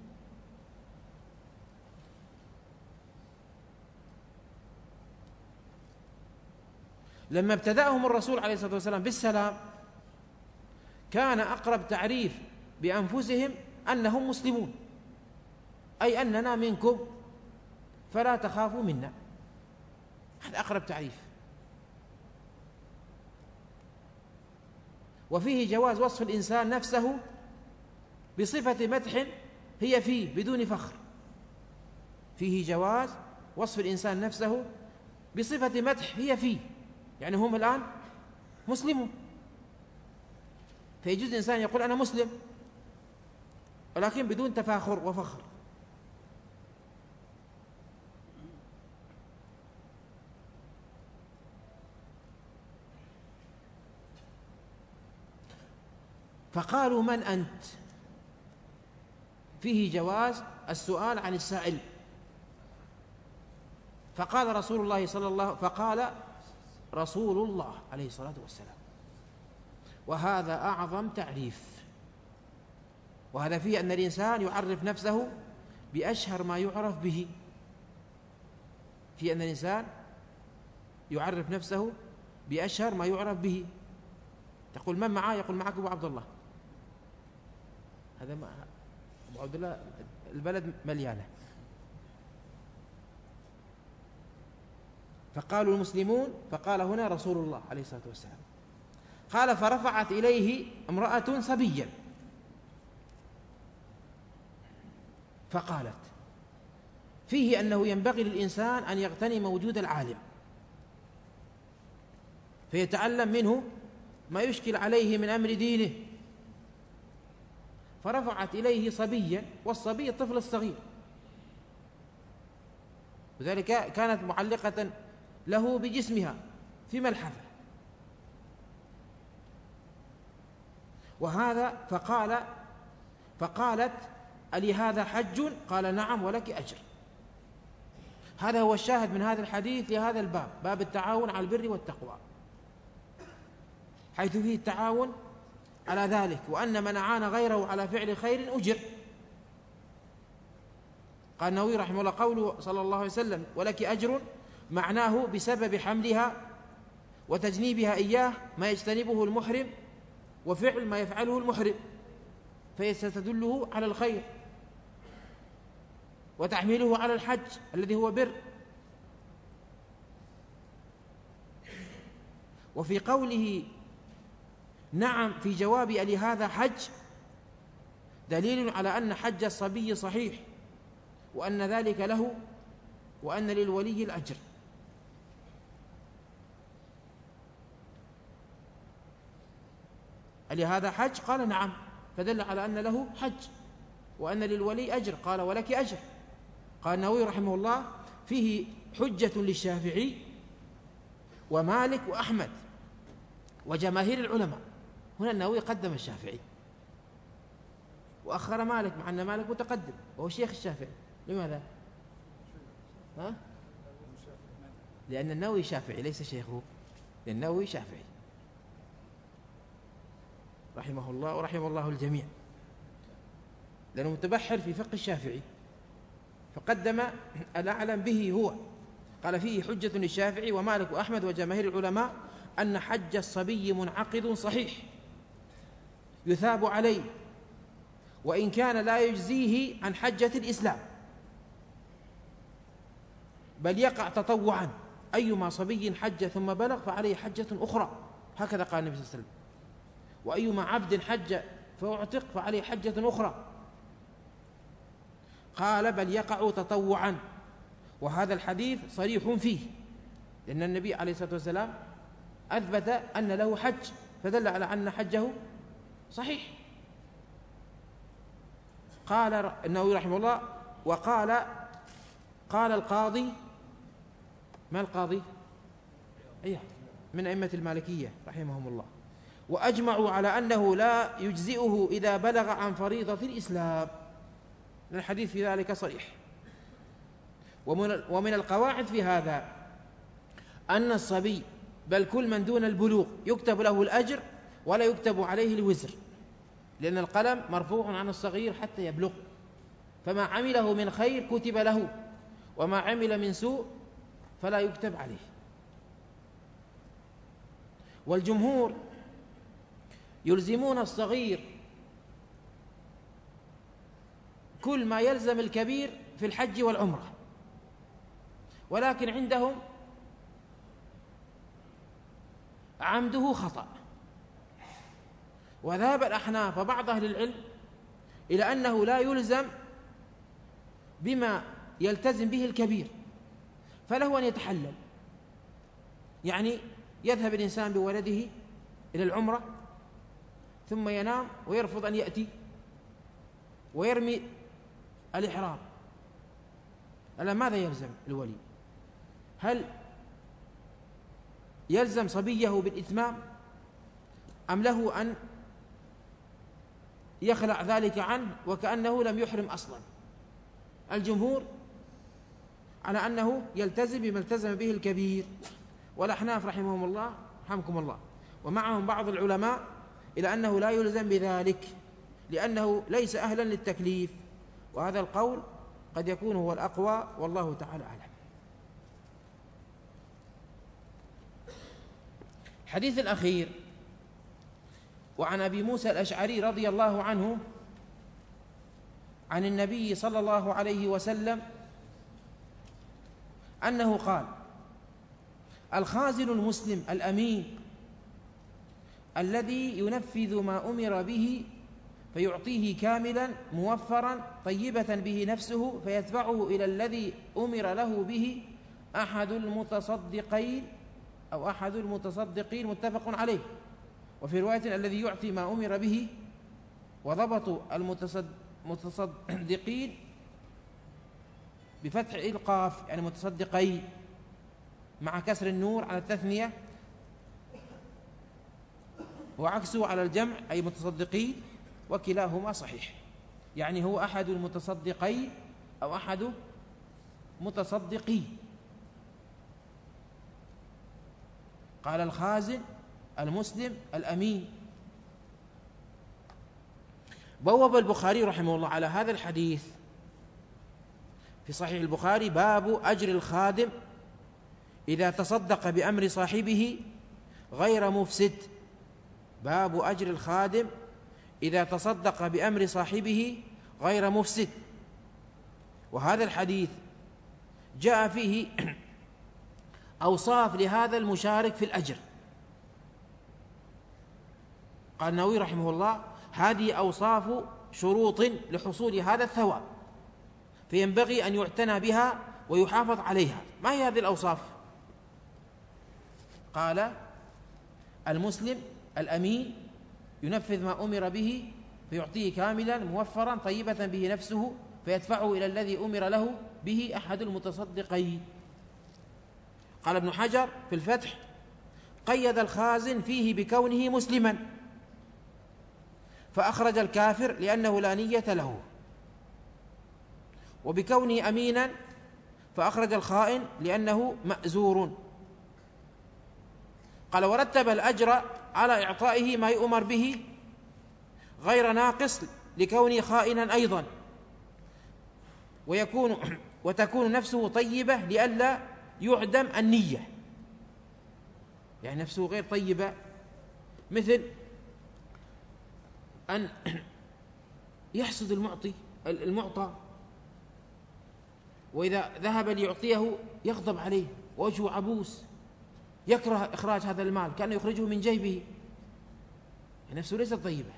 لما ابتدأهم الرسول عليه الصلاة والسلام بالسلام كان أقرب تعريف بأنفسهم أنهم مسلمون، أي أننا منكم فلا تخافوا منا، هذا أقرب تعريف. وفيه جواز وصف الإنسان نفسه بصفة مدح هي فيه بدون فخر. فيه جواز وصف الإنسان نفسه بصفة مدح هي فيه، يعني هم الآن مسلمون، فيجوز الإنسان يقول أنا مسلم ولكن بدون تفاخر وفخر. فقالوا من أنت؟ فيه جواز السؤال عن السائل. فقال رسول الله صلى الله فقال رسول الله عليه الصلاة والسلام، وهذا أعظم تعريف. وهذا فيه أن الإنسان يعرف نفسه بأشهر ما يعرف به، في أن الإنسان يعرف نفسه بأشهر ما يعرف به. تقول من معاه؟ يقول معك أبو عبد الله. هذا ما أبو عبد الله البلد مليانة. فقالوا المسلمون، فقال هنا رسول الله عليه الصلاة والسلام. قال فرفعت إليه امرأة صبيا فقالت، فيه أنه ينبغي للإنسان أن يغتنم وجود العالم فيتعلم منه ما يشكل عليه من أمر دينه. فرفعت إليه صبيا، والصبي الطفل الصغير، وذلك كانت معلقة له بجسمها في ملحفة. وهذا فقال فقالت ألي هذا حج؟ قال نعم ولك أجر. هذا هو الشاهد من هذا الحديث لهذا الباب، باب التعاون على البر والتقوى، حيث فيه التعاون على ذلك، وأن من أعان غيره على فعل خير أجر. قال النووي رحمه الله قوله صلى الله عليه وسلم ولك أجر، معناه بسبب حملها وتجنيبها إياه ما يجتنبه المحرم وفعل ما يفعله المحرم، فستدله على الخير، وتحميله على الحج الذي هو بر. وفي قوله نعم في جواب ألي هذا حج دليل على أن حج الصبي صحيح، وأن ذلك له، وأن للولي الأجر. ألي هذا حج؟ قال نعم، فدل على أن له حج، وأن للولي أجر. قال ولك أجر. قال النووي رحمه الله فيه حجة للشافعي ومالك وأحمد وجماهير العلماء. هنا النووي قدم الشافعي وأخر مالك، مع أن مالك متقدم وهو شيخ الشافعي. لماذا؟ ها؟ لأن النووي شافعي ليس شيخه، لأن النووي شافعي رحمه الله ورحمه الله الجميع، لأنه متبحر في فقه الشافعي، فقدم الأعلم به هو. قال فيه حجة للشافعي ومالك وأحمد وجماهير العلماء أن حج الصبي منعقد صحيح يثاب عليه، وإن كان لا يجزيه عن حجة الإسلام، بل يقع تطوعا. أيما صبي حج ثم بلغ فعليه حجة أخرى، هكذا قال النبي صلى الله عليه وسلم. وأيما عبد حج فاعتق فعليه حجة أخرى. قال بل يقع تطوعا، وهذا الحديث صريح فيه، لأن النبي عليه الصلاة والسلام أثبت أن له حج، فدل على أن حجه صحيح. قال النووي رحمه الله وقال قال القاضي، ما القاضي؟ أيه من أئمة المالكية رحمهم الله، وأجمعوا على أنه لا يجزئه إذا بلغ عن فريضة الإسلام، لأن الحديث في ذلك صريح. ومن القواعد في هذا أن الصبي بل كل من دون البلوغ يكتب له الأجر ولا يكتب عليه الوزر، لأن القلم مرفوع عن الصغير حتى يبلغ، فما عمله من خير كتب له، وما عمل من سوء فلا يكتب عليه. والجمهور يلزمون الصغير كل ما يلزم الكبير في الحج والعمرة، ولكن عندهم عمده خطأ، وذهب الأحناف وبعض أهل العلم إلى أنه لا يلزم بما يلتزم به الكبير، فله أن يتحلل. يعني يذهب الإنسان بولده إلى العمرة ثم ينام ويرفض أن يأتي ويرمي الإحرام، ألا ماذا يلزم الولي؟ هل يلزم صبيه بالإتمام أم له أن يخلع ذلك عنه وكأنه لم يحرم أصلا؟ الجمهور على أنه يلتزم بما التزم به الكبير، والأحناف رحمهم الله رحمكم الله ومعهم بعض العلماء إلى أنه لا يلزم بذلك لأنه ليس أهلا للتكليف، وهذا القول قد يكون هو الأقوى والله تعالى أعلم. الحديث الأخير وعن أبي موسى الأشعري رضي الله عنه عن النبي صلى الله عليه وسلم أنه قال: الخازن المسلم الأمين الذي ينفذ ما أمر به فيعطيه كاملا موفرا طيبة به نفسه فيدفعه إلى الذي أمر له به أحد المتصدقين أو أحد المتصدقين، متفق عليه. وفي رواية الذي يعطي ما أمر به، وضبط المتصدقين بفتح القاف يعني متصدقين مع كسر النور على التثنية، وعكسه على الجمع أي متصدقين، وكلاهما صحيح، يعني هو أحد المتصدقين أو أحد متصدقين. قال: الخازن المسلم الأمين. بوب البخاري رحمه الله على هذا الحديث في صحيح البخاري: باب أجر الخادم إذا تصدق بأمر صاحبه غير مفسد. باب أجر الخادم إذا تصدق بأمر صاحبه غير مفسد. وهذا الحديث جاء فيه أوصاف لهذا المشارك في الأجر. قال النووي رحمه الله: هذه أوصاف شروط لحصول هذا الثواب، فينبغي أن يعتنى بها ويحافظ عليها. ما هي هذه الأوصاف؟ قال: المسلم الأمين ينفذ ما أمر به فيعطيه كاملا موفرا طيبة به نفسه فيدفعه إلى الذي أمر له به أحد المتصدقين. قال ابن حجر في الفتح: قيد الخازن فيه بكونه مسلما، فأخرج الكافر لأنه لا نية له، وبكونه أمينا فأخرج الخائن لأنه مأزور. قال: ورتب الأجر على إعطائه ما يؤمر به غير ناقص لكونه خائنا أيضا، ويكون وتكون نفسه طيبة لئلا يعدم النية، يعني نفسه غير طيبة، مثل أن يحسد المعطي المعطى، وإذا ذهب ليعطيه يغضب عليه ووجهه عبوس، يكره إخراج هذا المال كأنه يخرجه من جيبه، نفسه ليست طيبة.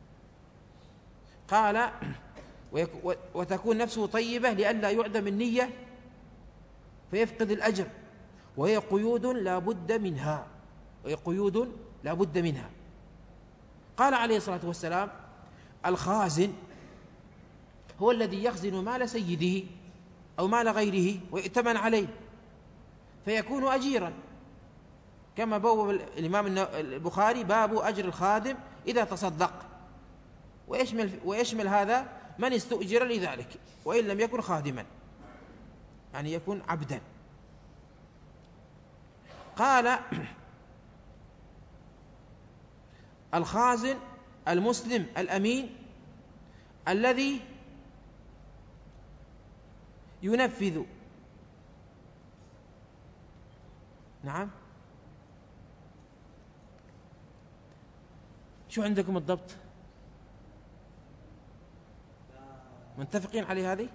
قال: وتكون نفسه طيبة لئلا يعدم النية فيفقد الأجر، وهي قيود لا بد منها وهي قيود لا بد منها. قال عليه الصلاة والسلام: الخازن هو الذي يخزن مال سيده أو مال غيره ويؤتمن عليه فيكون أجيرا، كما بوب الإمام البخاري: باب أجر الخادم إذا تصدق، ويشمل, ويشمل هذا من استؤجر لذلك وإن لم يكن خادما، يعني يكون عبدا. قال: الخازن المسلم الأمين الذي ينفذ. نعم، شو عندكم الضبط؟ متفقين عليه؟ هذه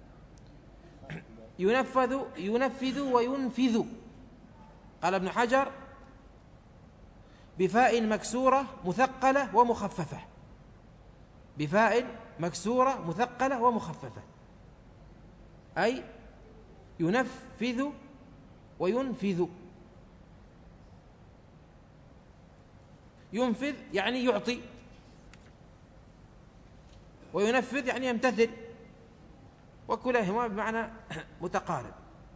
ينفذ ينفذ وينفذ. قال ابن حجر: بفاء مكسورة مثقلة ومخففة، بفاء مكسورة مثقلة ومخففة، أي ينفذ وينفذ. ينفذ يعني يعطي، وينفذ يعني يمتثل، وكلاهما بمعنى متقارب.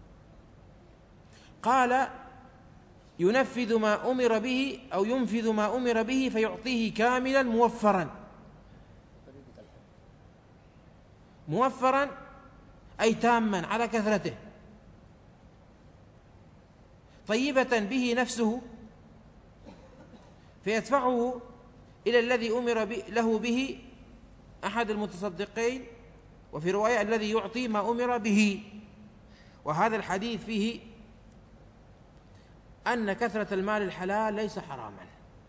قال ينفذ ما أمر به أو ينفذ ما أمر به فيعطيه كاملا موفرا. موفرا أي تاما على كثرته، طيبة به نفسه فيدفعه إلى الذي أمر له به أحد المتصدقين، وفي رواية الذي يعطي ما أمر به. وهذا الحديث فيه أن كثرة المال الحلال ليس حراما،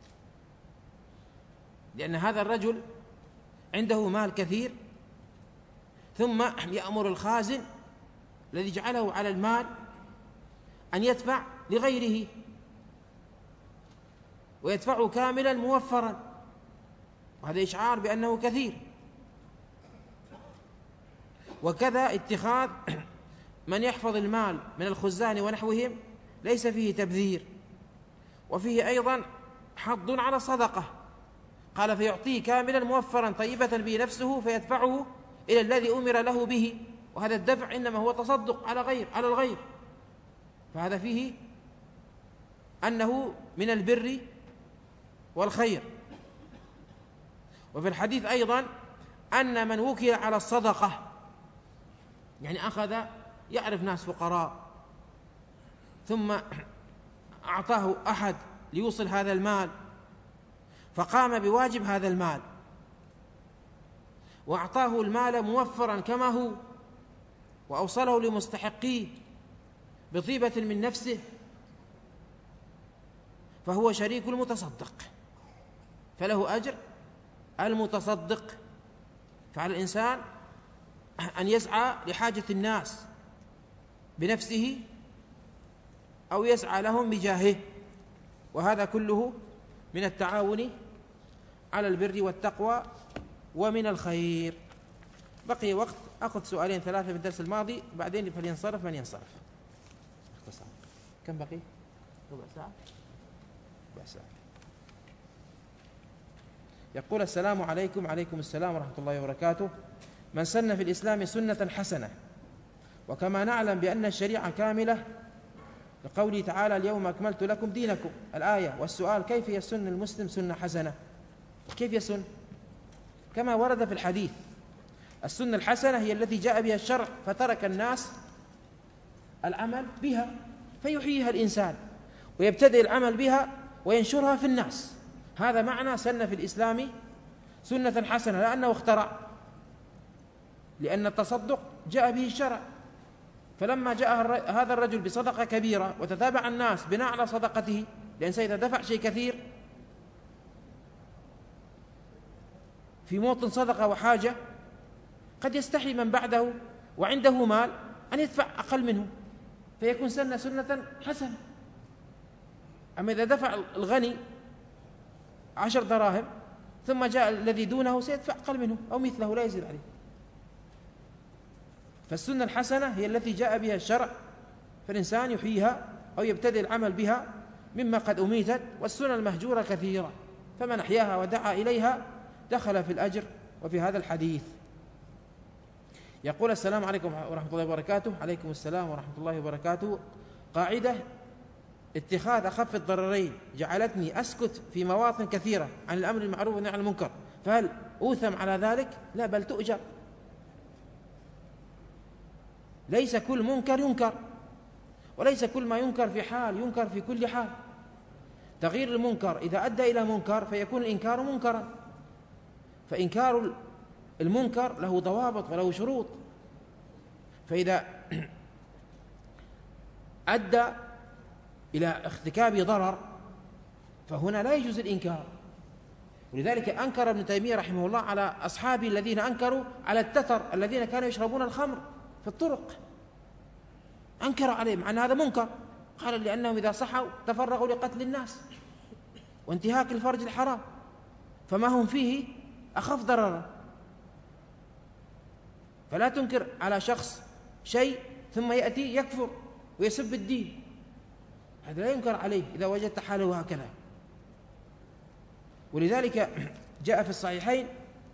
لأن هذا الرجل عنده مال كثير ثم يأمر الخازن الذي جعله على المال أن يدفع لغيره، ويدفعه كاملا موفرا، وهذا إشعار بأنه كثير. وكذا اتخاذ من يحفظ المال من الخزان ونحوهم ليس فيه تبذير، وفيه أيضا حض على الصدقة. قال فيعطيه كاملا موفرا طيبة به نفسه فيدفعه إلى الذي أمر له به، وهذا الدفع إنما هو تصدق على غير على الغير، فهذا فيه أنه من البر والخير. وفي الحديث أيضا أن من وكل على الصدقة، يعني أخذ يعرف ناس فقراء ثم أعطاه أحد ليوصل هذا المال، فقام بواجب هذا المال وأعطاه المال موفرا كما هو، وأوصله لمستحقيه بطيبة من نفسه، فهو شريك المتصدق، فله أجر المتصدق. فعلى الإنسان أن يسعى لحاجة الناس بنفسه أو يسعى لهم بجاهه، وهذا كله من التعاون على البر والتقوى ومن الخير. بقي وقت أخذ سؤالين ثلاثة في الدرس الماضي، بعدين فلينصرف من ينصرف. كم بقي؟ ربع ساعة؟ ربع ساعة. يقول السلام عليكم. عليكم السلام ورحمة الله وبركاته. من سن في الإسلام سنة حسنة، وكما نعلم بأن الشريعة كاملة لقوله تعالى اليوم أكملت لكم دينكم الآية، والسؤال كيف يسن المسلم سنة حسنة؟ كيف يسن؟ كما ورد في الحديث السنة الحسنة هي التي جاء بها الشرع فترك الناس العمل بها فيحييها الإنسان ويبتدئ العمل بها وينشرها في الناس. هذا معنى سن في الإسلام سنة حسنة، لأنه اخترع، لأن التصدق جاء به الشرع. فلما جاء هذا الرجل بصدقة كبيرة وتتابع الناس بناء على صدقته، لأن سيدة دفع شيء كثير في موطن صدقة وحاجة، قد يستحي من بعده وعنده مال أن يدفع أقل منه، فيكون سنة سنة حسنة. أما إذا دفع الغني عشر دراهم ثم جاء الذي دونه سيدفع أقل منه أو مثله لا يزيد عليه. فالسنة الحسنة هي التي جاء بها الشرع، فالإنسان يحييها أو يبتدئ العمل بها مما قد أميتت. والسنة المهجورة كثيرة، فمن أحياها ودعا إليها دخل في الأجر. وفي هذا الحديث يقول السلام عليكم ورحمة الله وبركاته. عليكم السلام ورحمة الله وبركاته. قاعدة اتخاذ أخف الضررين جعلتني أسكت في مواطن كثيرة عن الأمر المعروف والنهي عن المنكر، فهل أوثم على ذلك؟ لا، بل تؤجر. ليس كل منكر ينكر، وليس كل ما ينكر في حال ينكر في كل حال. تغيير المنكر إذا أدى إلى منكر فيكون الإنكار منكرا، فإنكار المنكر له ضوابط وله شروط. فإذا أدى إلى ارتكاب ضرر فهنا لا يجوز الإنكار. ولذلك أنكر ابن تيمية رحمه الله على أصحابه الذين أنكروا على التتر الذين كانوا يشربون الخمر في الطرق، أنكر عليهم، مع أن هذا منكر. قال لأنهم إذا صحوا تفرغوا لقتل الناس. وانتهاك الفرج الحرام، فما هم فيه أخف ضررا. فلا تنكر على شخص شيء ثم يأتي يكفر ويسب الدين، هذا لا ينكر عليه إذا وجدت حاله هكذا. ولذلك جاء في الصحيحين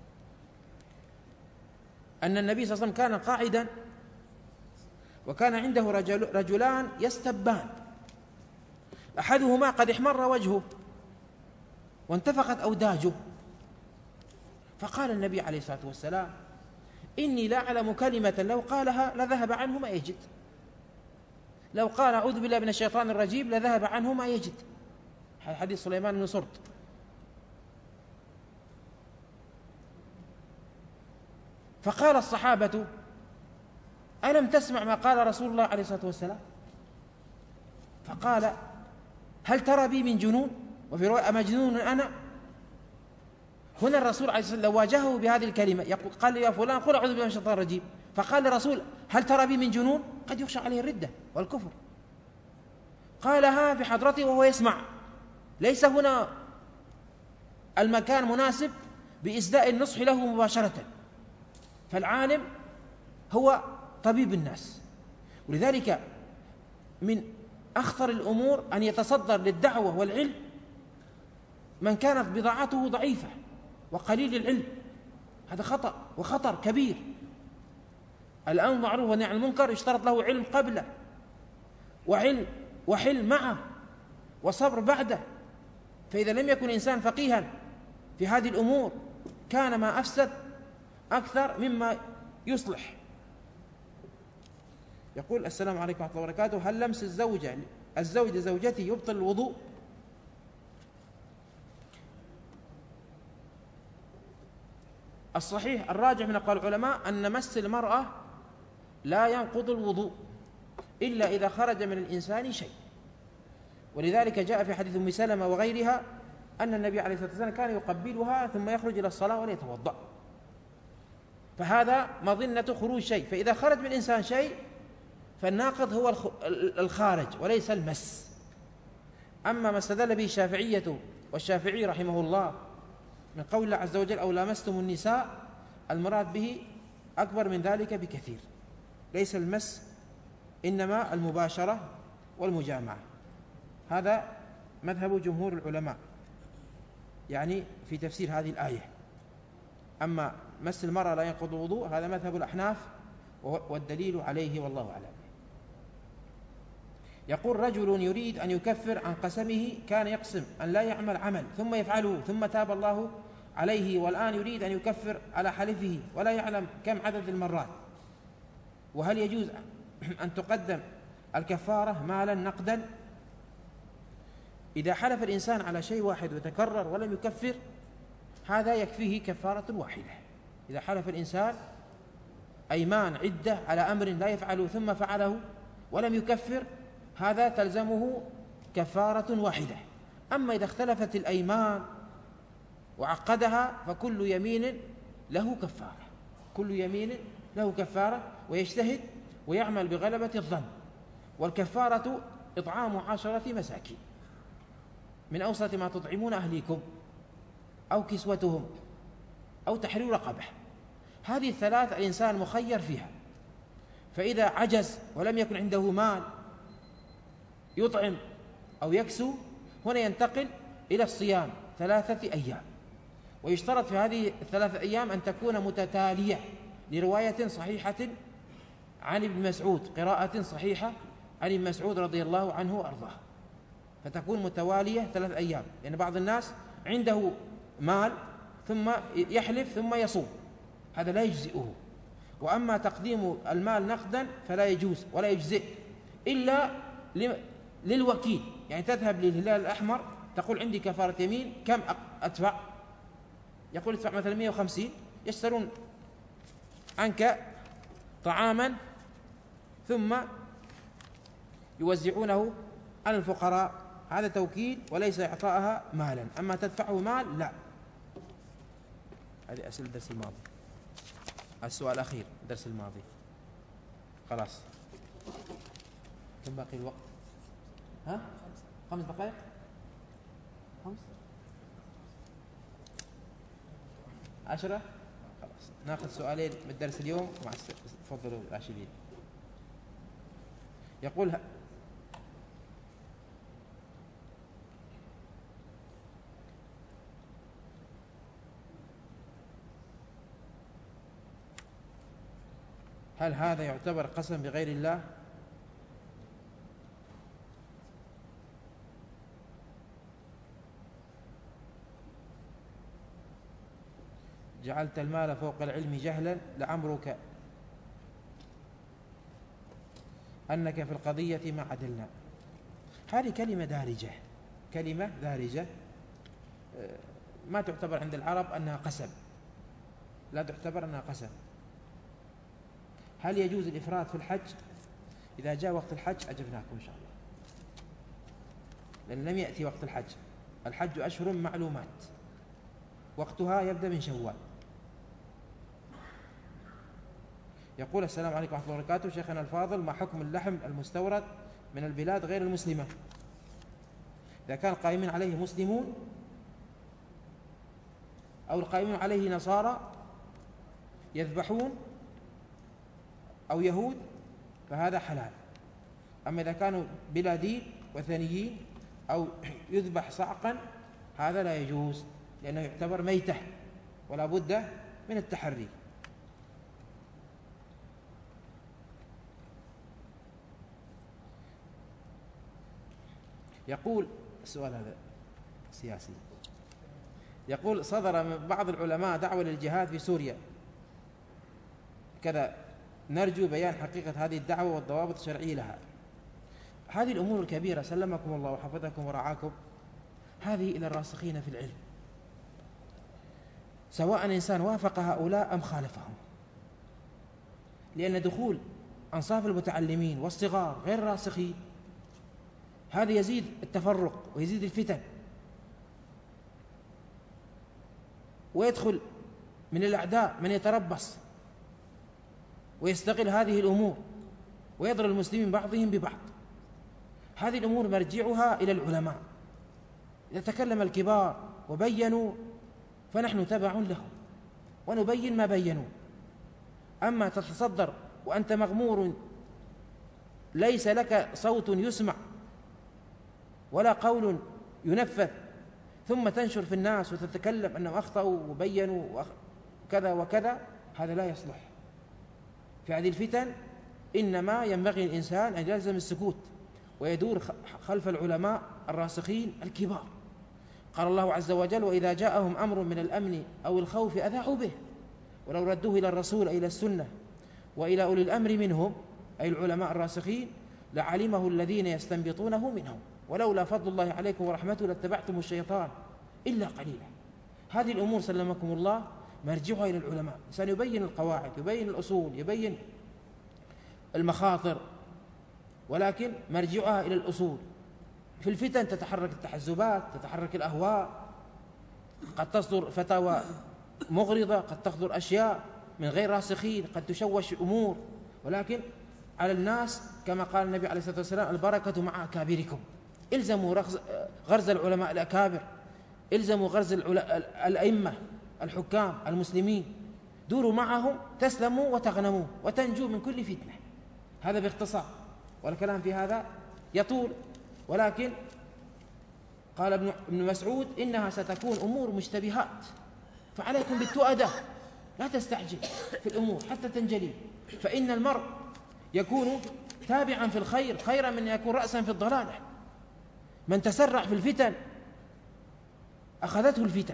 أن النبي صلى الله عليه وسلم كان قاعدا وكان عنده رجل رجلان يستبان، أحدهما قد احمر وجهه وانتفخت أوداجه، فقال النبي عليه الصلاة والسلام: إني لا أعلم كلمة لو قالها لذهب عنه ما يجد، لو قال أعوذ بالله من الشيطان الرجيم لذهب عنه ما يجد. حديث سليمان بن سرد. فقال الصحابة: ألم تسمع ما قال رسول الله عليه الصلاة والسلام؟ فقال: هل ترى بي من جنون؟ وفي رواية: أمجنون أنا؟ هنا الرسول عليه الصلاة والسلام لو واجهه بهذه الكلمة يقول قال: يا فلان قل أعوذ بالله من الشيطان الرجيم، فقال الرسول: هل ترى بي من جنون؟ قد يخشى عليه الردة والكفر. قالها في حضرته وهو يسمع، ليس هنا المكان مناسب بإسداء النصح له مباشرة، فالعالم هو طبيب الناس. ولذلك من أخطر الأمور أن يتصدر للدعوة والعلم من كانت بضاعته ضعيفة وقليل العلم، هذا خطأ وخطر كبير. الأمر معروف والنهي عن المنكر يشترط له علم قبله، وعلم وحلم معه، وصبر بعده. فإذا لم يكن إنسان فقيها في هذه الأمور كان ما أفسد أكثر مما يصلح. يقول: السلام عليكم ورحمة الله وبركاته، هل لمس الزوجة الزوج لزوجته يبطل الوضوء؟ الصحيح الراجح من أقوال العلماء أن مس المرأة لا ينقض الوضوء إلا إذا خرج من الإنسان شيء. ولذلك جاء في حديث أم سلمة وغيرها أن النبي عليه الصلاة والسلام كان يقبلها ثم يخرج إلى الصلاة ولا يتوضأ، فهذا مظنة خروج شيء. فإذا خرج من الإنسان شيء فالناقض هو الخارج وليس المس. أما ما استدل به الشافعية والشافعي رحمه الله من قول الله عز وجل: أو لامستم النساء، المراد به أكبر من ذلك بكثير، ليس المس إنما المباشرة والمجامعة. هذا مذهب جمهور العلماء يعني في تفسير هذه الآية. أما مس المرأة لا ينقض الوضوء هذا مذهب الأحناف والدليل عليه والله أعلم. يقول: رجل يريد أن يكفر عن قسمه، كان يقسم أن لا يعمل عمل ثم يفعله ثم تاب الله عليه، والآن يريد أن يكفر على حلفه ولا يعلم كم عدد المرات، وهل يجوز أن تقدم الكفارة مالا نقدا؟ إذا حلف الإنسان على شيء واحد وتكرر ولم يكفر هذا يكفيه كفارة واحدة. إذا حلف الإنسان أيمان عدة على أمر لا يفعله ثم فعله ولم يكفر هذا تلزمه كفارة واحدة. أما إذا اختلفت الأيمان وعقدها فكل يمين له كفارة، كل يمين له كفارة، ويجتهد ويعمل بغلبة الظن. والكفارة إطعام عشرة مساكين من أوسط ما تطعمون أهليكم أو كسوتهم أو تحرير رقبة. هذه الثلاث الإنسان مخير فيها، فإذا عجز ولم يكن عنده مال يطعم أو يكسو هنا ينتقل إلى الصيام ثلاثة أيام، ويشترط في هذه الثلاثة أيام أن تكون متتالية لرواية صحيحة عن ابن مسعود، قراءة صحيحة عن ابن مسعود رضي الله عنه وأرضاه، فتكون متوالية ثلاث أيام. لأن يعني بعض الناس عنده مال ثم يحلف ثم يصوم، هذا لا يجزئه. وأما تقديم المال نقدا فلا يجوز ولا يجزئ إلا للوكيل، يعني تذهب للهلال الأحمر تقول عندي كفارة يمين كم أدفع؟ يقول ادفع مثلا مئة وخمسين، يشترون عنك طعاما ثم يوزعونه على الفقراء، هذا توكيل وليس إعطاءها مالا. أما تدفعه مال لا. هذه أسئلة الدرس الماضي. السؤال الأخير الدرس الماضي خلاص. كم باقي الوقت؟ ها؟ خمس دقائق؟ خمس عشرة. خلاص ناخذ سؤالين من الدرس اليوم مع تفضلوا راشدين. يقول هل هذا يعتبر قسم بغير الله؟ جعلت المال فوق العلم جهلا لعمرك أنك في القضية ما عدلنا. هذه كلمة دارجة، كلمة دارجة ما تعتبر عند العرب أنها قسم، لا تعتبر أنها قسم. هل يجوز الإفراد في الحج؟ إذا جاء وقت الحج أجبناكم إن شاء الله، لأن لم يأتي وقت الحج. الحج أشهر معلومات، وقتها يبدأ من شوال. يقول السلام عليكم ورحمة الله وبركاته، شيخنا الفاضل، ما حكم اللحم المستورد من البلاد غير المسلمة إذا كان قائمين عليه مسلمون أو القائمين عليه نصارى يذبحون أو يهود فهذا حلال. أما إذا كانوا بلا دين وثنيين أو يذبح صعقا هذا لا يجوز، لأنه يعتبر ميتة ولا بد من التحري. يقول السؤال هذا سياسي، يقول صدر من بعض العلماء دعوة للجهاد في سوريا كذا، نرجو بيان حقيقة هذه الدعوة والضوابط الشرعية لها. هذه الأمور الكبيرة سلمكم الله وحفظكم ورعاكم هذه إلى الراسخين في العلم، سواء إنسان وافق هؤلاء أم خالفهم، لأن دخول أنصاف المتعلمين والصغار غير راسخين هذا يزيد التفرق ويزيد الفتن، ويدخل من الأعداء من يتربص ويستغل هذه الأمور ويضرب المسلمين بعضهم ببعض. هذه الأمور مرجعها إلى العلماء، إذا تكلم الكبار وبينوا فنحن تبع لهم ونبين ما بينوا. أما تتصدر وأنت مغمور ليس لك صوت يسمع ولا قول ينفذ ثم تنشر في الناس وتتكلم أنهم أخطأوا وبينوا وكذا وكذا، هذا لا يصلح. في هذه الفتن إنما ينبغي الإنسان أن يلزم السكوت ويدور خلف العلماء الراسخين الكبار. قال الله عز وجل: وإذا جاءهم أمر من الأمن أو الخوف أذاعوا به ولو ردوه إلى الرسول إلى السنة وإلى أولي الأمر منهم، أي العلماء الراسخين، لعلمه الذين يستنبطونه منهم ولولا فضل الله عليكم ورحمته لاتبعتم الشيطان إلا قليلا. هذه الأمور سلمكم الله مرجعها إلى العلماء، إنسان يبين القواعد يبين الأصول يبين المخاطر، ولكن مرجعها إلى الأصول. في الفتن تتحرك التحزبات، تتحرك الأهواء، قد تصدر فتاوى مغرضة، قد تصدر أشياء من غير راسخين، قد تشوش أمور، ولكن على الناس كما قال النبي عليه الصلاة والسلام: البركة مع أكابركم. إلزموا غرز العلماء الأكابر، إلزموا غرز الأئمة الحكام المسلمين، دوروا معهم تسلموا وتغنموا وتنجوا من كل فتنة. هذا باختصار، والكلام في هذا يطول، ولكن قال ابن مسعود: إنها ستكون أمور مشتبهات فعليكم بالتؤدة، لا تستعجل في الأمور حتى تنجلي، فإن المرء يكون تابعا في الخير خيرا من أن يكون رأسا في الضلالة. من تسرع في الفتن أخذته الفتن.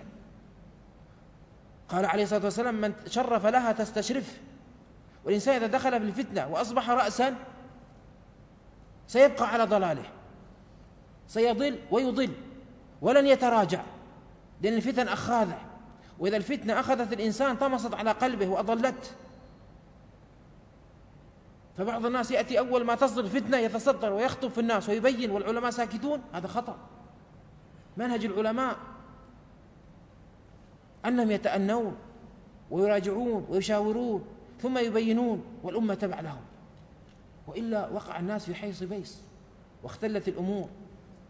قال عليه الصلاة والسلام: من شرف لها تستشرف. والإنسان إذا دخل في الفتنة وأصبح رأسا سيبقى على ضلاله، سيضل ويضل ولن يتراجع، لأن الفتن أخاذه، وإذا الفتنة أخذت الإنسان طمست على قلبه وأضلته. فبعض الناس يأتي أول ما تصدر الفتنة يتصدر ويخطب في الناس ويبين والعلماء ساكتون، هذا خطأ. منهج العلماء أنهم يتأنون ويراجعون ويشاورون ثم يبينون والأمة تبع لهم، وإلا وقع الناس في حيص بيص واختلت الأمور،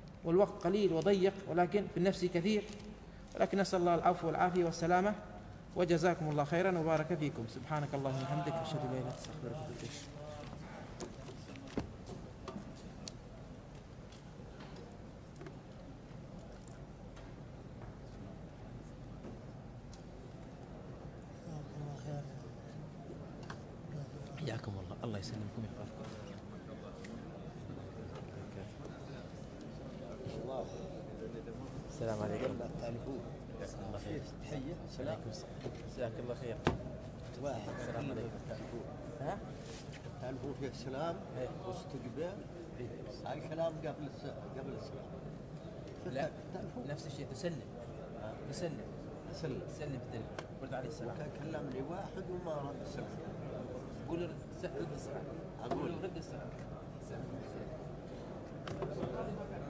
والوقت قليل وضيق ولكن في النفس كثير، ولكن نسأل الله العفو والعافية والسلامة. وجزاكم الله خيرا وبارك فيكم. سبحانك اللهم وبحمدك، أشهد أن لا إله إلا أنت، أستغفرك وأتوب إليك. حياكم الله، الله يسلمكم ويحفظكم. السلام عليكم.
يلا تعرفون
الله خير.
تحية سلام.
جزاك الله خير.
واحد
السلام عليكم.
تعرفون
ها؟
تعرفون فيه السلام
إيه.
واستقبال. هاي كلام قبل الس... قبل السلام.
لا،
تعرفون
نفس الشيء، تسلم تسلم
سلم.
تسلم تدل رد عليه السلام.
كان كلمني واحد وما رد السلام.
قول له رد رد السلام.
أقول
قول له رد السلام.